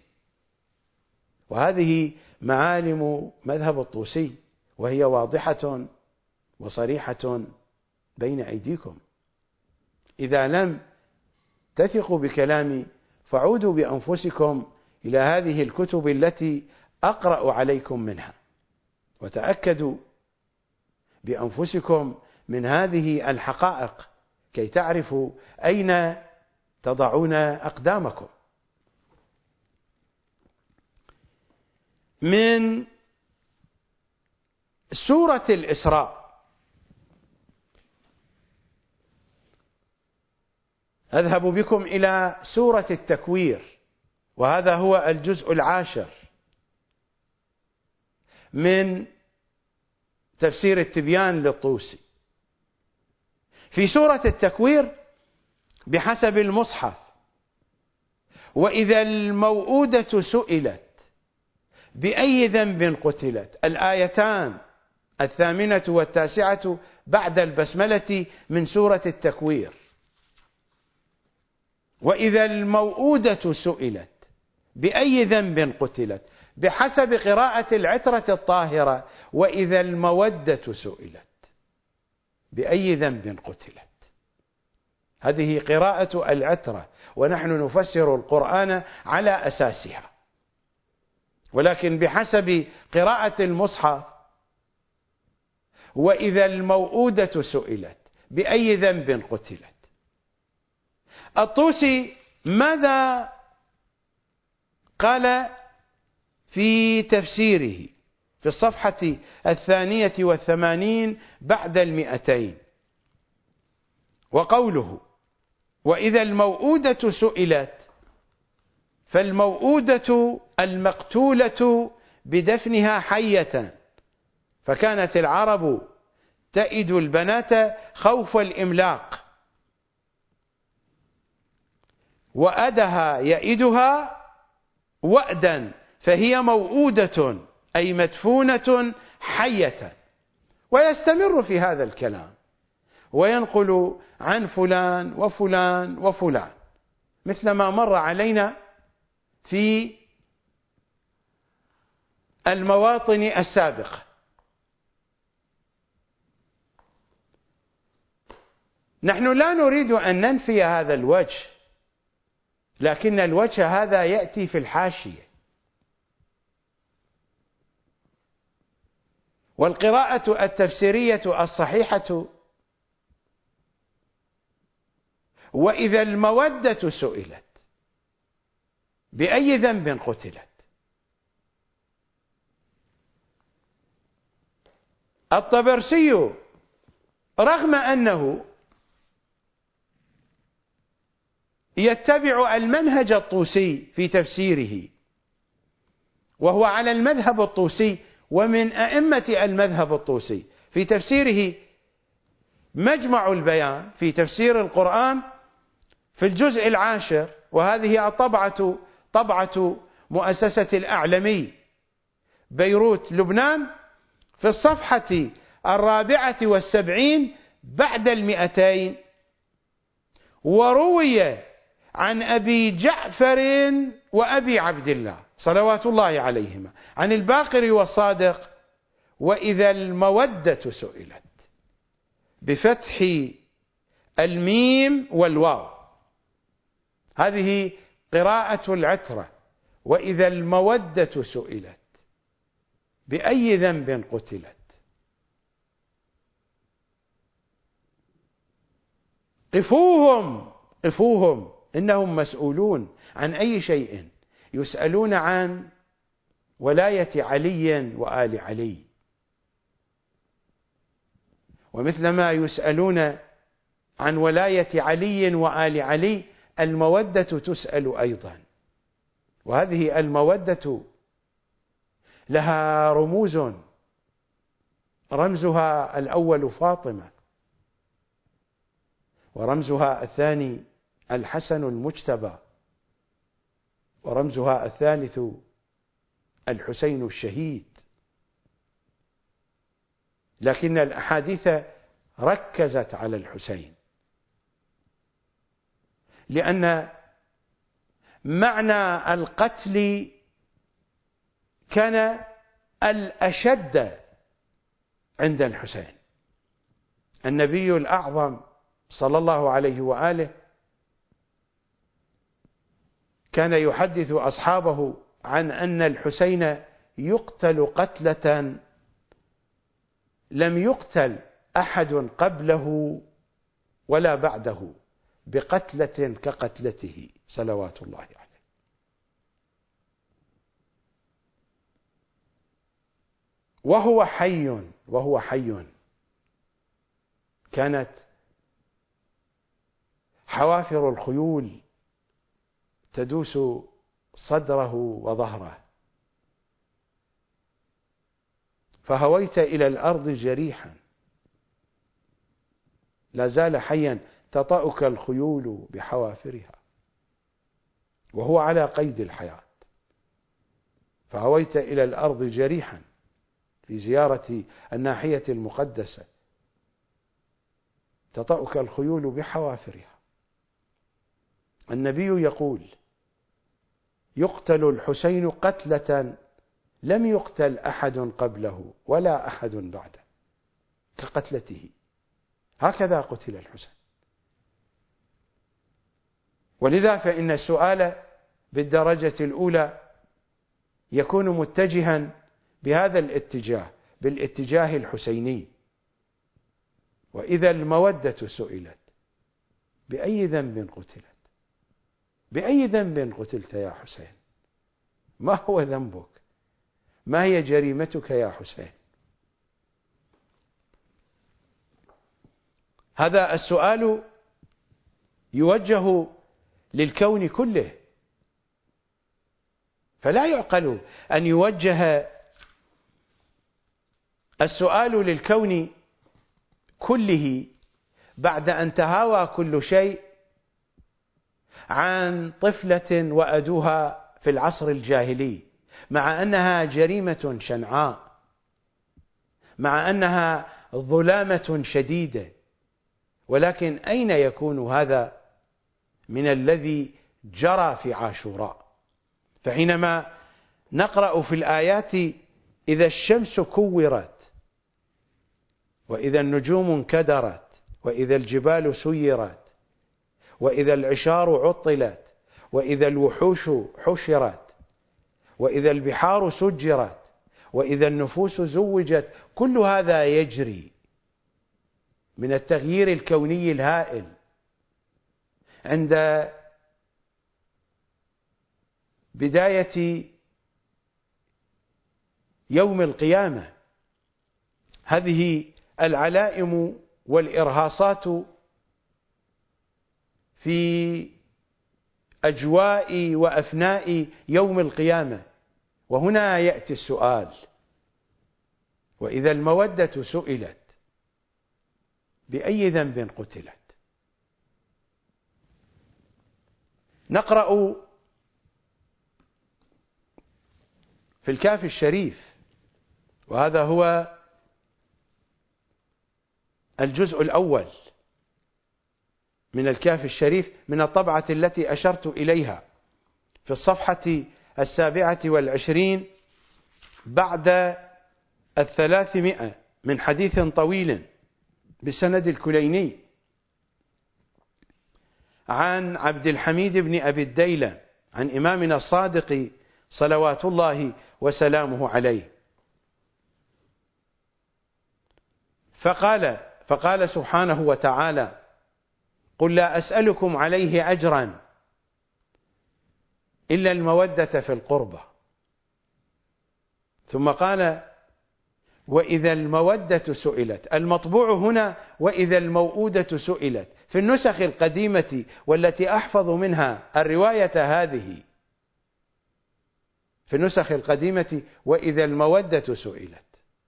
وهذه معالم مذهب الطوسي وهي واضحة وصريحة بين أيديكم. إذا لم تثقوا بكلامي فعودوا بأنفسكم إلى هذه الكتب التي أقرأ عليكم منها، وتأكدوا بأنفسكم من هذه الحقائق كي تعرفوا أين تضعون أقدامكم. من سورة الإسراء أذهب بكم إلى سورة التكوير، وهذا هو الجزء العاشر من تفسير التبيان للطوسي. في سورة التكوير بحسب المصحف: وإذا الموءودة سئلت بأي ذنب قتلت، الآيتان الثامنة والتاسعة بعد البسملة من سورة التكوير. وإذا الموءودة سئلت بأي ذنب قتلت، بحسب قراءة العترة الطاهرة: وإذا المودة سئلت بأي ذنب قتلت. هذه قراءة العترة، ونحن نفسر القرآن على أساسها. ولكن بحسب قراءة المصحف: وإذا الموءودة سئلت بأي ذنب قتلت. الطوسي ماذا قال في تفسيره في الصفحة الثانية والثمانين بعد المئتين؟ وقوله: وإذا الموءودة سئلت، فالموءودة المقتولة بدفنها حية، فكانت العرب تئد البنات خوف الإملاق، وأدها يئدها وأدا، فهي موؤودة أي مدفونة حية. ويستمر في هذا الكلام وينقل عن فلان وفلان وفلان، مثل ما مر علينا في المواطن السابقة. نحن لا نريد أن ننفي هذا الوجه، لكن الوجه هذا يأتي في الحاشية. والقراءة التفسيرية الصحيحة: وإذا المودة سئلت بأي ذنب قتلت. الطبرسي رغم أنه يتبع المنهج الطوسي في تفسيره، وهو على المذهب الطوسي ومن أئمة المذهب الطوسي في تفسيره، مجمع البيان في تفسير القرآن في الجزء العاشر، وهذه الطبعة طبعة مؤسسة الأعلمي بيروت لبنان، في الصفحة الرابعة والسبعين بعد المئتين، وروي عن أبي جعفر وأبي عبد الله صلوات الله عليهما عن الباقر والصادق: وإذا المودة سئلت، بفتح الميم والواو، هذه قراءة العترة: وإذا المودة سئلت بأي ذنب قتلت. قفوهم قفوهم إنهم مسؤولون عن أي شيء، يسألون عن ولاية علي وآل علي، ومثلما يسألون عن ولاية علي وآل علي المودة تسأل أيضا. وهذه المودة لها رموز، رمزها الأول فاطمة، ورمزها الثاني الحسن المجتبى، ورمزها الثالث الحسين الشهيد. لكن الأحاديث ركزت على الحسين، لأن معنى القتل كان الأشد عند الحسين. النبي الأعظم صلى الله عليه وآله كان يحدث أصحابه عن أن الحسين يقتل قتلة لم يقتل أحد قبله ولا بعده بقتلة كقتلته صلوات الله عليه. وهو حي وهو حي كانت حوافر الخيول تدوس صدره وظهره، فهويت إلى الأرض جريحا، لا زال حيا تطأك الخيول بحوافرها وهو على قيد الحياة. فهويت إلى الأرض جريحا في زيارة الناحية المقدسة، تطأك الخيول بحوافرها. النبي يقول: يقتل الحسين قتلة لم يقتل أحد قبله ولا أحد بعده كقتلته. هكذا قتل الحسين. ولذا فإن السؤال بالدرجة الأولى يكون متجها بهذا الاتجاه، بالاتجاه الحسيني: وإذا المودة سئلت بأي ذنب قتلت؟ بأي ذنب قتلت يا حسين؟ ما هو ذنبك؟ ما هي جريمتك يا حسين؟ هذا السؤال يوجه للكون كله، فلا يعقل أن يوجه السؤال للكون كله بعد أن تهاوى كل شيء عن طفلة وأدوها في العصر الجاهلي، مع أنها جريمة شنعاء، مع أنها ظلامة شديدة. ولكن أين يكون هذا من الذي جرى في عاشوراء؟ فحينما نقرأ في الآيات: إذا الشمس كورت، وإذا النجوم انكدرت، وإذا الجبال سيرت، وإذا العشار عطلت، وإذا الوحوش حشرت، وإذا البحار سجرت، وإذا النفوس زوجت، كل هذا يجري من التغيير الكوني الهائل عند بداية يوم القيامة. هذه العلائم والإرهاصات في أجواء وأفناء يوم القيامة. وهنا يأتي السؤال: وإذا المودة سئلت بأي ذنب قتلت؟ نقرأ في الكافي الشريف، وهذا هو الجزء الأول، من الكهف الشريف من الطبعة التي أشرت إليها في الصفحة السابعة والعشرين بعد الثلاثمائة من حديث طويل بسند الكليني عن عبد الحميد بن أبي الديلة عن إمامنا الصادق صلوات الله وسلامه عليه. فقال فقال سبحانه وتعالى: قل لا أسألكم عليه أجرا إلا المودة في القربى. ثم قال: وإذا المودة سئلت. المطبوع هنا وإذا الموؤودة سئلت. في النسخ القديمة والتي أحفظ منها الرواية هذه، في النسخ القديمة وإذا المودة سئلت.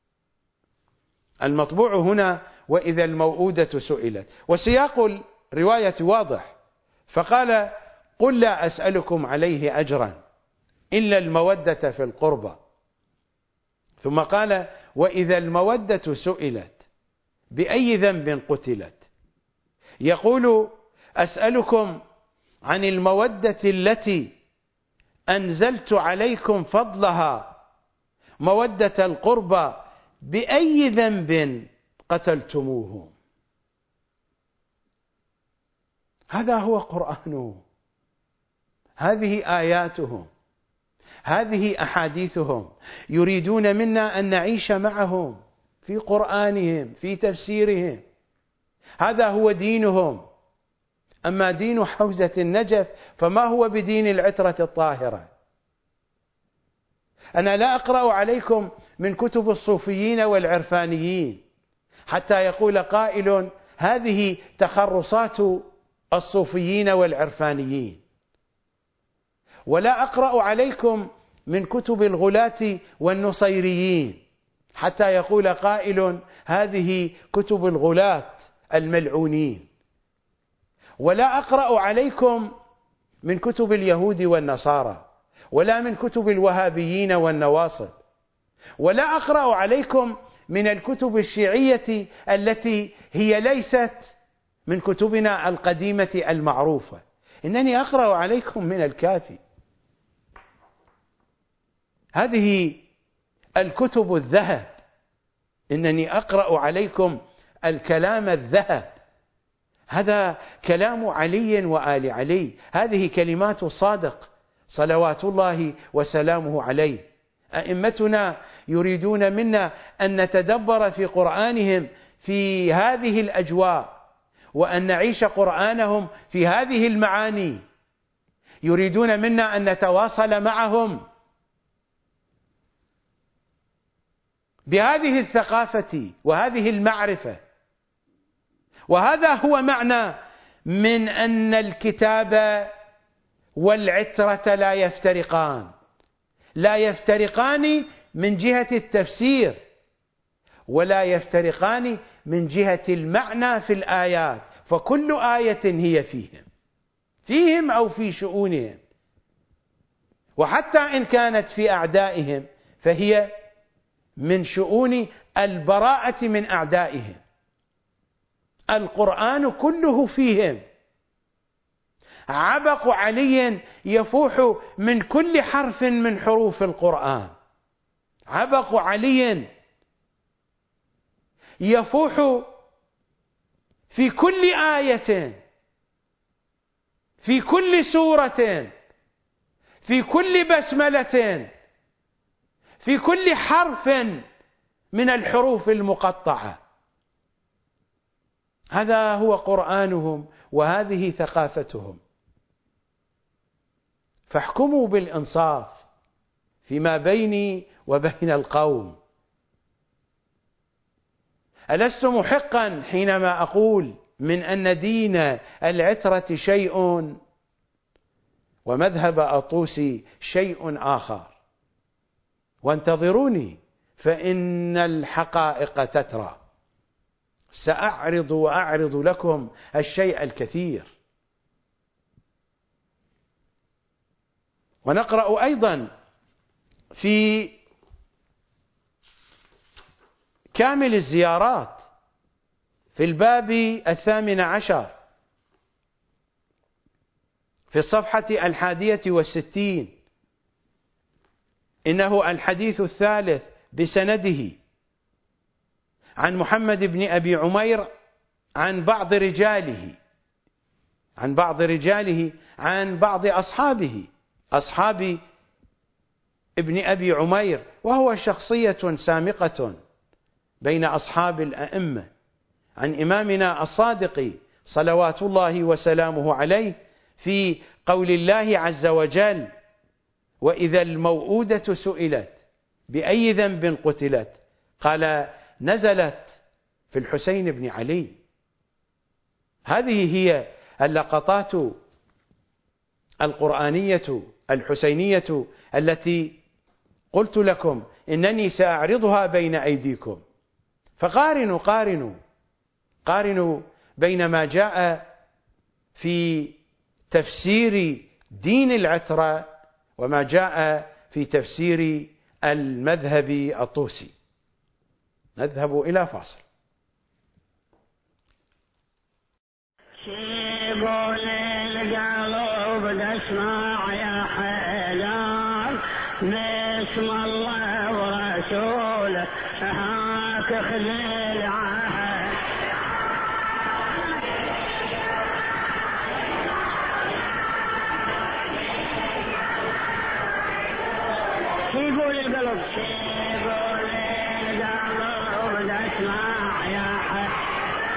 المطبوع هنا وإذا الموؤودة سئلت، وسياق الرواية واضح. فقال: قل لا أسألكم عليه أجرا إلا المودة في القربى. ثم قال: وإذا المودة سئلت بأي ذنب قتلت. يقول: أسألكم عن المودة التي أنزلت عليكم فضلها مودة القربى بأي ذنب قتلتموه. هذا هو قرآنه، هذه آياتهم، هذه أحاديثهم. يريدون منا أن نعيش معهم في قرآنهم، في تفسيرهم. هذا هو دينهم. أما دين حوزة النجف فما هو بدين العترة الطاهرة. أنا لا أقرأ عليكم من كتب الصوفيين والعرفانيين حتى يقول قائل: هذه تخرصات الصوفيين والعرفانيين. ولا أقرأ عليكم من كتب الغلاة والنصيريين حتى يقول قائل: هذه كتب الغلاة الملعونين. ولا أقرأ عليكم من كتب اليهود والنصارى، ولا من كتب الوهابيين والنواصب، ولا أقرأ عليكم من الكتب الشيعية التي هي ليست من كتبنا القديمة المعروفة. إنني أقرأ عليكم من الكافي. هذه الكتب الذهب. إنني أقرأ عليكم الكلام الذهب. هذا كلام علي وآل علي. هذه كلمات الصادق صلوات الله وسلامه عليه. أئمتنا يريدون منا أن نتدبر في قرآنهم في هذه الأجواء، وأن نعيش قرآنهم في هذه المعاني. يريدون منا أن نتواصل معهم بهذه الثقافة وهذه المعرفة. وهذا هو معنى من أن الكتاب والعترة لا يفترقان. لا يفترقان من جهة التفسير، ولا يفترقان من جهة المعنى في الآيات، فكل آية هي فيهم فيهم أو في شؤونهم. وحتى إن كانت في أعدائهم فهي من شؤون البراءة من أعدائهم. القرآن كله فيهم. عبق علي يفوح من كل حرف من حروف القرآن. عبق علي يفوح في كل آية، في كل سورة، في كل بسملة، في كل حرف من الحروف المقطعة. هذا هو قرآنهم وهذه ثقافتهم. فاحكموا بالإنصاف فيما بيني وبين القوم. ألست محقا حينما أقول من أن دين العترة شيء ومذهب أطوسي شيء آخر؟ وانتظروني فإن الحقائق تترى. سأعرض وأعرض لكم الشيء الكثير. ونقرأ أيضا في كامل الزيارات في الباب الثامن عشر في الصفحة الحادية والستين: إنه الحديث الثالث بسنده عن محمد بن أبي عمير عن بعض رجاله عن بعض رجاله عن بعض أصحابه أصحاب ابن أبي عمير، وهو شخصية سامقة بين أصحاب الأئمة، عن إمامنا الصادق صلوات الله وسلامه عليه في قول الله عز وجل: وإذا الموءودة سئلت بأي ذنب قتلت، قال: نزلت في الحسين بن علي. هذه هي اللقطات القرآنية الحسينية التي قلت لكم إنني سأعرضها بين أيديكم، فقارنوا قارنوا قارنوا بين ما جاء في تفسير دين العترة وما جاء في تفسير المذهب الطوسي. نذهب إلى فاصل. يقول القلب تسمع يا حيدر باسم الله ورسوله هاك خذ العهد. يقول القلب يقول القلب تسمع يا حيدر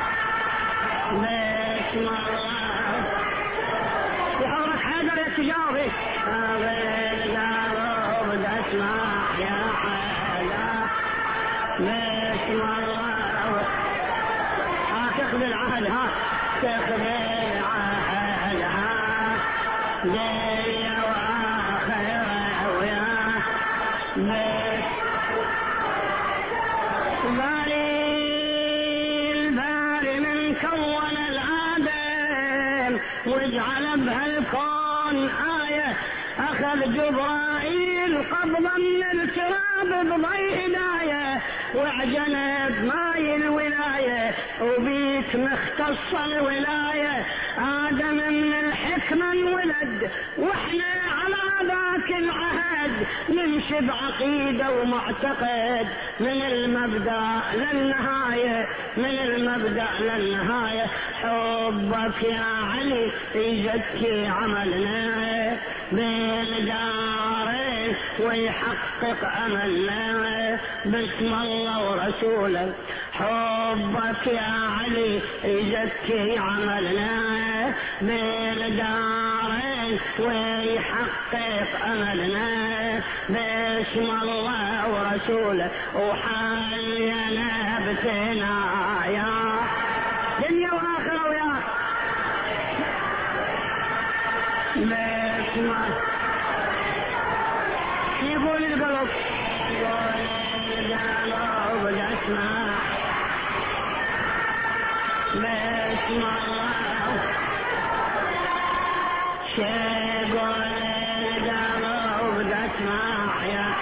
باسم الله وحورك حيدر يا تجاوبي القلب تسمع يا حيدر باسم الله ها تاخذ العهد ها تاخذ العهد ها ليا واخره ويا باري الباري من كون الآدم واجعل بهالكون آية أخذ جبرائيل قبضا من التراب بضي هداية واعجنب ماي الولاية وبيك مختص الولاية آدم من الحكمة انولد واحنا على ذاك العهد نمشي بعقيدة ومعتقد من المبدأ للنهاية من المبدأ للنهاية. حبك يا علي يزكي عملنا بالدارين ويحقق أملنا باسم الله ورسوله. حبك يا علي يزكي عملنا بالدارين ويحقق أملنا باسم الله ورسوله. وحلينا بثنايا دنيا وآخرة ويا باسم يقول القلب يقول القلب اسمع باسم الله يقول القلب اسمع يا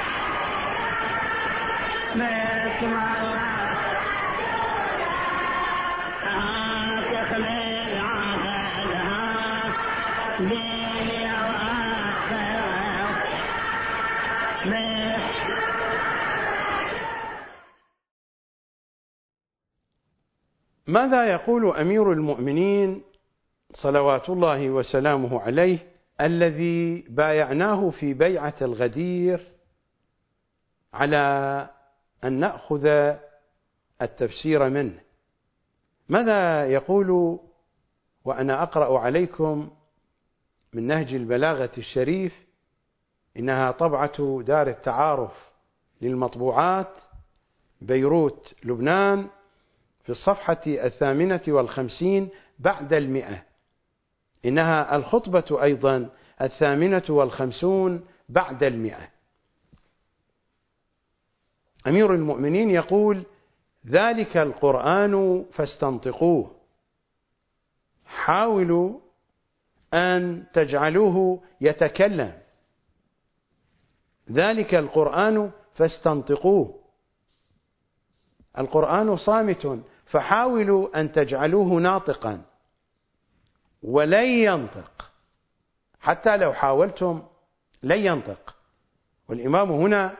باسم الله تخلي عهدها دنيا وآخرة ماذا يقول أمير المؤمنين صلوات الله وسلامه عليه الذي بايعناه في بيعة الغدير على أن نأخذ التفسير منه؟ ماذا يقول وأنا أقرأ عليكم من نهج البلاغة الشريف؟ إنها طبعة دار التعارف للمطبوعات بيروت لبنان في الصفحة الثامنة والخمسين بعد المئة. إنها الخطبة أيضا الثامنة والخمسون بعد المئة. أمير المؤمنين يقول: ذلك القرآن فاستنطقوه، حاولوا أن تجعلوه يتكلم. ذلك القرآن فاستنطقوه، القرآن صامت فحاولوا أن تجعلوه ناطقا، ولن ينطق حتى لو حاولتم لن ينطق. والإمام هنا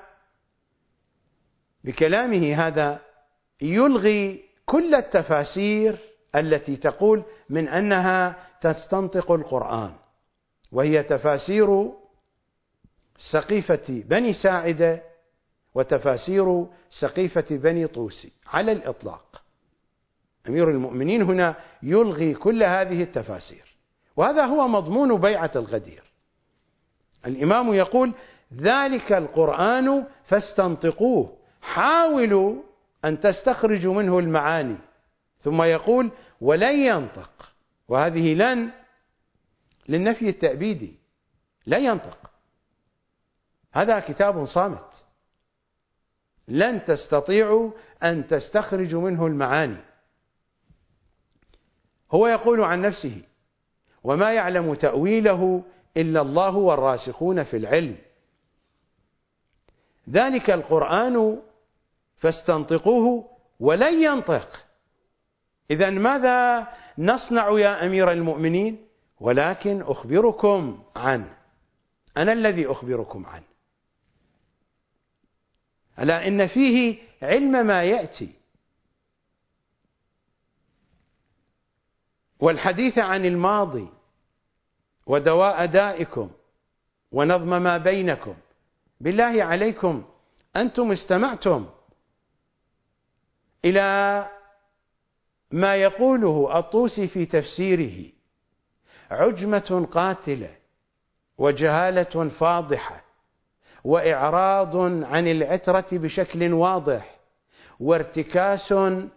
بكلامه هذا يلغي كل التفاسير التي تقول من أنها تستنطق القرآن، وهي تفاسير سقيفة بني ساعدة وتفاسير سقيفة بني طوسي على الإطلاق. أمير المؤمنين هنا يلغي كل هذه التفاسير، وهذا هو مضمون بيعة الغدير. الإمام يقول ذلك القرآن فاستنطقوه، حاولوا أن تستخرجوا منه المعاني، ثم يقول ولن ينطق، وهذه لن للنفي التأبيدي، لن ينطق، هذا كتاب صامت، لن تستطيعوا أن تستخرجوا منه المعاني. هو يقول عن نفسه وما يعلم تأويله إلا الله والراسخون في العلم. ذلك القرآن فاستنطقوه ولن ينطق. إذن ماذا نصنع يا أمير المؤمنين؟ ولكن أخبركم عنه، أنا الذي أخبركم عنه، ألا إن فيه علم ما يأتي، والحديث عن الماضي، ودواء دائكم، ونظم ما بينكم. بالله عليكم أنتم استمعتم إلى ما يقوله الطوسي في تفسيره، عجمة قاتلة وجهالة فاضحة وإعراض عن العترة بشكل واضح وارتكاس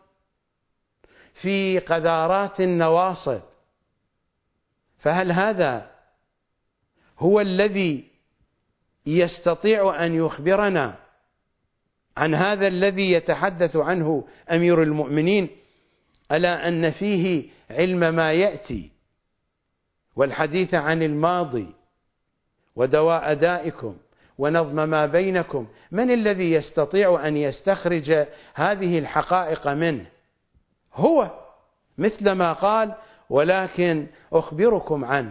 في قذارات النواصب. فهل هذا هو الذي يستطيع أن يخبرنا عن هذا الذي يتحدث عنه أمير المؤمنين؟ ألا أن فيه علم ما يأتي والحديث عن الماضي ودواء دائكم ونظم ما بينكم. من الذي يستطيع أن يستخرج هذه الحقائق منه؟ هو، مثل ما قال ولكن أخبركم عنه.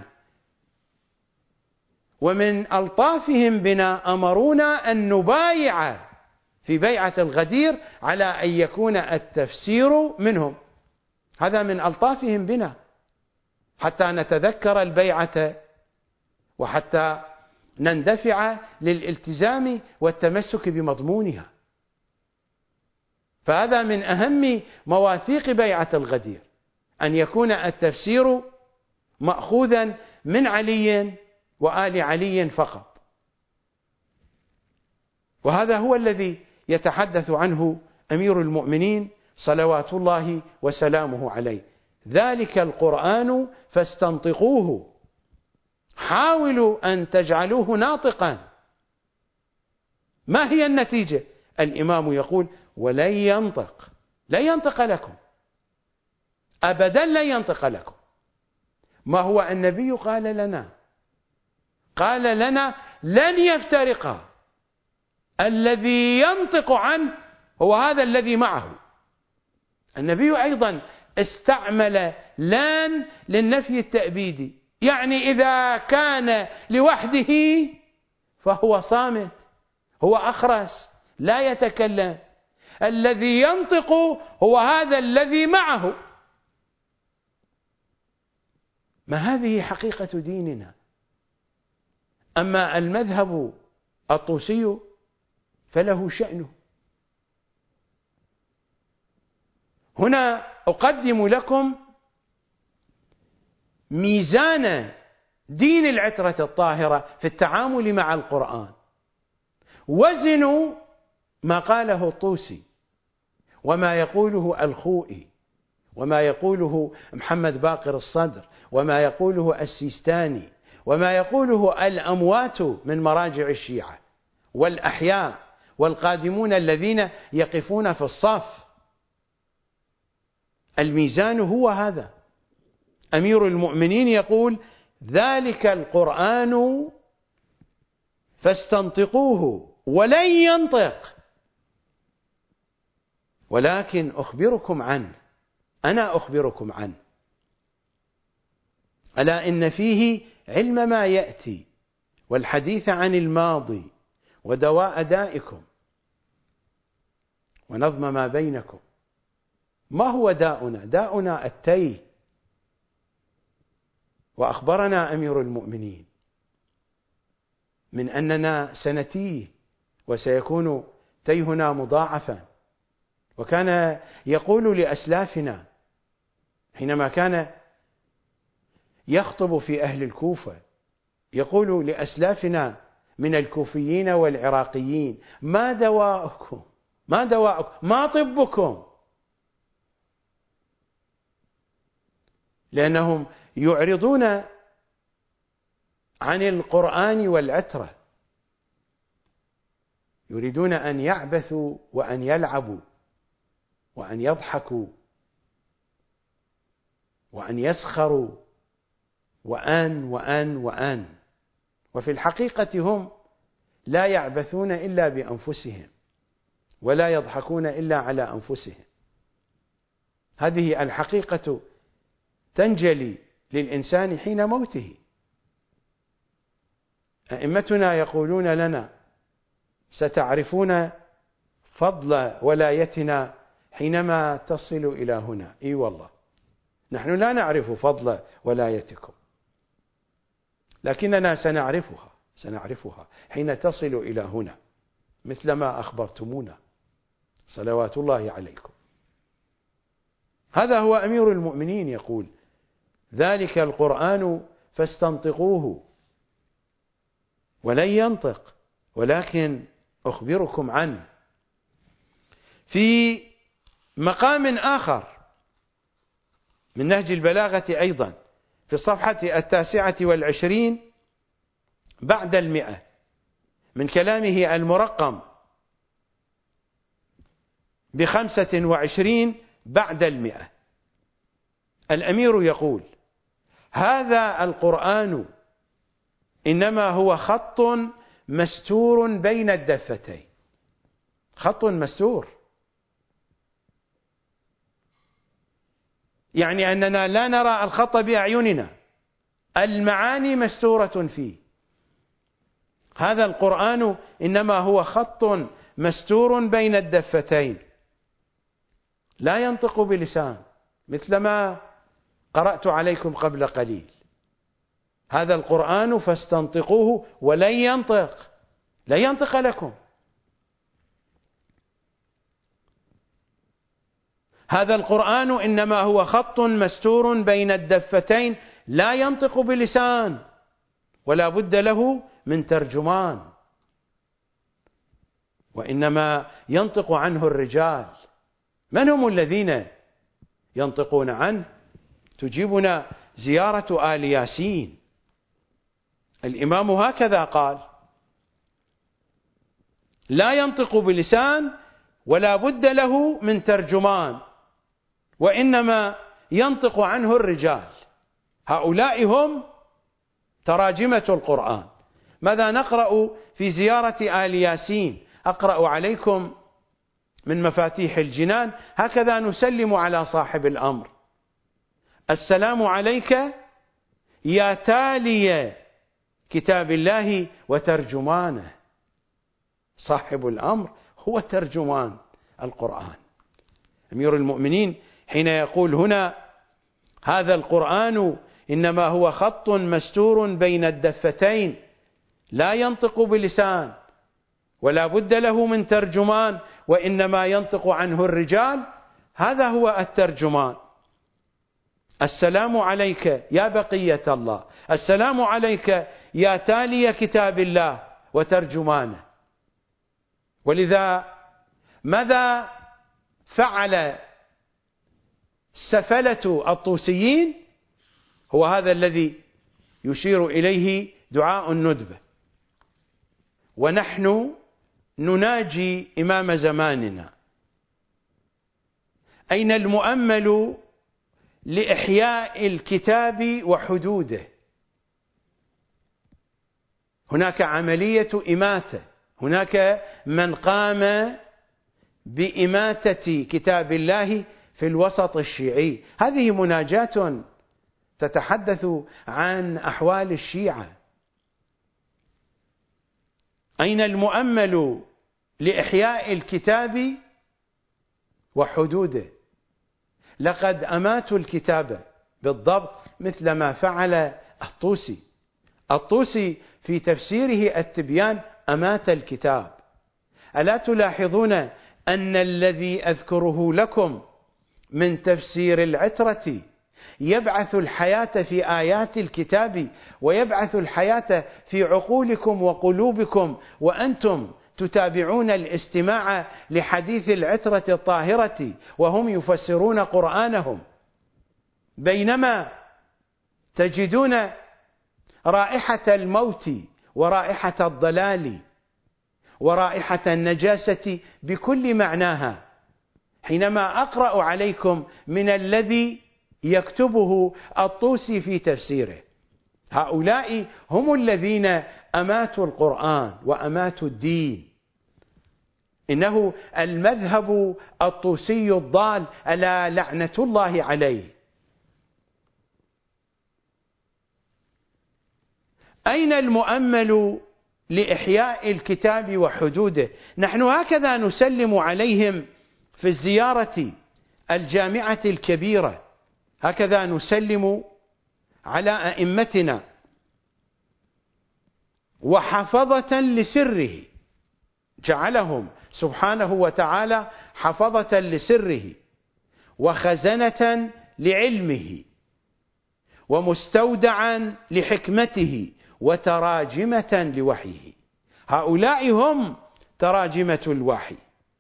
ومن ألطافهم بنا أمرونا أن نبايع في بيعة الغدير على أن يكون التفسير منهم، هذا من ألطافهم بنا حتى نتذكر البيعة وحتى نندفع للالتزام والتمسك بمضمونها. فهذا من أهم مواثيق بيعة الغدير، أن يكون التفسير مأخوذا من علي وآل علي فقط، وهذا هو الذي يتحدث عنه أمير المؤمنين صلوات الله وسلامه عليه. ذلك القرآن فاستنطقوه، حاولوا أن تجعلوه ناطقا. ما هي النتيجة؟ الإمام يقول ولن ينطق، لن ينطق لكم أبدا، لن ينطق لكم. ما هو النبي قال لنا؟ قال لنا لن يفترقا، الذي ينطق عنه هو هذا الذي معه. النبي أيضا استعمل لان للنفي التأبيدي، يعني إذا كان لوحده فهو صامت، هو أخرس لا يتكلم. الذي ينطق هو هذا الذي معه. ما هذه حقيقة ديننا. أما المذهب الطوسي فله شأنه. هنا أقدم لكم ميزان دين العترة الطاهرة في التعامل مع القرآن. وزنوا ما قاله الطوسي وما يقوله الخوئي وما يقوله محمد باقر الصدر وما يقوله السيستاني وما يقوله الأموات من مراجع الشيعة والأحياء والقادمون الذين يقفون في الصف. الميزان هو هذا. أمير المؤمنين يقول ذلك القرآن فاستنطقوه ولن ينطق، ولكن أخبركم عنه، أنا أخبركم عنه. ألا إن فيه علم ما يأتي والحديث عن الماضي ودواء دائكم ونظم ما بينكم. ما هو داؤنا؟ داؤنا التيه. وأخبرنا أمير المؤمنين من أننا سنتيه وسيكون تيهنا مضاعفا. وكان يقول لأسلافنا حينما كان يخطب في أهل الكوفة، يقول لأسلافنا من الكوفيين والعراقيين: ما دواؤكم؟ ما دواؤكم؟ ما طبكم؟ لأنهم يعرضون عن القرآن والعترة، يريدون أن يعبثوا وأن يلعبوا وأن يضحكوا وأن يسخروا وأن وأن وأن وفي الحقيقة هم لا يعبثون إلا بأنفسهم ولا يضحكون إلا على أنفسهم. هذه الحقيقة تنجلي للإنسان حين موته. أئمتنا يقولون لنا: ستعرفون فضل ولايتنا حينما تصل إلى هنا. إي والله، نحن لا نعرف فضل ولايتكم، لكننا سنعرفها سنعرفها حين تصل إلى هنا، مثل ما أخبرتمونا صلوات الله عليكم. هذا هو أمير المؤمنين يقول: ذلك القرآن فاستنطقوه ولن ينطق ولكن أخبركم عنه. في مقام آخر من نهج البلاغة أيضا في الصفحة التاسعة والعشرين بعد المئة من كلامه المرقم بخمسة وعشرين بعد المئة، الأمير يقول: هذا القرآن إنما هو خط مستور بين الدفتين. خط مستور يعني أننا لا نرى الخط بأعيننا، المعاني مستورة فيه. هذا القرآن إنما هو خط مستور بين الدفتين، لا ينطق بلسان، مثل ما قرأت عليكم قبل قليل: هذا القرآن فاستنطقوه ولن ينطق، لا ينطق لكم. هذا القرآن إنما هو خط مستور بين الدفتين، لا ينطق بلسان، ولا بد له من ترجمان، وإنما ينطق عنه الرجال. من هم الذين ينطقون عنه؟ تجيبنا زيارة آل ياسين. الإمام هكذا قال: لا ينطق بلسان ولا بد له من ترجمان، وإنما ينطق عنه الرجال. هؤلاء هم تراجمة القرآن. ماذا نقرأ في زيارة آل ياسين؟ أقرأ عليكم من مفاتيح الجنان: هكذا نسلم على صاحب الأمر: السلام عليك يا تالي كتاب الله وترجمانه. صاحب الأمر هو ترجمان القرآن. أمير المؤمنين حين يقول هنا: هذا القرآن إنما هو خط مستور بين الدفتين، لا ينطق بلسان ولا بد له من ترجمان، وإنما ينطق عنه الرجال، هذا هو الترجمان. السلام عليك يا بقية الله، السلام عليك يا تالي كتاب الله وترجمانه. ولذا ماذا فعل سفلة الطوسيين؟ هو هذا الذي يشير إليه دعاء الندبة: ونحن نناجي إمام زماننا. أين المؤمل لإحياء الكتاب وحدوده؟ هناك عملية إماتة، هناك من قام بإماتة كتاب الله في الوسط الشيعي. هذه مناجاة تتحدث عن أحوال الشيعة. أين المؤمل لإحياء الكتاب وحدوده؟ لقد أماتوا الكتاب بالضبط مثل ما فعل الطوسي. الطوسي في تفسيره التبيان أمات الكتاب. ألا تلاحظون أن الذي أذكره لكم من تفسير العترة يبعث الحياة في آيات الكتاب ويبعث الحياة في عقولكم وقلوبكم، وأنتم تتابعون الاستماع لحديث العترة الطاهرة وهم يفسرون قرآنهم، بينما تجدون رائحة الموت ورائحة الضلال ورائحة النجاسة بكل معناها حينما أقرأ عليكم من الذي يكتبه الطوسي في تفسيره. هؤلاء هم الذين أماتوا القرآن وأماتوا الدين. إنه المذهب الطوسي الضال ألا لعنة الله عليه. أين المؤمل لإحياء الكتاب وحدوده؟ نحن هكذا نسلم عليهم في الزيارة الجامعة الكبيرة، هكذا نسلم على أئمتنا وحفظة لسره، جعلهم سبحانه وتعالى حفظة لسره وخزنة لعلمه ومستودعا لحكمته وتراجمة لوحيه. هؤلاء هم تراجمة الوحي.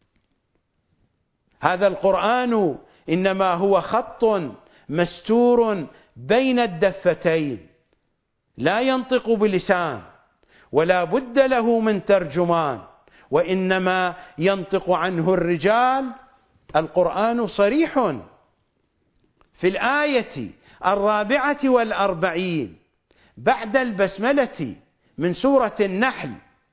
هذا القرآن إنما هو خط مستور بين الدفتين، لا ينطق بلسان ولا بد له من ترجمان، وإنما ينطق عنه الرجال. القرآن صريح في الآية الرابعة والأربعين بعد البسملة من سورة النحل: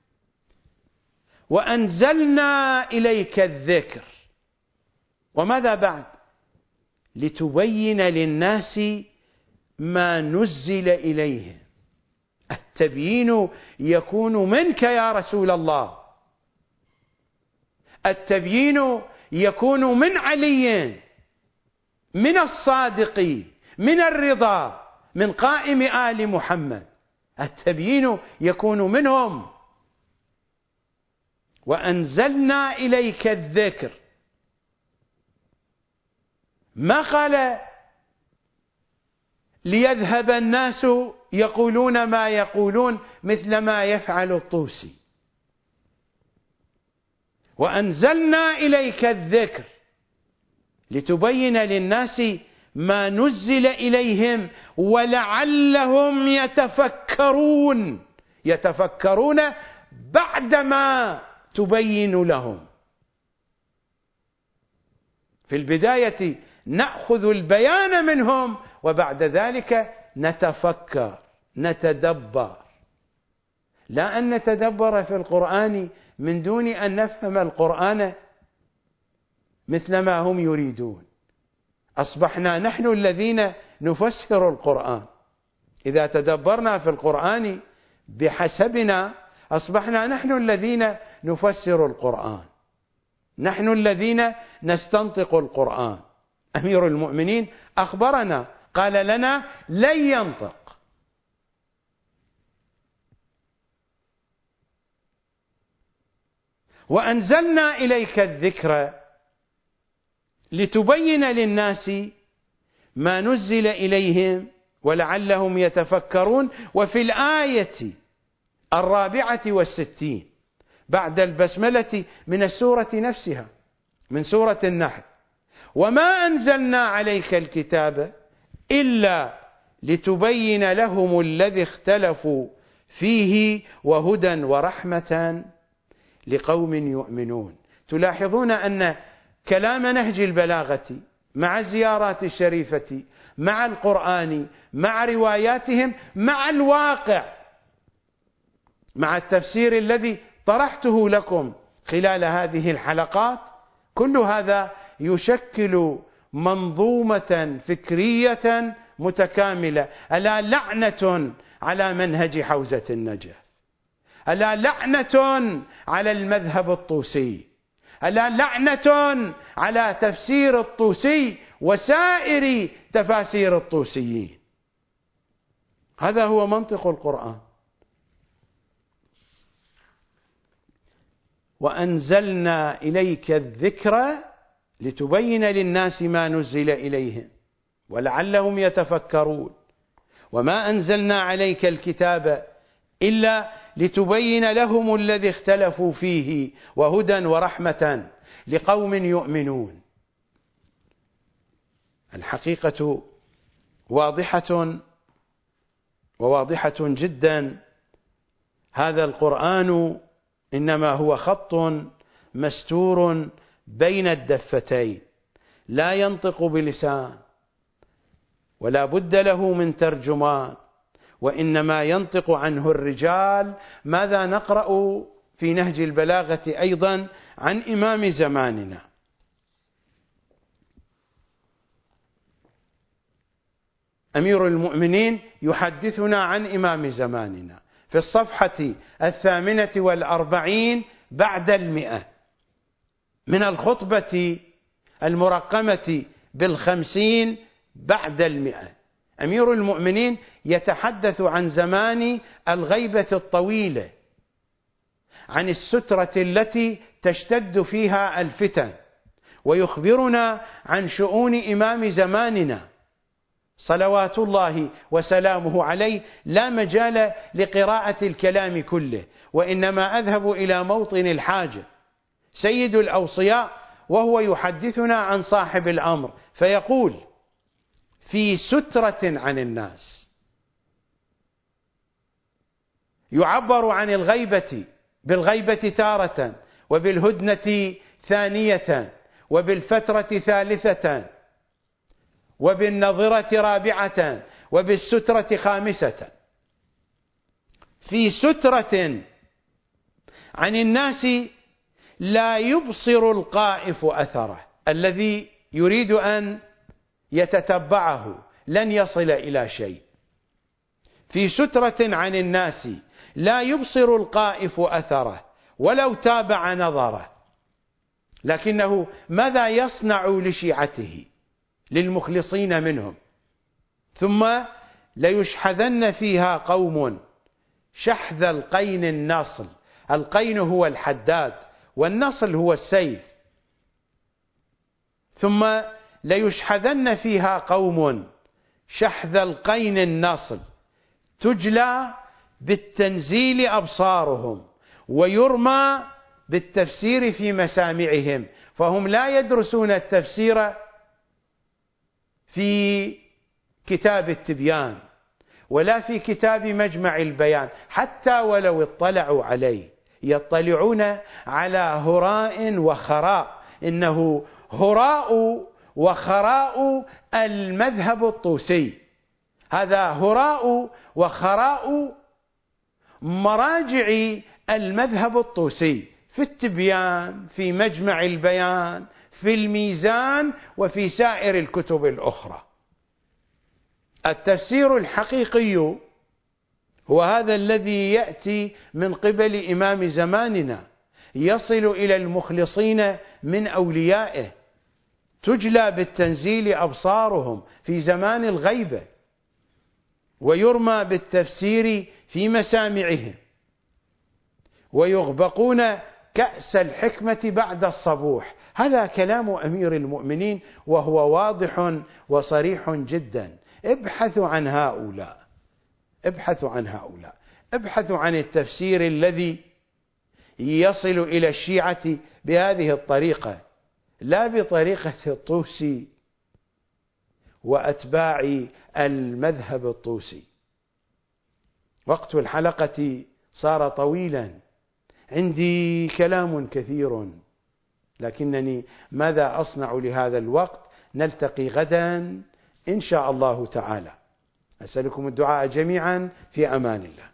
وأنزلنا إليك الذكر. وماذا بعد؟ لتبين للناس ما نزل إليهم. التبيين يكون منك يا رسول الله، التبيين يكون من علي، من الصادق، من الرضا، من قائم آل محمد. التبيين يكون منهم. وأنزلنا إليك الذكر. ما قال ليذهب الناس يقولون ما يقولون مثل ما يفعل الطوسي. وأنزلنا إليك الذكر لتبين للناس ما نزل إليهم ولعلهم يتفكرون. يتفكرون بعدما تبين لهم. في البداية نأخذ البيان منهم وبعد ذلك نتفكر نتدبر، لا أن نتدبر في القرآن من دون أن نفهم القرآن مثل ما هم يريدون. أصبحنا نحن الذين نفسر القرآن. إذا تدبرنا في القرآن بحسبنا أصبحنا نحن الذين نفسر القرآن، نحن الذين نستنطق القرآن. أمير المؤمنين أخبرنا قال لنا لن ينطق. وأنزلنا إليك الذكر لتبين للناس ما نزل إليهم ولعلهم يتفكرون. وفي الآية الرابعة والستين بعد البسملة من السورة نفسها من سورة النحل: وما أنزلنا عليك الكتاب إلا لتبين لهم الذي اختلفوا فيه وهدى ورحمة لقوم يؤمنون. تلاحظون أن كلام نهج البلاغة مع الزيارات الشريفة مع القرآن مع رواياتهم مع الواقع مع التفسير الذي طرحته لكم خلال هذه الحلقات، كل هذا يشكل منظومة فكرية متكاملة. ألا لعنة على منهج حوزة النجف، ألا لعنة على المذهب الطوسي، ألا لعنة على تفسير الطوسي وسائر تفاسير الطوسيين. هذا هو منطق القرآن. وأنزلنا إليك الذكر لتبين للناس ما نزل إليهم ولعلهم يتفكرون، وما أنزلنا عليك الكتاب إلا لتبين لهم الذي اختلفوا فيه وهدى ورحمة لقوم يؤمنون. الحقيقة واضحة وواضحة جدا. هذا القرآن إنما هو خط مستور بين الدفتين، لا ينطق بلسان ولا بد له من ترجمان، وإنما ينطق عنه الرجال. ماذا نقرأ في نهج البلاغة أيضا عن إمام زماننا؟ أمير المؤمنين يحدثنا عن إمام زماننا في الصفحة الثامنة والأربعين بعد المئة من الخطبة المرقمة بالخمسين بعد المئة. أمير المؤمنين يتحدث عن زمان الغيبة الطويلة، عن السترة التي تشتد فيها الفتن، ويخبرنا عن شؤون إمام زماننا صلوات الله وسلامه عليه. لا مجال لقراءة الكلام كله، وإنما أذهب إلى موطن الحاجة. سيد الأوصياء وهو يحدثنا عن صاحب الأمر فيقول: في سترة عن الناس. يعبر عن الغيبة بالغيبة تارة، وبالهدنة ثانية، وبالفترة ثالثة، وبالنظرة رابعة، وبالسترة خامسة. في سترة عن الناس لا يبصر القائف أثره، الذي يريد أن يتتبعه لن يصل إلى شيء. في سترة عن الناس لا يبصر القائف أثره ولو تابع نظره، لكنه ماذا يصنع لشيعته للمخلصين منهم؟ ثم ليشحذن فيها قوم شحذ القين الناصل. القين هو الحداد والنصل هو السيف. ثم ليشحذن فيها قوم شحذ القين الناصل تجلى بالتنزيل أبصارهم ويرمى بالتفسير في مسامعهم، فهم لا يدرسون التفسير في كتاب التبيان ولا في كتاب مجمع البيان، حتى ولو اطلعوا عليه يطلعون على هراء وخراء. إنه هراء وخراء المذهب الطوسي. هذا هراء وخراء مراجع المذهب الطوسي في التبيان، في مجمع البيان، في الميزان، وفي سائر الكتب الأخرى. التفسير الحقيقي هو هذا الذي يأتي من قبل إمام زماننا، يصل إلى المخلصين من أوليائه، تجلى بالتنزيل أبصارهم في زمان الغيبة، ويرمى بالتفسير في مسامعهم، ويغبقون كأس الحكمة بعد الصبوح. هذا كلام أمير المؤمنين وهو واضح وصريح جدا. ابحثوا عن هؤلاء، ابحثوا عن هؤلاء، ابحثوا عن التفسير الذي يصل إلى الشيعة بهذه الطريقة، لا بطريقة الطوسي وأتباع المذهب الطوسي. وقت الحلقة صار طويلا، عندي كلام كثير، لكنني ماذا أصنع لهذا الوقت؟ نلتقي غدا إن شاء الله تعالى. أسألكم الدعاء جميعا، في أمان الله.